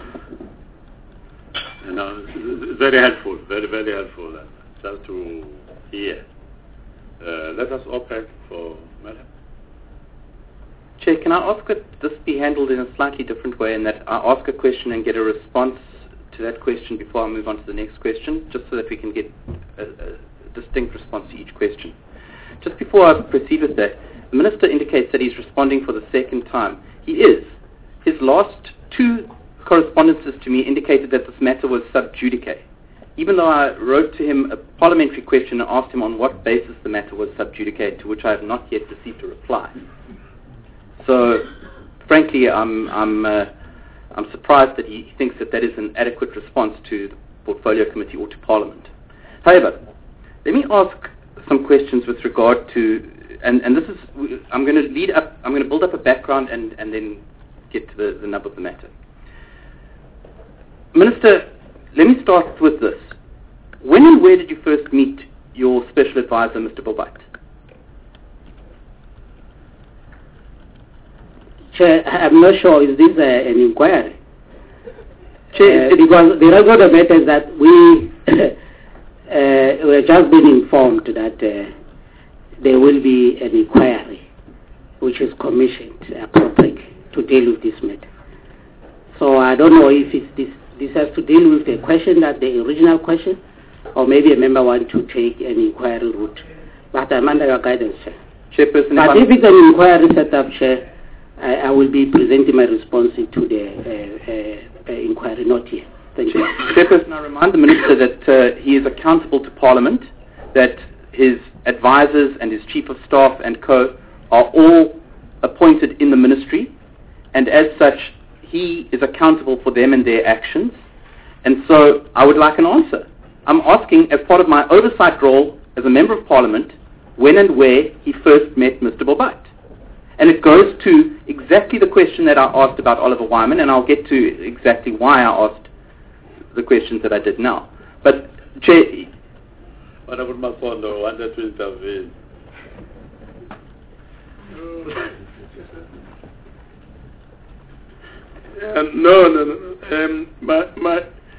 No, very helpful, very, very helpful, uh, just to hear. Uh, let us open for Madam. Chair, can I ask that this be handled in a slightly different way, in that I ask a question and get a response to that question before I move on to the next question, just so that we can get a, a distinct response to each question. Just before I proceed with that, the Minister indicates that he's responding for the second time. He is. His last two correspondences to me indicated that this matter was sub judice, even though I wrote to him a parliamentary question and asked him on what basis the matter was sub judice, to which I have not yet received a reply. So, frankly, I'm, I'm, uh, I'm surprised that he thinks that that is an adequate response to the Portfolio Committee or to Parliament. However, let me ask some questions with regard to, and, and this is, I'm going to lead up, I'm going to build up a background and, and then get to the, the nub of the matter. Minister, let me start with this. When and where did you first meet your special advisor, Mister Bobat? Chair, I'm not sure, is this uh, an inquiry? Chair, uh, because the rest of the matter is that we uh, were just being informed that uh, there will be an inquiry which is commissioned appropriately to deal with this matter. So I don't know if it's this, this has to deal with the question, that the original question, or maybe a member wants to take an inquiry route. But I'm under your guidance, Chair. Chairperson, but if it's an inquiry set up, Chair, I, I will be presenting my response to the uh, uh, uh, inquiry, not here. Thank you. Chairperson, I remind the Minister that uh, he is accountable to Parliament, that his advisors and his Chief of Staff and co are all appointed in the Ministry, and as such, he is accountable for them and their actions. And so I would like an answer. I'm asking, as part of my oversight role as a Member of Parliament, when and where he first met Mister Bobat. And it goes to exactly the question that I asked about Oliver Wyman, and I'll get to exactly why I asked the questions that I did now. But, Chair... Honorable Masondo wanted to intervene. Um, no, no, no. Um, my, my,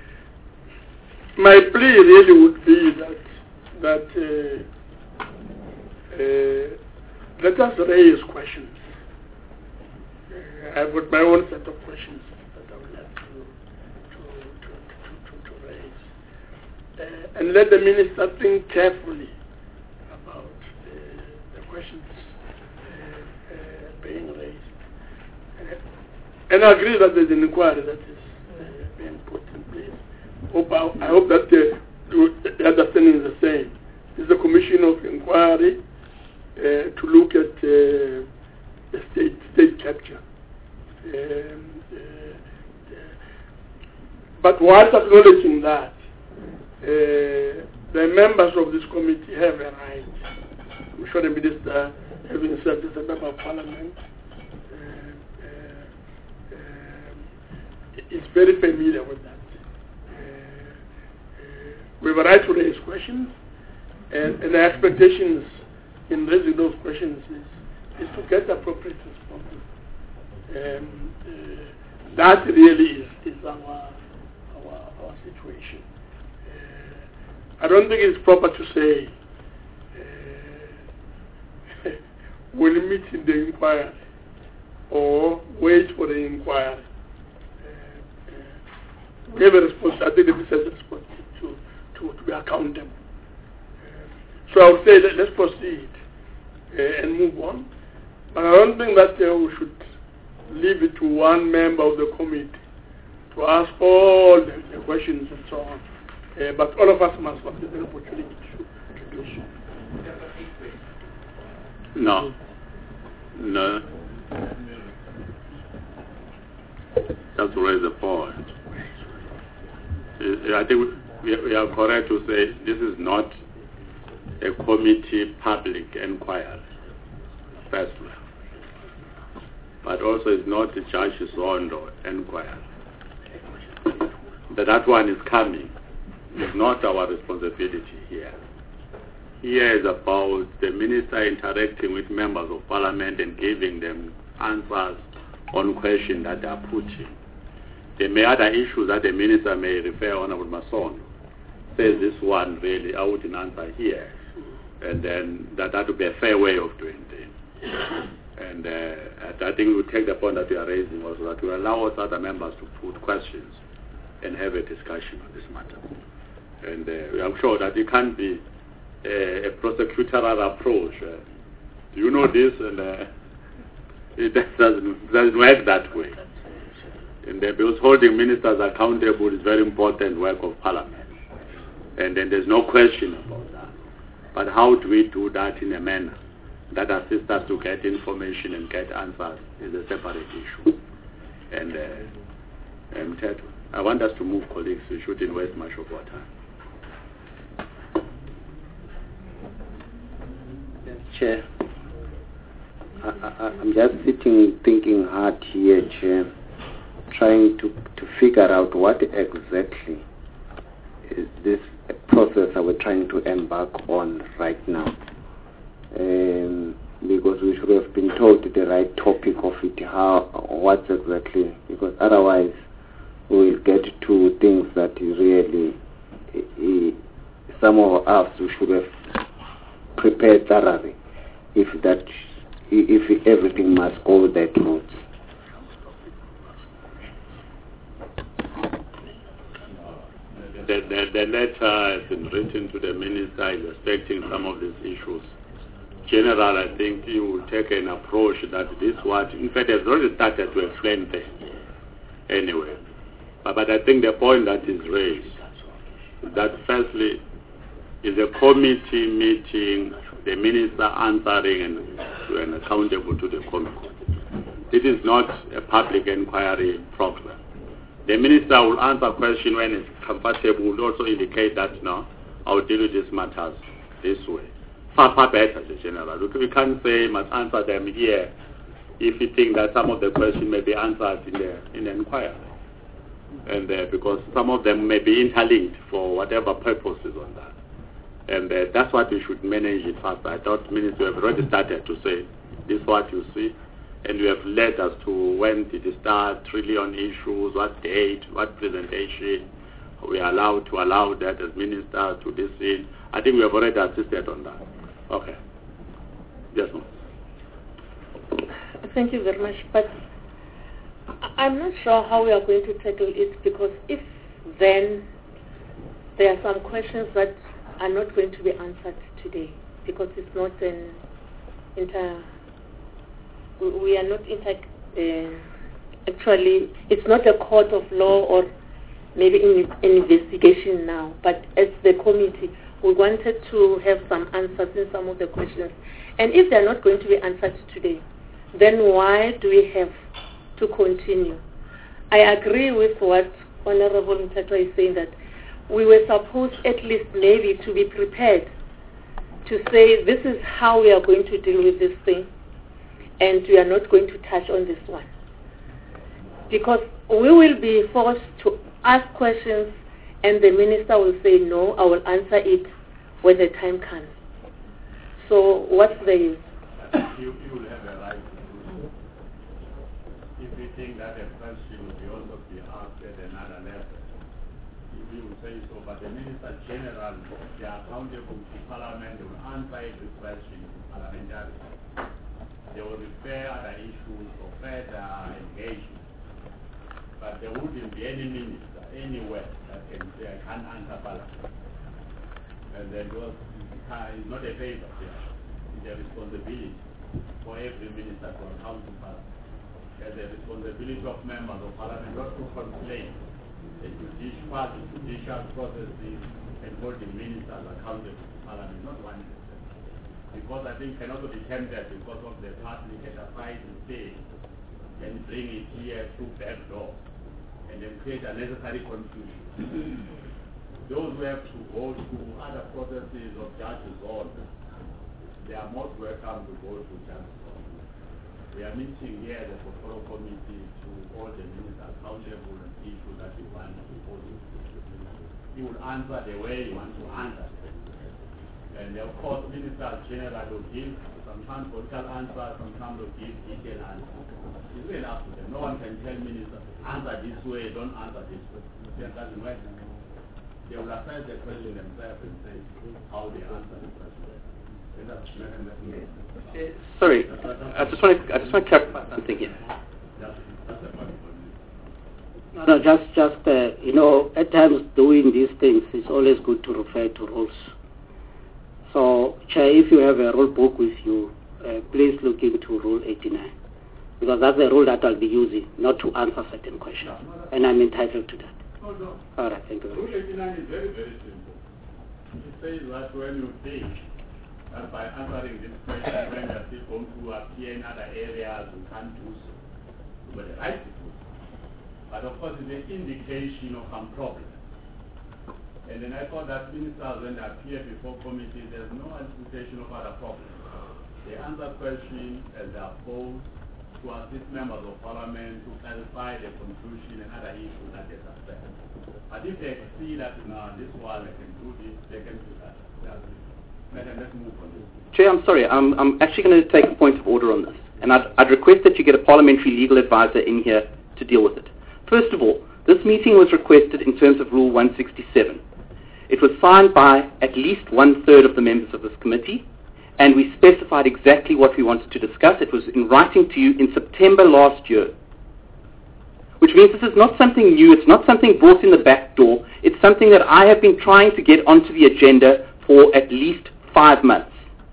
my plea really would be that, that uh, uh, let us raise questions. Uh, I've got my own set of questions that I would like to, to, to, to, to raise. Uh, and let the Minister think carefully about uh, the questions uh, uh, being raised. Uh, and I agree that there's an inquiry that is uh, being put in place. Hope I, I hope that the, the understanding is the same. This is a commission of inquiry uh, to look at uh, the state, state capture. Um, uh, uh, but whilst acknowledging that, uh, the members of this committee have a right. I'm sure the Minister, having served as a member of Parliament, is very familiar with that. Uh, uh, we have a right to raise questions, and, and the expectations in raising those questions is, is to get appropriate responses. Um, uh, that really is, is our, our, our situation. I don't think it's proper to say uh, we'll meet in the inquiry or wait for the inquiry. Uh, uh, we have a responsibility. I think the minister has a responsibility to, to, to be accountable. Uh, so I would say that let's proceed uh, and move on. But I don't think that uh, we should leave it to one member of the committee to ask all the, the questions and so on. Uh, but all of us must have the opportunity to, to do so. No. No. Just to raise the point. I think we, we are correct to say this is not a committee public inquiry, firstly. But also it's not the judge's own inquiry. That that one is coming. It's not our responsibility here. Here is about the minister interacting with members of parliament and giving them answers on questions that they are putting. There may other issues that the minister may refer Honorable Mason. Says this one really I wouldn't answer here. And then that, that would be a fair way of doing things. And uh, I think we take the point that we are raising also, that we allow us other members to put questions and have a discussion on this matter. And uh, I'm sure that it can't be uh, a prosecutorial approach. Uh, do you know this? And uh, it doesn't, doesn't work that way. And uh, because holding ministers accountable is very important work of Parliament. And then there's no question about that. But how do we do that in a manner that assists us to get information and get answers is a separate issue. And uh, um, Ted, I want us to move, colleagues. We shouldn't waste much of our time. Chair, I, I, I'm just sitting thinking hard here, Chair, trying to, to figure out what exactly is this process that we're trying to embark on right now. Um, because we should have been told the right topic of it, how, what exactly, because otherwise we will get to things that really, uh, some of us we should have prepared thoroughly. If that, if everything must go that route. The, the, the letter has been written to the minister is respecting some of these issues. General, I think you will take an approach that this what, in fact, has already started to explain things anyway. But, but I think the point that is raised, that firstly, is a committee meeting, the minister answering and, and accountable to the committee. It is not a public inquiry program. The minister will answer questions when it's comfortable, will also indicate that, no, I will deal with these matters this way. Far, far better, the general. We can't say you must answer them here if you think that some of the questions may be answered in the, in the inquiry. And uh, because some of them may be interlinked for whatever purposes on that. And uh, that's what we should manage it faster. I thought, Minister, you have already started to say, this is what you see. And you have led us to when did it start, trillion issues, what date, what presentation. We are allowed to allow that as minister to this in. I think we have already assisted on that. Okay. Yes, ma'am. Thank you very much. But I'm not sure how we are going to tackle it, because if then there are some questions that are not going to be answered today, because it's not an inter we are not inter uh, actually it's not a court of law or maybe in an investigation now, but as the committee we wanted to have some answers in some of the questions, and if they're not going to be answered today, then why do we have to continue? I agree with what Honorable Mtatwa is saying, that we were supposed at least maybe to be prepared to say this is how we are going to deal with this thing, and we are not going to touch on this one. Because we will be forced to ask questions and the minister will say, no, I will answer it when the time comes. So what's the use? You, you will have a right to do so. If you think that a question will be also be asked at another level, if you will say so, but the Minister General, they are accountable to Parliament, they will answer every question to parliamentary. They will refer other issues for further engagement. But there wouldn't be any minister anywhere that can say, I can't answer Parliament. And that was it's not a favor there. It's a responsibility for every minister to account to Parliament. There's a responsibility of members of Parliament not to complain. The judicial part, the judicial processes and holding ministers accountable to Parliament, not one minister. Because I think cannot be tempted because of the party get a fight and stay and bring it here through back door and then create unnecessary confusion. Those who have to go through other processes of judges' order, they are most welcome to go to judges' order. We are meeting here the Portfolio Committee to hold the minister accountable on issues that we want to pose. He will answer the way you want to answer. And of course, Minister General will give sometimes political answers, sometimes will give detailed answers. It's really up to them. No one can tell minister, answer this way, don't answer this way. That doesn't work. They will assess the question themselves and say how they answer the question. Sorry, I just want to I just want to clarify something here. No, no, just just uh, you know, at times doing these things, it's always good to refer to rules. So, Chair, if you have a rule book with you, uh, please look into Rule eighty-nine, because that's the rule that I'll be using, not to answer certain questions, and I'm entitled to that. No, no. All right, thank you. Rule eighty-nine is very, very simple. It says that when you think that by answering this question, when you're still going to appear in other areas, you can't do so. You got the right to do so. But of course, it's an indication of some problem. And then I thought that ministers, when they appear before committees, there's no anticipation of other problems. They answer questions as they are posed to assist members of Parliament to clarify the confusion and other issues that they suspect. But if they see that now this one they can do this, they can do that. Let's move on this. Chair, I'm sorry. I'm, I'm actually going to take a point of order on this. And I'd, I'd request that you get a parliamentary legal advisor in here to deal with it. First of all, this meeting was requested in terms of Rule one sixty-seven. It was signed by at least one-third of the members of this committee, and we specified exactly what we wanted to discuss. It was in writing to you in September last year, which means this is not something new. It's not something brought in the back door. It's something that I have been trying to get onto the agenda for at least five months.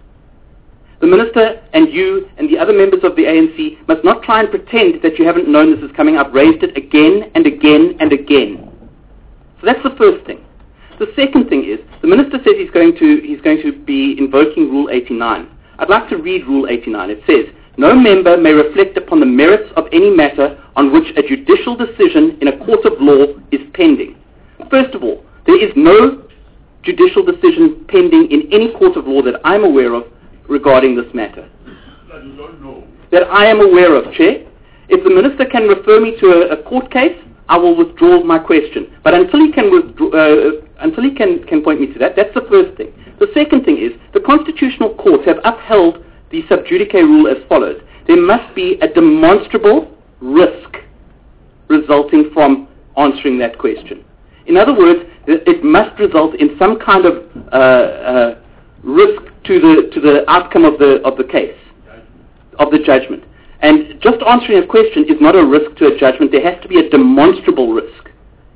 The Minister and you and the other members of the A N C must not try and pretend that you haven't known this is coming up. Raised it again and again and again. So that's the first thing. The second thing is, the Minister says he's going to, he's going to be invoking Rule eighty-nine. I'd like to read Rule eighty-nine. It says, no member may reflect upon the merits of any matter on which a judicial decision in a court of law is pending. First of all, there is no judicial decision pending in any court of law that I'm aware of regarding this matter. That you don't know. That I am aware of, Chair. If the Minister can refer me to a, a court case, I will withdraw my question. But until he can withdraw, uh, until he can, can point me to that, that's the first thing. The second thing is, the constitutional courts have upheld the sub judice rule as follows. There must be a demonstrable risk resulting from answering that question. In other words, it must result in some kind of uh, uh, risk to the to the outcome of the of the case, of the judgment. And just answering a question is not a risk to a judgment. There has to be a demonstrable risk.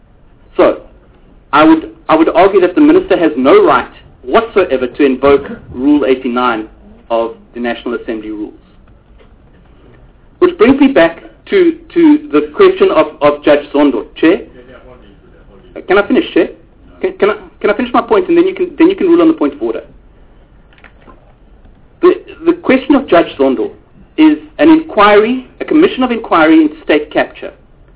So, I would I would argue that the Minister has no right whatsoever to invoke Rule eighty-nine of the National Assembly rules. Which brings me back to, to the question of, of Judge Zondo. Chair? Can I finish, Chair? Can, can, I, can I finish my point and then you can then you can rule on the point of order? The, the question of Judge Zondo is an inquiry, a commission of inquiry into state capture.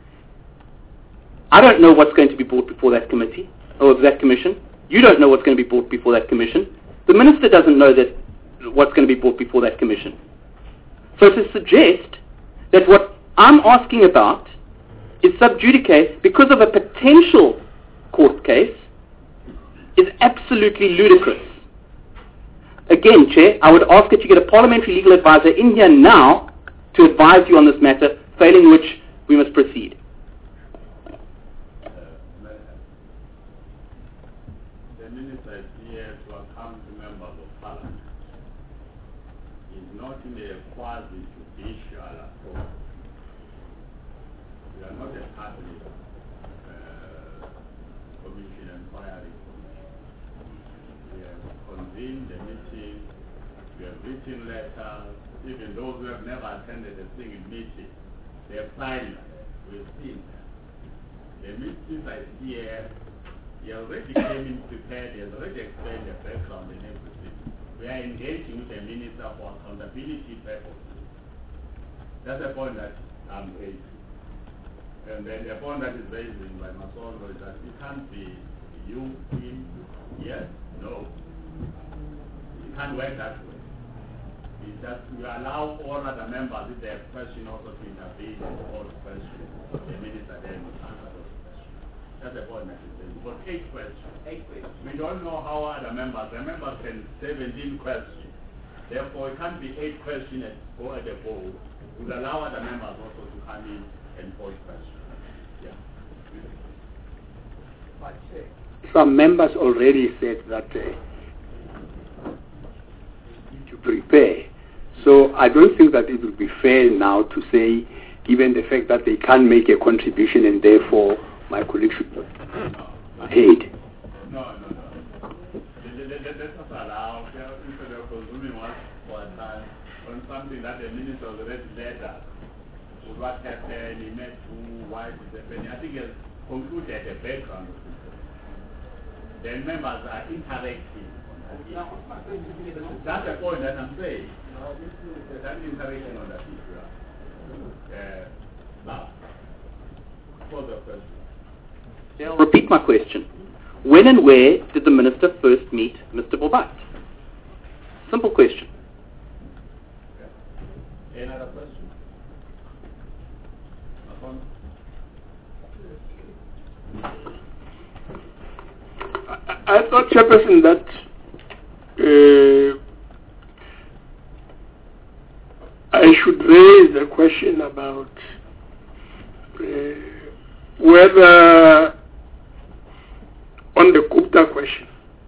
I don't know what's going to be brought before that committee, or that commission. You don't know what's going to be brought before that commission. The Minister doesn't know that what's going to be brought before that commission. So to suggest that what I'm asking about is sub judice because of a potential court case is absolutely ludicrous. Again, Chair, I would ask that you get a parliamentary legal advisor in here now to advise you on this matter, failing which we must proceed. cabinet uh, commission, inquiry commission. We have convened the meeting, we have written letters, even those who have never attended a single meeting, they have signed them. We've seen them. The meetings I see here, he already came in prepared, he has already explained the background and everything. We are engaging with the minister for accountability purposes. That's the point that I'm raising. And then the point that is raised by Masolo is that it can't be you, him, yes, no. It can't work that way. It's just we allow all other members, if they have questions, also to intervene in all questions. The minister then will answer those questions. That's the point that is raised. But eight questions. Eight questions. We don't know how other members, the members can seventeen questions. Therefore, it can't be eight questions at, or at the board. We'll allow other members also to come in and pose questions. Yeah. But, uh, Some members already said that uh, to prepare. So I don't think that it would be fair now to say, given the fact that they can't make a contribution and therefore my colleague should not be paid. No, no, no. Let us allow, instead of consuming one for a time, on something that the minister has already led us. With what happened, he met who, why it is happening. I think he has concluded the background of it. The members are interacting. That's the point that I'm saying. That interaction on that issue. Uh, now, further question. I'll repeat my question. When and where did the minister first meet Mister Bobat? Simple question. Okay. Any other question? I, I thought, Chairperson, that uh, I should raise the question about uh, whether on the Gupta question,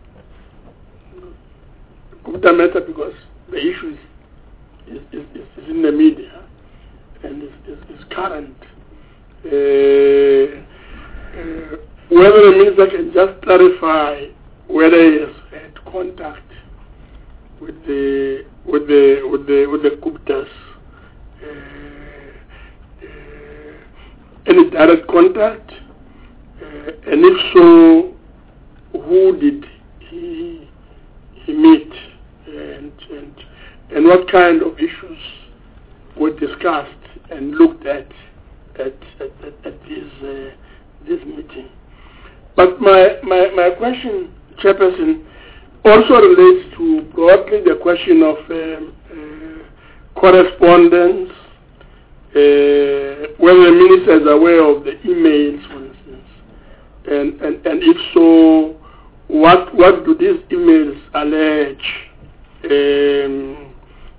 Gupta matter, because the issue is, is, is, is in the media and is, is, is current. Uh, uh, whether the minister can just clarify whether he has had contact with the with the with the with the Guptas, uh, uh, any direct contact, uh, and if so, who did he he meet, and and and what kind of issues were discussed and looked at at at, at, at this uh, this meeting. But my, my, my question, Chairperson, also relates to broadly the question of um, uh, correspondence, uh, whether the minister is aware of the emails, for instance, and, and, and if so, what what do these emails allege? Um,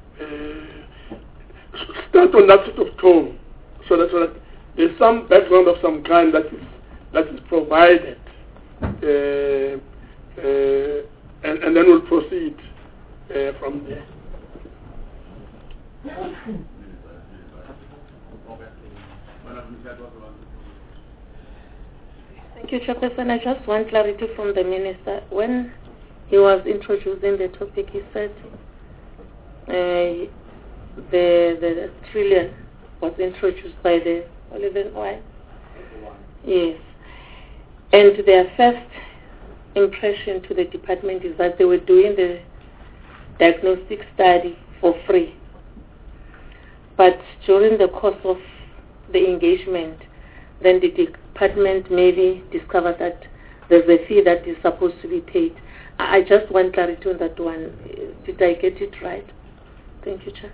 uh, start on that sort of tone, so that, so that there's some background of some kind that is that is provided. Uh, uh, and, and then we'll proceed uh, from there. Thank you, Chairperson. I just want clarity from the minister. When he was introducing the topic, he said uh, the, the trillion was introduced by the Oliver Oil. Yes. And their first impression to the department is that they were doing the diagnostic study for free. But during the course of the engagement, then the department maybe discovered that there's a fee that is supposed to be paid. I just want clarity on that one. Did I get it right? Thank you, Chair.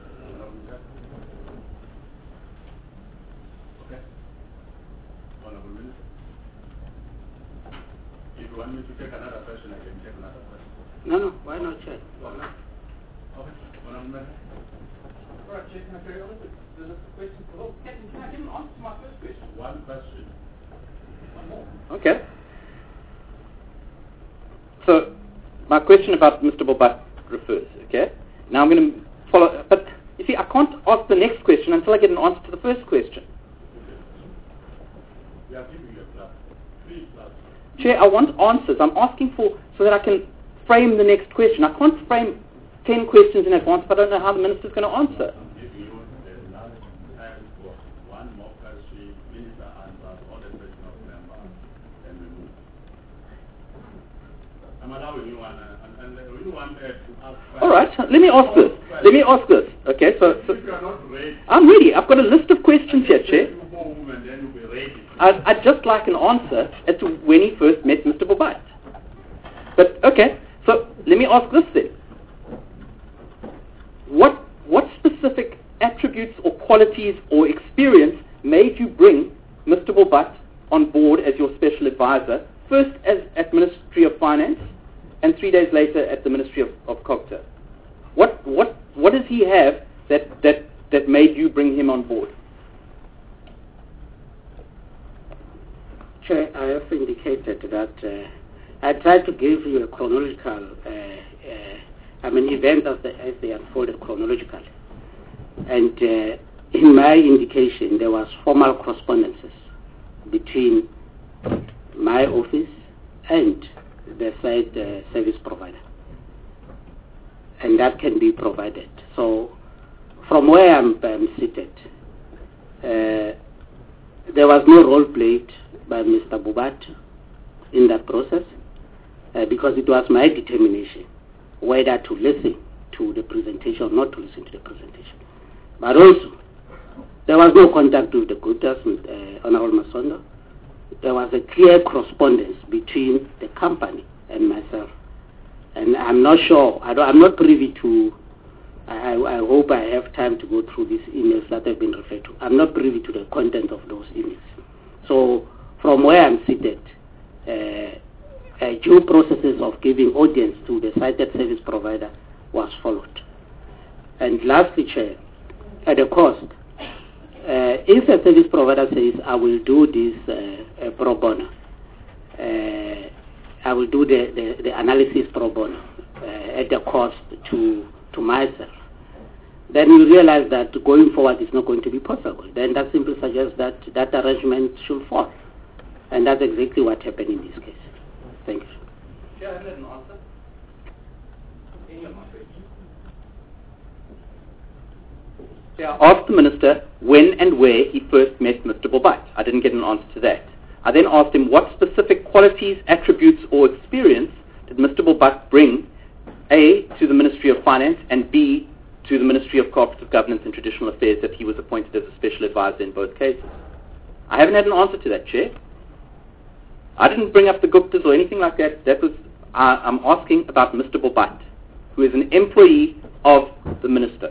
If you want me to take another question, I can take another question. No, no, why not, Chair? Okay. Okay. One minute. All right, Chair, can I carry on with it? There's a question. Oh, can, can I give an answer to my first question? One question. One more. Okay. So, my question about Mister Bobat refers, okay? Now I'm going to follow, but you see, I can't ask the next question until I get an answer to the first question. We are giving you a platform. Free platform. Chair, I want answers. I'm asking for so that I can frame the next question. I can't frame ten questions in advance if I don't know how the minister's going to answer. I'm giving you the last time for one more question. Minister answers all the question of member, and we move. I'm allowing you one, and, and we want uh, to ask. All right. Let me ask this. Let me ask this. Okay. So, so if you are not ready, I'm ready. I've got a list of questions here, Chair. you home and then you'll be ready. I'd, I'd just like an answer as to when he first met Mister Bobat. But, okay, so let me ask this then. What, what specific attributes or qualities or experience made you bring Mister Bobat on board as your special advisor, first as at Ministry of Finance and three days later at the Ministry of, of COGTA? What, what, what does he have that, that, that made you bring him on board? Chair, I have indicated that uh, I tried to give you a chronological, uh, uh, I mean, events as they, as they unfolded chronologically. And uh, in my indication, there was formal correspondences between my office and the site uh, service provider. And that can be provided. So from where I'm, I'm seated, uh, there was no role played by Mister Bobat in that process uh, because it was my determination whether to listen to the presentation or not to listen to the presentation. But also, there was no contact with the Gutas, with uh, Honorable Masondo. There was a clear correspondence between the company and myself. And I'm not sure, I don't, I'm not privy to, I, I hope I have time to go through these emails that have been referred to. I'm not privy to the content of those emails. So, from where I'm seated, uh, uh, due processes of giving audience to the cited service provider was followed. And lastly, Chair, at a cost, uh, if a service provider says, I will do this uh, uh, pro bono, uh, I will do the, the, the analysis pro bono uh, at the cost to, to myself, then you realize that going forward is not going to be possible. Then that simply suggests that that arrangement should fall. And that's exactly what happened in this case. Thank you. Chair, I have an answer. Any of my questions? Chair, I asked the Minister when and where he first met Mister Bobat. I didn't get an answer to that. I then asked him what specific qualities, attributes or experience did Mister Bobat bring, A, to the Ministry of Finance and B, to the Ministry of Cooperative Governance and Traditional Affairs that he was appointed as a special advisor in both cases. I haven't had an answer to that, Chair. I didn't bring up the Guptas or anything like that. That was uh, I'm asking about Mister Bobat, who is an employee of the Minister.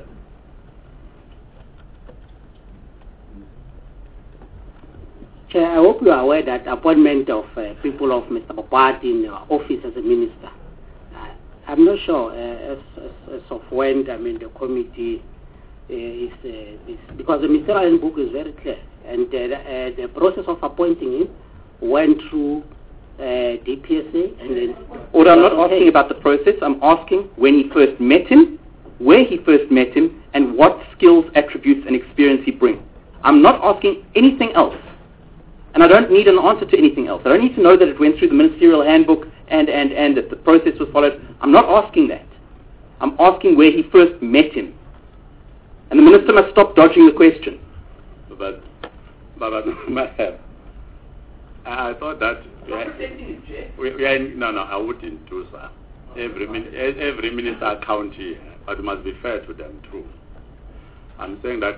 Chair, I hope you are aware that appointment of uh, people of Mister Bobat in uh, office as a minister, uh, I'm not sure uh, as, as, as of when, I mean, the committee uh, is, uh, is, because the ministerial handbook is very clear, and uh, the, uh, the process of appointing him went through uh, D P S A and then... Or I'm not okay. asking about the process, I'm asking when he first met him, where he first met him, and what skills, attributes and experience he brings. I'm not asking anything else. And I don't need an answer to anything else. I don't need to know that it went through the ministerial handbook and, and, and that the process was followed. I'm not asking that. I'm asking where he first met him. And the minister must stop dodging the question. But, but, but I thought that we are, we, we are in, no, no, I wouldn't do so. Every, every minister account here, but it must be fair to them too. I'm saying that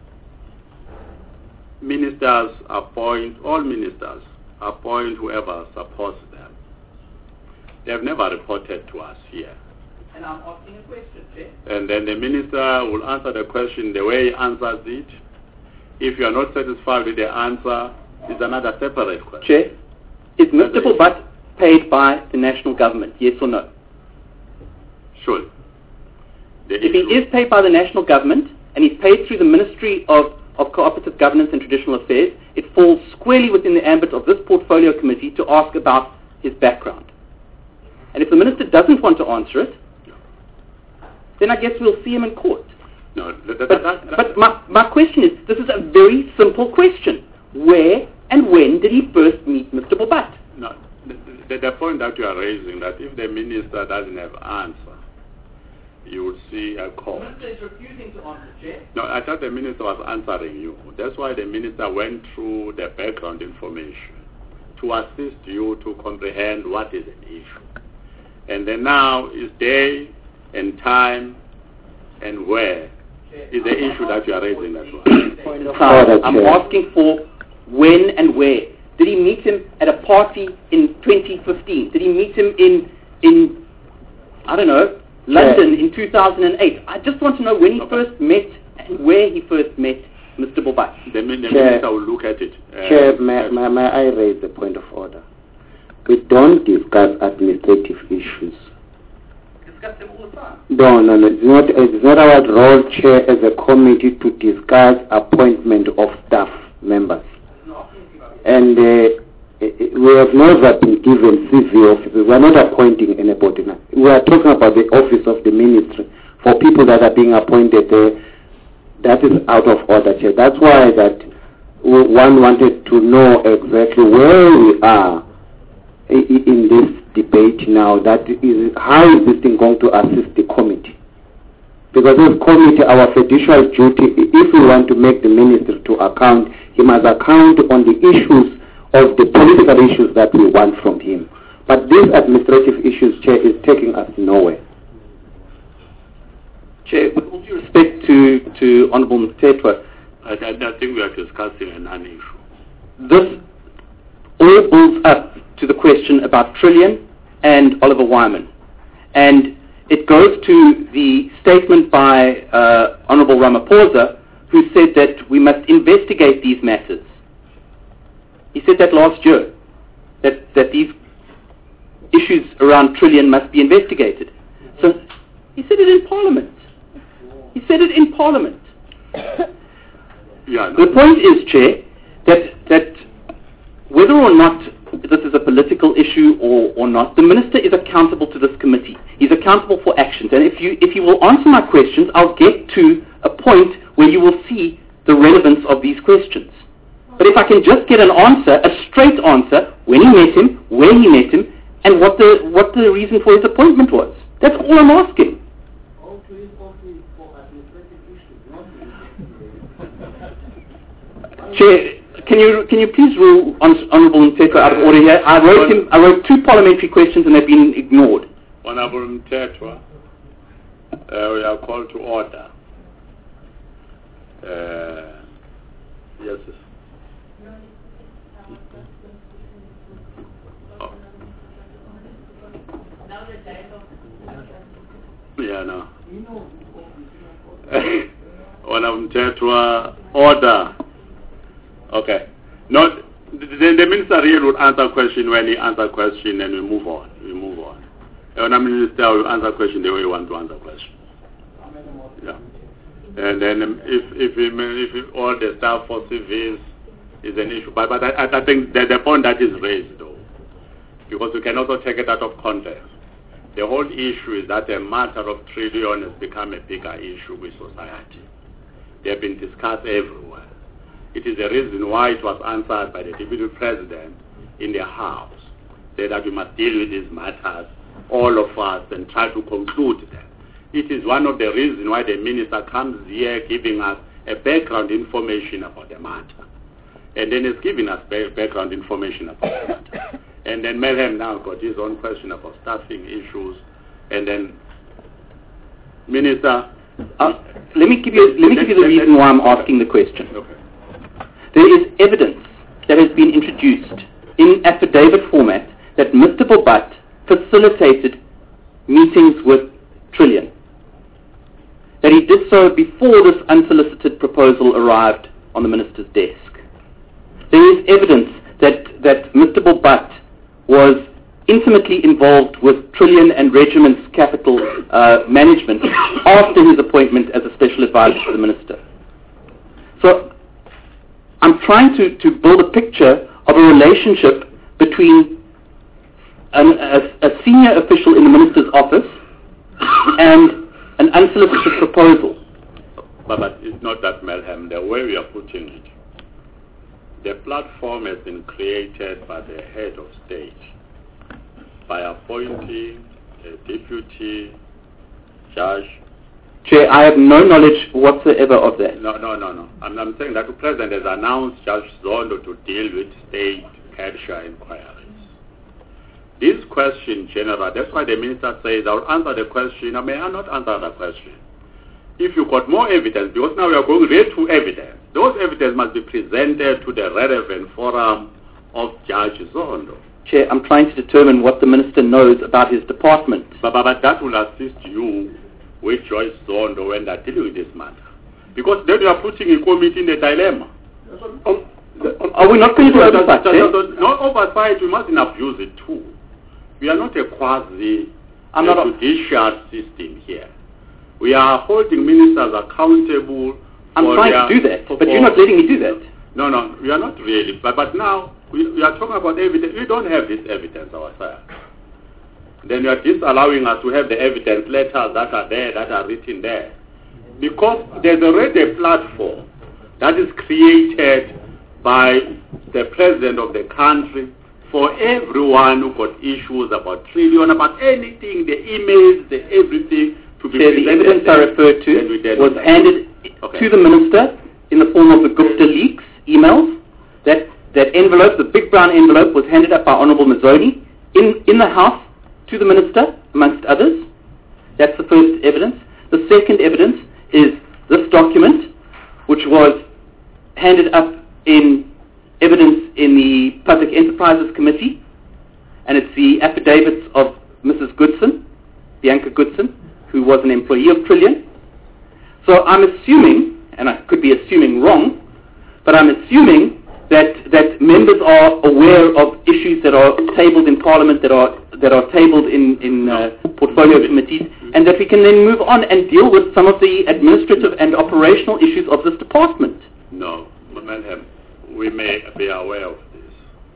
ministers appoint, all ministers appoint whoever supports them. They have never reported to us here. And I'm asking a question, Chair. And then the minister will answer the question the way he answers it. If you are not satisfied with the answer, it's another separate question. Chair, is Mister Bobat paid by the national government, yes or no? Sure. The if he is paid by the national government, and he's paid through the Ministry of of Cooperative Governance and Traditional Affairs, it falls squarely within the ambit of this portfolio committee to ask about his background. And if the minister doesn't want to answer it, then I guess we'll see him in court. No, that, that, but that, that, but my, my question is, this is a very simple question. Where And when did he first meet Mister Bobat? No, the, the, the point that you are raising, that if the minister doesn't have answer, you would see a call. The minister is refusing to answer, Chair. No, I thought the minister was answering you. That's why the minister went through the background information to assist you to comprehend what is an issue. And then now is day and time and where is the issue that you are raising that one. So I'm asking for when and where. Did he meet him at a party in twenty fifteen? Did he meet him in, in I don't know, London in two thousand eight? I just want to know when he okay. first met and where he first met Mister Bobat. The, the minister will look at it. Uh, Chair, may, may, may I raise a point of order? We don't discuss administrative issues. Discuss them all the time. No, no, no. It's not, it's not our role, Chair, as a committee to discuss appointment of staff members. And uh, we have never been given C V officers. We are not appointing anybody now. We are talking about the office of the ministry for people that are being appointed there. That is out of order, Chair. That's why that one wanted to know exactly where we are in this debate now. That is, how is this thing going to assist the committee? Because as committee, our fiduciary duty, if we want to make the minister to account, he must account on the issues of the political issues that we want from him. But these administrative issues, Chair, is taking us nowhere. Chair, with all due respect to, to Honourable Mthethwa, I, I, I think we are discussing an issue. This all builds up to the question about Trillian and Oliver Wyman. And it goes to the statement by uh, Honourable Ramaphosa, who said that we must investigate these matters. He said that last year, that, that these issues around Trillian must be investigated. So he said it in Parliament. He said it in Parliament. Yeah, no. The point is, Chair, that, that whether or not this is a political issue or, or not, the Minister is accountable to this committee. He's accountable for actions. And if you, if you will answer my questions, I'll get to a point where you will see the relevance of these questions. But if I can just get an answer, a straight answer, when he met him, where he met him, and what the, what the reason for his appointment was. That's all I'm asking. Chair, can you can you please rule Hon- Honourable Mthethwa out of order here? I wrote him. I wrote two parliamentary questions and they've been ignored. Honourable Mthethwa, uh, we are called to order. Uh, yes. Oh. Yeah, no. Honourable Mthethwa, order. Okay. Not the, the minister here would answer question when he answer question, and we move on. We move on. And the minister will answer question the way you want to answer question. Yeah. And then um, if if, it, if all the staff for civils is an issue, but but I, I think that the point that is raised though, because you can also take it out of context. The whole issue is that a matter of trillion has become a bigger issue with society. They have been discussed everywhere. It is the reason why it was answered by the Deputy President in the House, said that we must deal with these matters, all of us, and try to conclude them. It is one of the reasons why the Minister comes here giving us a background information about the matter. And then he's giving us background information about the matter. And then Melhem now got his own question about staffing issues. And then, Minister... Uh, let me give you, let me give you the reason why I'm asking the question. Okay. There is evidence that has been introduced in affidavit format that Mister Bobat facilitated meetings with Trillian. That he did so before this unsolicited proposal arrived on the Minister's desk. There is evidence that, that Mister Bobat was intimately involved with Trillian and Regiment's capital uh, management after his appointment as a special advisor to the Minister. So I'm trying to, to build a picture of a relationship between an, a, a senior official in the Minister's office and an unsolicited proposal. But, but it's not that, Melhem, the way we are putting it. the platform has been created by the head of state by appointing a deputy judge. Chair, I have no knowledge whatsoever of that. No, no, no, no. I'm, I'm saying that the President has announced Judge Zondo to deal with state Kershaw inquiries. This question, General, that's why the Minister says, I'll answer the question, I may not answer the question. If you got more evidence, because now we are going right to evidence, those evidence must be presented to the relevant forum of Judge Zondo. Chair, I'm trying to determine what the Minister knows about his department. But, but, but that will assist you with Judge Zondo when they're dealing with this matter. Because then you are putting a committee in a dilemma. Um, are we not going to do oversight? No oversight, we mustn't abuse it too. We are not a quasi I'm not judicial system here. We are holding ministers accountable. I'm for trying their, to do that, for, but you're not letting me do that. No, no, we are not really. But, but now, we, we are talking about evidence. We don't have this evidence ourselves. Then you are disallowing us to have the evidence letters that are there, that are written there. Because there's already a platform that is created by the president of the country for everyone who got issues about trillion, about anything, the emails, the everything, to be Chair, the evidence I referred to was handed okay. to the Minister in the form of the Gupta leaks, emails. That, that envelope, the big brown envelope, was handed up by Honourable Mazzoni in, in the House to the Minister, amongst others. That's the first evidence. The second evidence is this document, which was handed up in evidence in the Public Enterprises Committee, and it's the affidavits of Missus Goodson, Bianca Goodson, who was an employee of Trillion. So I'm assuming, and I could be assuming wrong, but I'm assuming that, that members are aware of issues that are tabled in Parliament, that are that are tabled in, in uh, portfolio committees, and that we can then move on and deal with some of the administrative and operational issues of this department. No, Madam, we may be aware of this,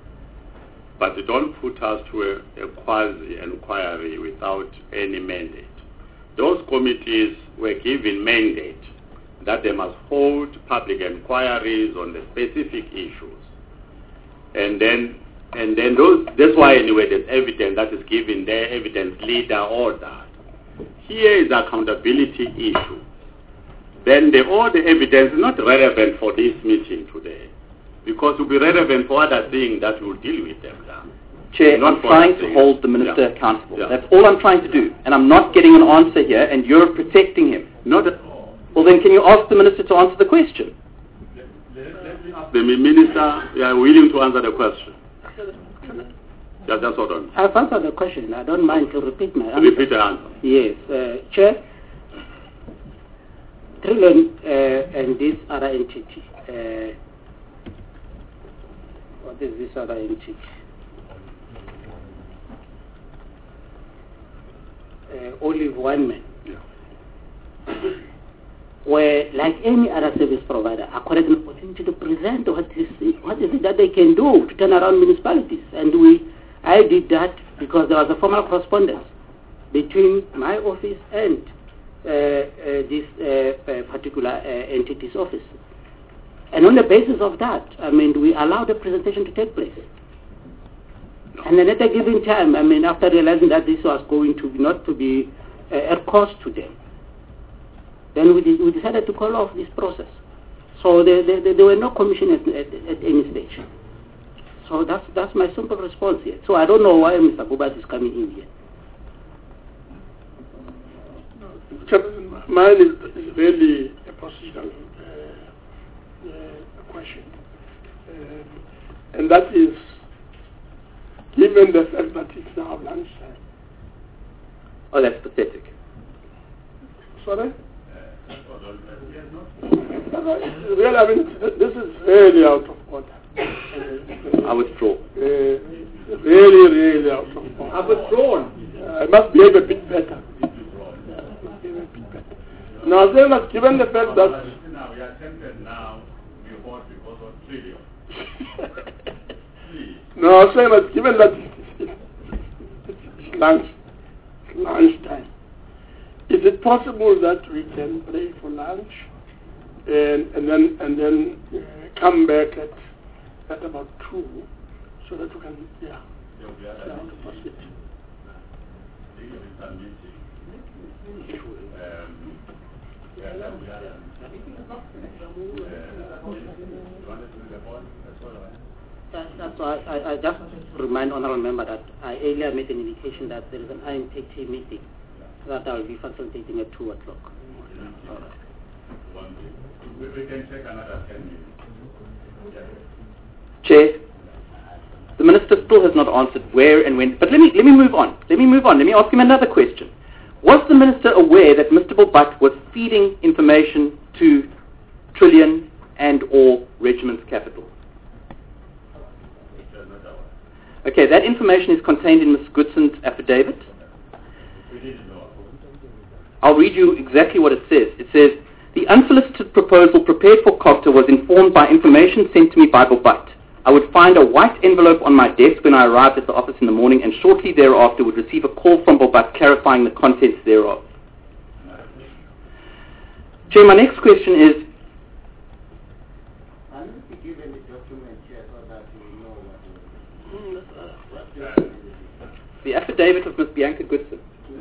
but don't put us to a, a quasi-inquiry without any mandate. Those committees were given mandate that they must hold public inquiries on the specific issues. And then, and then those, that's why anyway there's evidence that is given there, evidence leader, all that. Here is accountability issue. Then the, all the evidence is not relevant for this meeting today, because it will be relevant for other things that we'll deal with them now. Chair, I'm trying to hold the Minister yeah. accountable. Yeah. That's all I'm trying to do. And I'm not getting an answer here, and you're protecting him. Not at all. Well, then can you ask the Minister to answer the question? Let, let, let me ask the Minister, we are willing to answer the question. Yeah, that's what I'm I've answered the question. I don't mind to repeat my answer. Repeat the answer. Yes. Uh, Chair, Trillion uh, and this other entity, uh, what is this other entity? Uh, Olive Wyman, yeah. where, like any other service provider, accorded an opportunity to present what is, what is it that they can do to turn around municipalities. And we, I did that because there was a formal correspondence between my office and uh, uh, this uh, uh, particular uh, entity's office. And on the basis of that, I mean, we allowed the presentation to take place. And then at a given time, I mean, after realizing that this was going to be not to be uh, a cost to them, then we, de- we decided to call off this process. So there, there, there were no commissioners at, at any stage. So that's that's my simple response here. So I don't know why Mister Bubat is coming in here. Chairman, mine is, is really a procedural uh, uh, question. Um, and that is, given the fact that it's now lunchtime. Oh, that's pathetic. Sorry? Really, I mean, this is really out of order. I withdraw. Uh, really, really out of order. I've withdrawn. Uh, I must behave a bit better. Yeah, I must behave a bit better. Now, then, that given the fact that... Now, we are tempted now to be hot because of trillion. No, I'm saying that given that it's, it's, it's lunch, it's lunchtime, is it possible that we can break for lunch and, and then and then uh, come back at at about two, so that we can, yeah, yeah to proceed. That's why I, I just remind honourable member that I earlier made an indication that there is an I M P T meeting that I will be facilitating at two o'clock. Yeah. All right. We can take another ten minutes. Chair, the Minister still has not answered where and when, but let me, let me move on. Let me move on. Let me ask him another question. Was the Minister aware that Mister Bilbut was feeding information to Trillian and or Regiment's Capital? Okay, that information is contained in Miz Goodson's affidavit. I'll read you exactly what it says. It says, the unsolicited proposal prepared for COGTA was informed by information sent to me by Bilbut. I would find a white envelope on my desk when I arrived at the office in the morning, and shortly thereafter would receive a call from Bilbut clarifying the contents thereof. Chair, my next question is, the affidavit of Miz Bianca Goodson.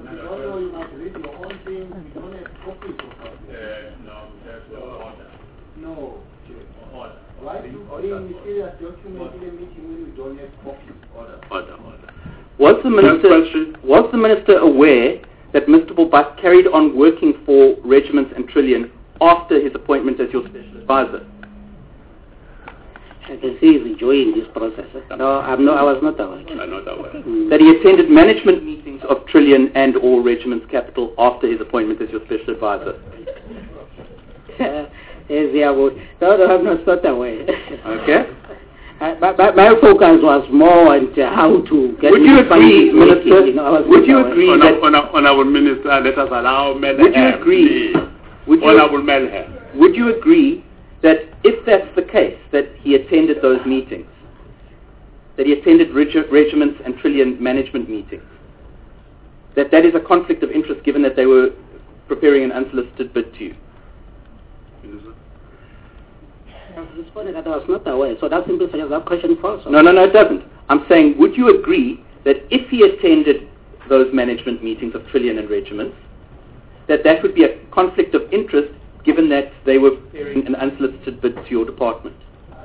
No. Why do you bring mysterious documents in a meeting when you don't have copies? Order. Order, order. Was the minister was the minister aware that Mister Bilbut carried on working for Regiments and Trillian after his appointment as your special advisor? I can see he's enjoying this process. No, I'm not, I was not aware. I'm not aware. Mm. That he attended management meetings of Trillian and or Regiment's Capital after his appointment as your special advisor? Yes, yeah, well, no, no, I'm not, not aware. Okay. Uh, but, but my focus was more on uh, how to get... Would you agree, Minister? You know, would you agree on that... On Honourable Minister, let us allow Melham. Would you agree... Would you, Honourable Melham. Would you agree that if that's the case, that he attended those meetings, that he attended regi- Regiments and Trillian management meetings, that that is a conflict of interest given that they were preparing an unsolicited bid to you? I responded that I was not aware, so that simply suggests that question false. No, no, no, it doesn't. I'm saying, would you agree that if he attended those management meetings of Trillian and Regiments, that that would be a conflict of interest given that they were preparing an unsolicited bid to your department?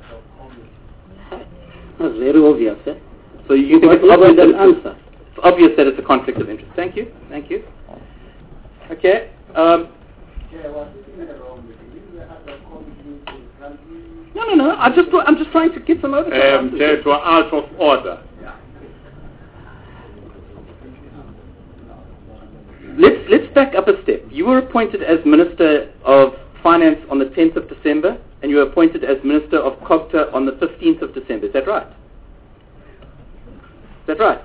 That's very obvious, eh? So you think it's obvious, that answer. It's obvious that it's a conflict of interest. Thank you, thank you. Okay. Um, no, no, no. I just, I'm just trying to get some oversight. Um, Chair, to out of order. Let's let's back up a step. You were appointed as Minister of Finance on the tenth of December, and you were appointed as Minister of COGTA on the fifteenth of December. Is that right? Is that right?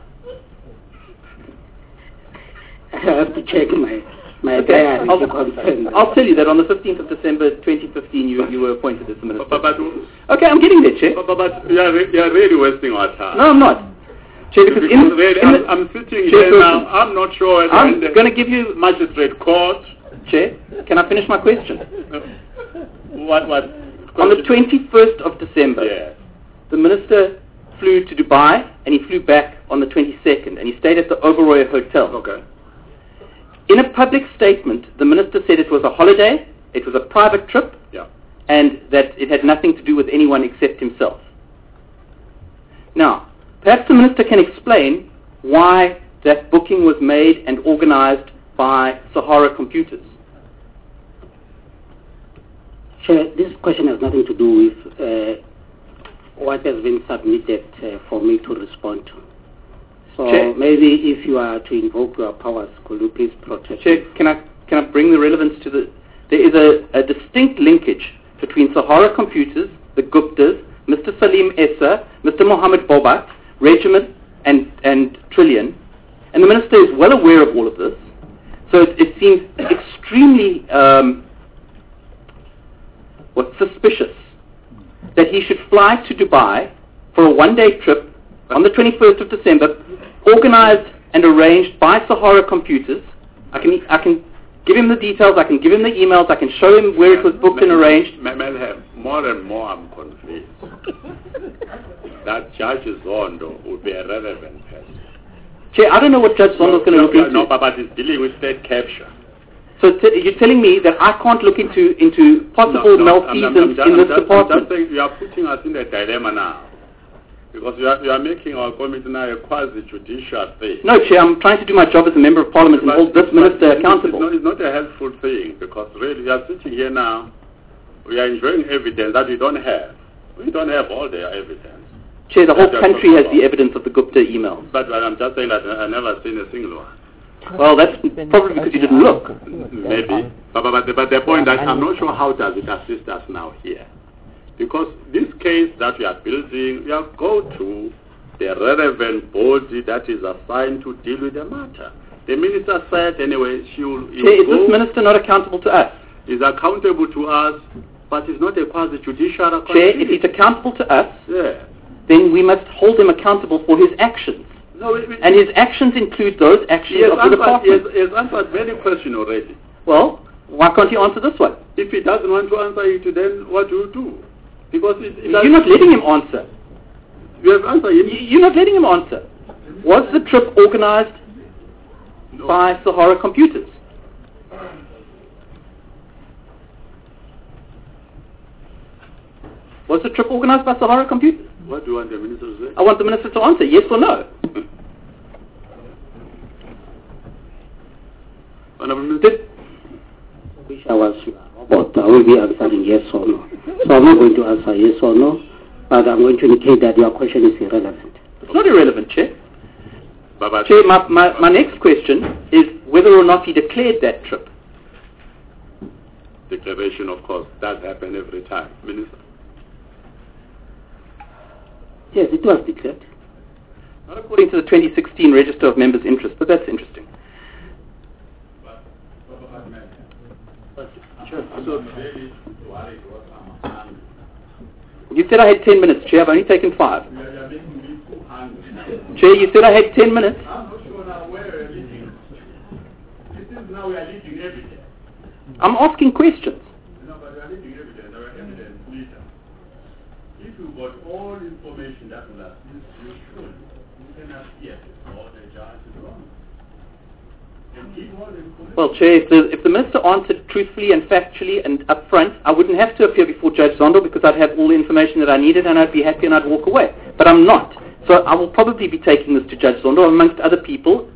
I have to check my my okay. diary. I'll, I'll tell you that on the fifteenth of December twenty fifteen, you you were appointed as the Minister. But, but, okay, I'm getting there, Chair. But, but, but you, are re- you are really wasting our time. No, I'm not. Chair, because, because in, really, in I'm, the, I'm sitting Chair, here now. I'm not sure whether I'm going to give you magistrate court. Chair, can I finish my question? What? What? On the twenty-first of December, yeah. the Minister flew to Dubai and he flew back on the twenty-second and he stayed at the Overroy Hotel. Okay. In a public statement, the Minister said it was a holiday, it was a private trip, yeah. and that it had nothing to do with anyone except himself. Now, perhaps the Minister can explain why that booking was made and organized by Sahara Computers. Sure, this question has nothing to do with uh, what has been submitted uh, for me to respond to. So Chair, maybe if you are to invoke your powers, could you please protect Chair, me? can I, can I bring the relevance to the... There is a, a distinct linkage between Sahara Computers, the Guptas, Mister Salim Essa, Mister Mohammed Bobat, Regiment and, and Trillian, and the Minister is well aware of all of this. So it, it seems extremely um, what, suspicious that he should fly to Dubai for a one-day trip on the twenty-first of December, organized and arranged by Sahara Computers. I can, I can give him the details, I can give him the emails, I can show him where it was booked and arranged. Melhem, more and more I'm convinced that Judge Zondo will be a relevant person. Chair, I don't know what Judge Zondo is going to look into. No, but he's dealing with state capture. So t- you're telling me that I can't look into into possible no, no, malfeasance I'm, I'm, I'm, in this I'm just, department? I'm just saying you are putting us in a dilemma now. Because you are, you are making our committee now a quasi-judicial thing. No, Chair, I'm trying to do my job as a member of Parliament and but hold this minister it's accountable. Not, it's not a helpful thing, because really we are sitting here now, we are enjoying evidence that we don't have. We don't have all their evidence. Chair, the whole That's country has about. the evidence of the Gupta emails. But I'm just saying that I've never seen a single one. Well, that's probably because you didn't look. Maybe. But, but, but, the, but the point that I'm not sure how does it assist us now here. Because this case that we are building, we are go to the relevant body that is assigned to deal with the matter. The minister said anyway she will... Chair, is this minister not accountable to us? Is accountable to us, but it's not a quasi-judicial accountability. Chair, if he's accountable to us, yeah. then we must hold him accountable for his actions. No, it, it, and his actions include those actions he has of the answered, department. He has, he has answered many questions already. Well, why can't he answer this one? If he doesn't want to answer it, then what do you do? Because it, it You're not letting him answer. You have answered him. You're not letting him answer. Was the trip organized no. by Sahara Computers? Was the trip organized by Sahara Computers? What do you want the minister to say? I want the minister to answer, yes or no. Did I wish I was robot. I will be answering yes or no. So I'm not going to answer yes or no, but I'm going to indicate that your question is irrelevant. It's not irrelevant, Chair. But, but, Chair, my, my, my next question is whether or not he declared that trip. Declaration, of course, does happen every time, Minister. Yes, it was declared. Not according to the twenty sixteen Register of Members' Interest, but that's interesting. You said I had ten minutes, Chair. I've only taken five. Chair, you said I had ten minutes. I'm not sure now where we're leading. This is now we are leading evidence. I'm asking questions. No, but we are leading evidence. Our evidence later. If you got all information that will assist you, should you can appear before the judge is wrong. Well, Chair, if the, if the Minister answered truthfully and factually and upfront, I wouldn't have to appear before Judge Zondo because I'd have all the information that I needed and I'd be happy and I'd walk away. But I'm not. So I will probably be taking this to Judge Zondo amongst other people.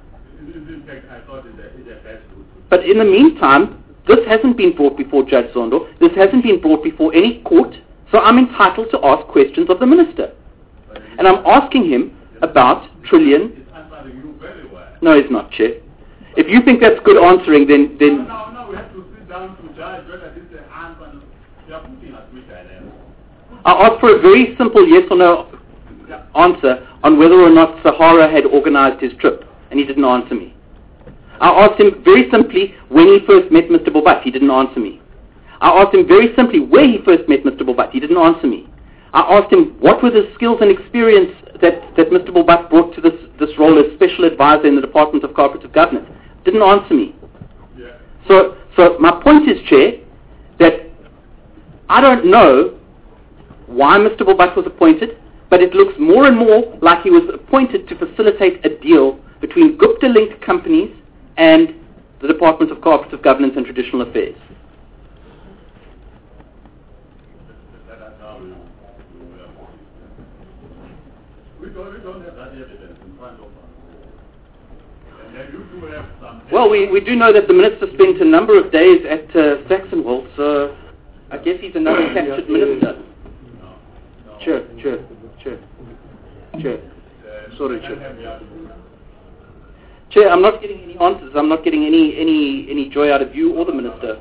But in the meantime, this hasn't been brought before Judge Zondo. This hasn't been brought before any court. So I'm entitled to ask questions of the Minister. And I'm asking him about Trillian. No, he's not, Chair. If you think that's good answering, then... then no, no, no, we have to sit down to judge whether this is an answer and they are putting us with dilemma. I asked for a very simple yes or no yeah. answer on whether or not Sahara had organized his trip, and he didn't answer me. I asked him very simply when he first met Mister Bobat. He didn't answer me. I asked him very simply where he first met Mister Bobat. He didn't answer me. I asked him what were the skills and experience that, that Mister Bobat brought to this, this role as special advisor in the Department of Cooperative Governance. Didn't answer me. Yeah. So, so my point is, Chair, that I don't know why Mister Bobat was appointed, but it looks more and more like he was appointed to facilitate a deal between Gupta-linked companies and the Department of Cooperative Governance and Traditional Affairs. We don't, we don't have that evidence in front of us. Well, we, we do know that the Minister spent a number of days at uh, Saxonwold, so I guess he's another captured Minister. No, no. Chair, Chair, Chair, Chair. Sorry, Chair. Chair, I'm not getting any answers. I'm not getting any, any, any joy out of you or the Minister.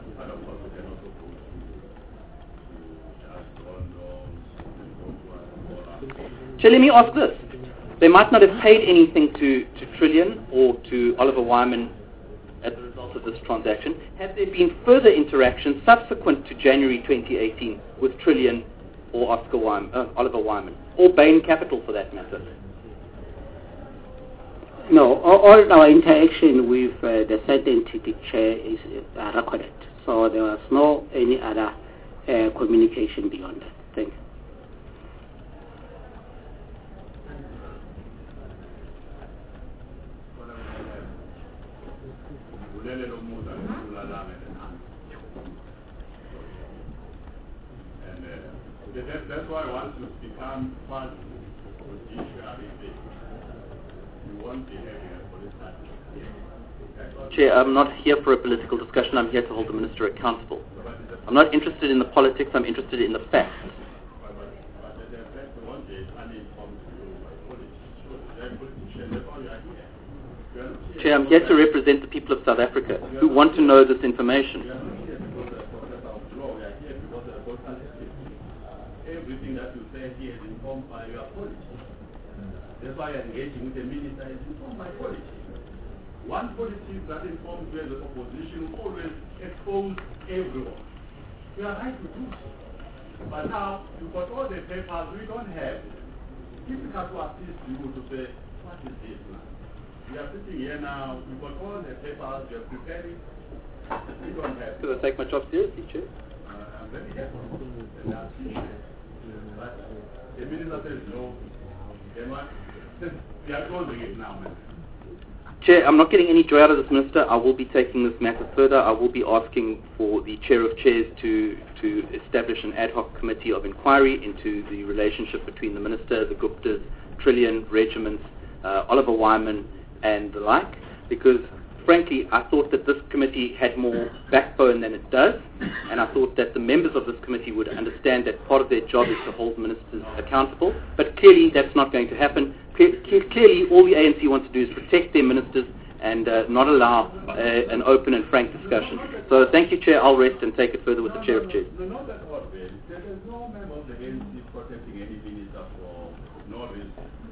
Chair, let me ask this. They might not have paid anything to, to Trillian or to Oliver Wyman as a result of this transaction. Have there been further interactions subsequent to January twenty eighteen with Trillian or Oscar Wyman, uh, Oliver Wyman, or Bain Capital for that matter? No, all, all our interaction with uh, the said entity chair is uh, recorded. So there was no any other uh, communication beyond that. Thank you. And uh, that, that's why once you become part of the judiciary, you won't be having a political. Chair, I'm not here for a political discussion. I'm here to hold the minister accountable. I'm not interested in the politics. I'm interested in the facts. Chair, I'm here to represent the people of South Africa who want to know this information. Everything that you say here is informed by your policy. That's why I'm engaging with the minister is informed by policy. One policy that informs where the opposition will always expose everyone. We are right to do so. But now, you've got all the papers we don't have. Difficult to assist you to say, what is this now? We are sitting here now, we've got all the papers, we are preparing. We don't have. Because I take my job seriously, Chair. Uh, I'm very happy and I appreciate it. But the minister says no. Then what? We are closing it now, man. Chair, I'm not getting any joy out of this minister. I will be taking this matter further. I will be asking for the chair of chairs to, to establish an ad hoc committee of inquiry into the relationship between the minister, the Guptas, Trillian, Regiments, uh, Oliver Wyman, and the like, because frankly, I thought that this committee had more backbone than it does, and I thought that the members of this committee would understand that part of their job is to hold ministers accountable, but clearly that's not going to happen. Clearly, all the A N C wants to do is protect their ministers and uh, not allow uh, an open and frank discussion. So thank you, Chair. I'll rest and take it further with the Chair of Chairs. No, not at all, Ben. There is no member of the A N C protecting any minister for no reason.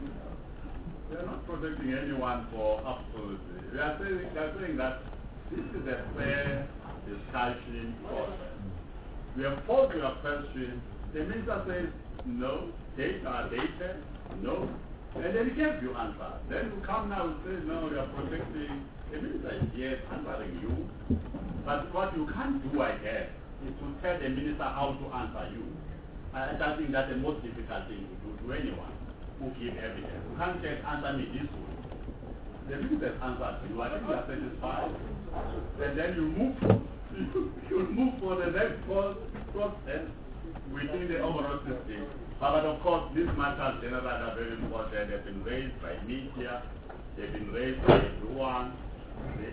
They are not protecting anyone for absolutely. We are saying, they are saying that this is a fair discussion process. We have posed your question. The minister says no, data are data, no. And then he gives you answer. Then you come now and say, no, you are protecting. The minister is yes, answering you. But what you can't do, I guess, is to tell the minister how to answer you. I, I think that's the most difficult thing to do to anyone who gives evidence. You can't just answer me this way. The minister's answer to you, I think you are satisfied. And then you move, you move for the next process within the overall system. But of course, these matters generally are very important. They've been raised by media, they've been raised by everyone, the,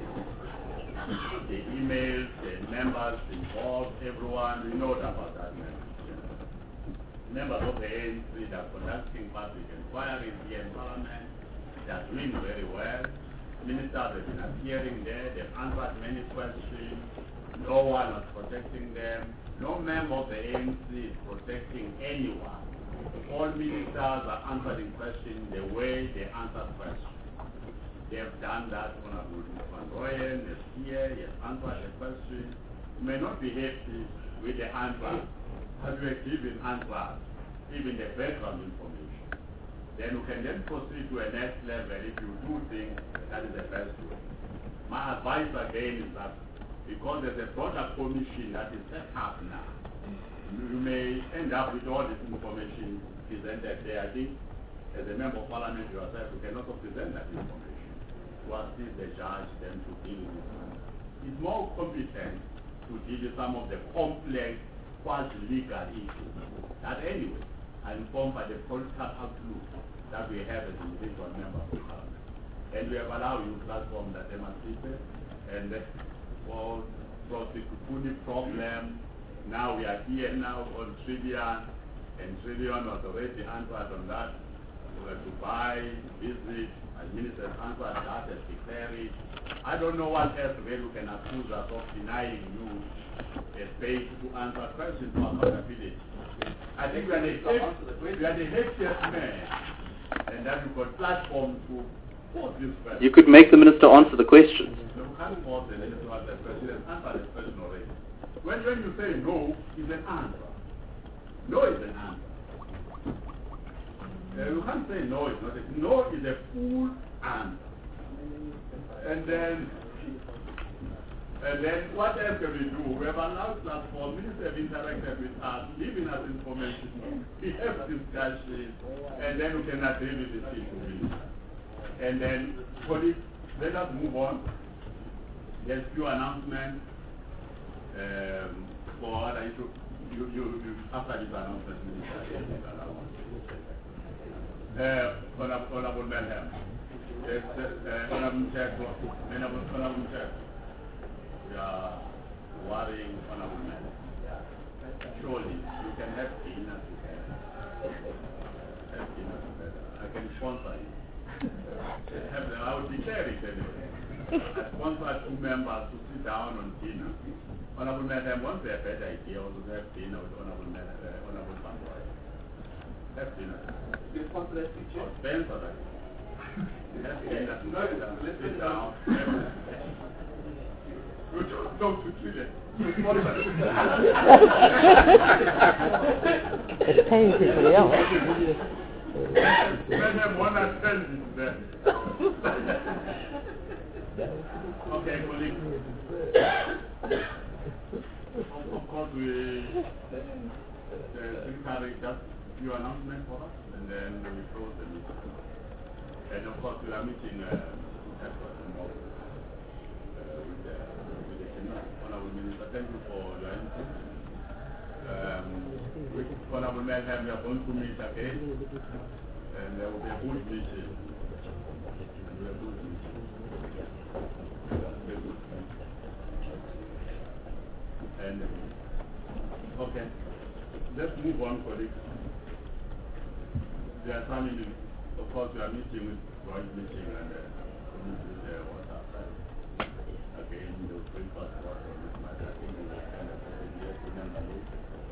the emails, the members involved, everyone, we know about that. Members of the A N C that are conducting public inquiries here in Parliament, they are doing very well. Ministers have been appearing there, they've answered many questions, no one was protecting them. No member of the A N C is protecting anyone. All ministers are answering questions the way they answer questions. They have done that. Honorable Van Rooyen is here, he has answered the question. You may not be happy with the answer, but you have given answers, even the background information. Then you can then proceed to a next level if you do think that is the best way. My advice again is that because there's a broader commission that is set up now, you may end up with all this information presented there. I think as a member of parliament yourself, you can also present that information to assist the judge then to deal with it. It's more competent to deal with some of the complex, quasi-legal issues that anyway are informed by the political outlook that we have as individual members of parliament. And we have allowed you platform that demonstrated and for the problem. Now we are here now on Trillian, and Trillian was already answered on that. We were to buy, visit, and ministers answered that as declared. I don't know what else really you can accuse us of denying you a space to answer questions for accountability. I think we are the, we are the happiest man, and that we've got platform to pose this question. You could make the minister answer the questions. You can't force the minister to answer the question and answer the question already. When, when you say no, is an answer. No is an answer. Uh, you can't say no is not. A, no is a full answer. And then, and then what else can we do? We have announced that for ministers have interacted with us, giving us information, we have discussions, and then we can agree with the situation. And then, colleagues, let us move on. There's few announcements um, for other issues. You, you, you, after this announcement, uh, Honorable, Honorable Melham, yes, uh, Honorable Chair, Honorable, Honorable Chair, we are worrying Honorable Melham. Surely, you can have dinner together. Have dinner together. I can sponsor you. Have the, I would declare it anyway. I sponsor two members to sit down on dinner. Honorable Madam wants a better idea also to have dinner with Honorable Madam, uh, Honorable Fanboy. Have dinner. You sponsor that picture? Or Spencer, right? Have dinner together, sit down. You don't talk to children. You sponsor it. It's paying people else. Madam, one has ten is there. Okay, colleagues. Of, of course, we the secretary just few announcements for us, and then we close the meeting. And of course, we are meeting uh, tomorrow uh, with the with the Senate. Honorable Minister, thank you for your input. Um, with Honorable Melham, we are going to meet again, and there will be a good meeting. And we are good meeting. And, okay, let's move on, colleagues. There are some, of course, we are meeting with joint meeting and uh, with the water side. Again, the breakfast water on this matter, I think we will kind of put it here to number eight.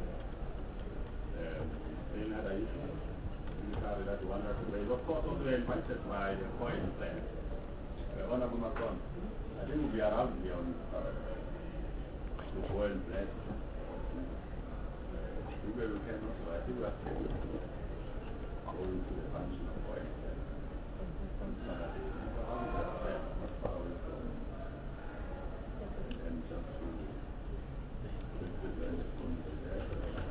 Any other issues? You carry that one that way. Of course, also we are invited by the coin plan. Uh, Honorable Macron, I think we'll be around here on uh, to go and bless. We will can also, I think we are going to the function of oil. And just to represent the community there.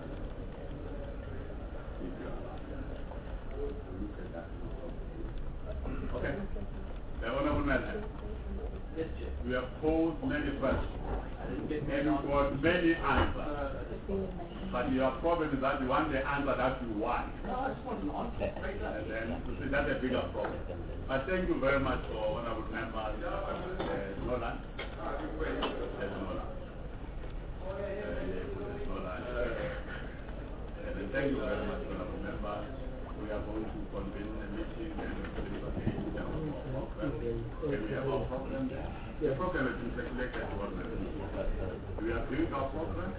If you are look at that. Okay. The Honorable Madam. We have posed many questions. And you got many answers. But your problem is that you want the answer that you want. And then you see that's a bigger problem. But thank you very much for honorable members. Uh, Nolan. Yes, Nolan. Uh, yes, Nolan. Uh, and thank you very much, honorable members. We are going to convene a meeting and we we have our problem there. The problem has been circulated to us. We are doing our problem.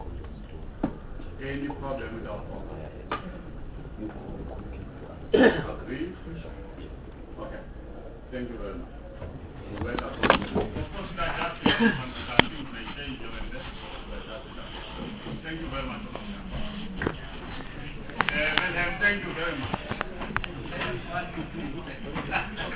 Any problem with our problem? Agree? Okay. Thank you very much. Well, of course, that just may change your Thank you very much. Uh, Thank you very much.